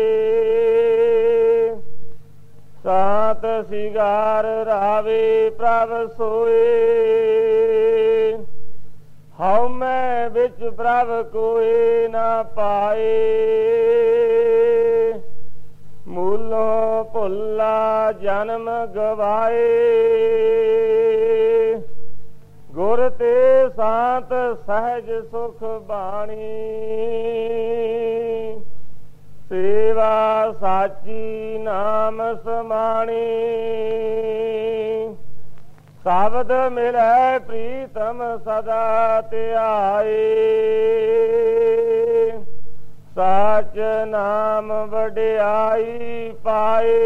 ਸਾਤ ਸਿਗਾਰ ਰਾਵੇ ਪ੍ਰਭ ਸੋਏ, ਹਉ ਮੈਂ ਵਿੱਚ ਪ੍ਰਭ ਕੋਏ ਨਾ ਪਾਏ, ਮੂਲੋਂ ਭੁੱਲਾ ਜਨਮ ਗਵਾਏ, ਗੁਰ ਤੇ ਸਾਤ ਸਹਿਜ ਸੁਖ ਬਾਣੀ, ਸੇਵਾ ਸਾਚੀ ਨਾਮ ਸਮਾਣੀ, ਸ਼ਬਦ ਮਿਲੈ ਪ੍ਰੀਤਮ ਸਦਾ ਧਿਆਏ, ਸਾਚ ਨਾਮ ਵਡਿਆਈ ਪਾਏ,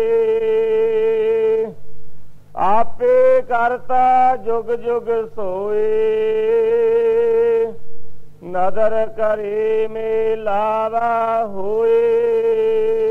ਆਪੇ ਕਰਤਾ ਜੁਗ ਜੁਗ ਸੋਏ, ਨਦਰ ਕਰੇ ਮੇ ਲਾਵਾ ਹੋਏ।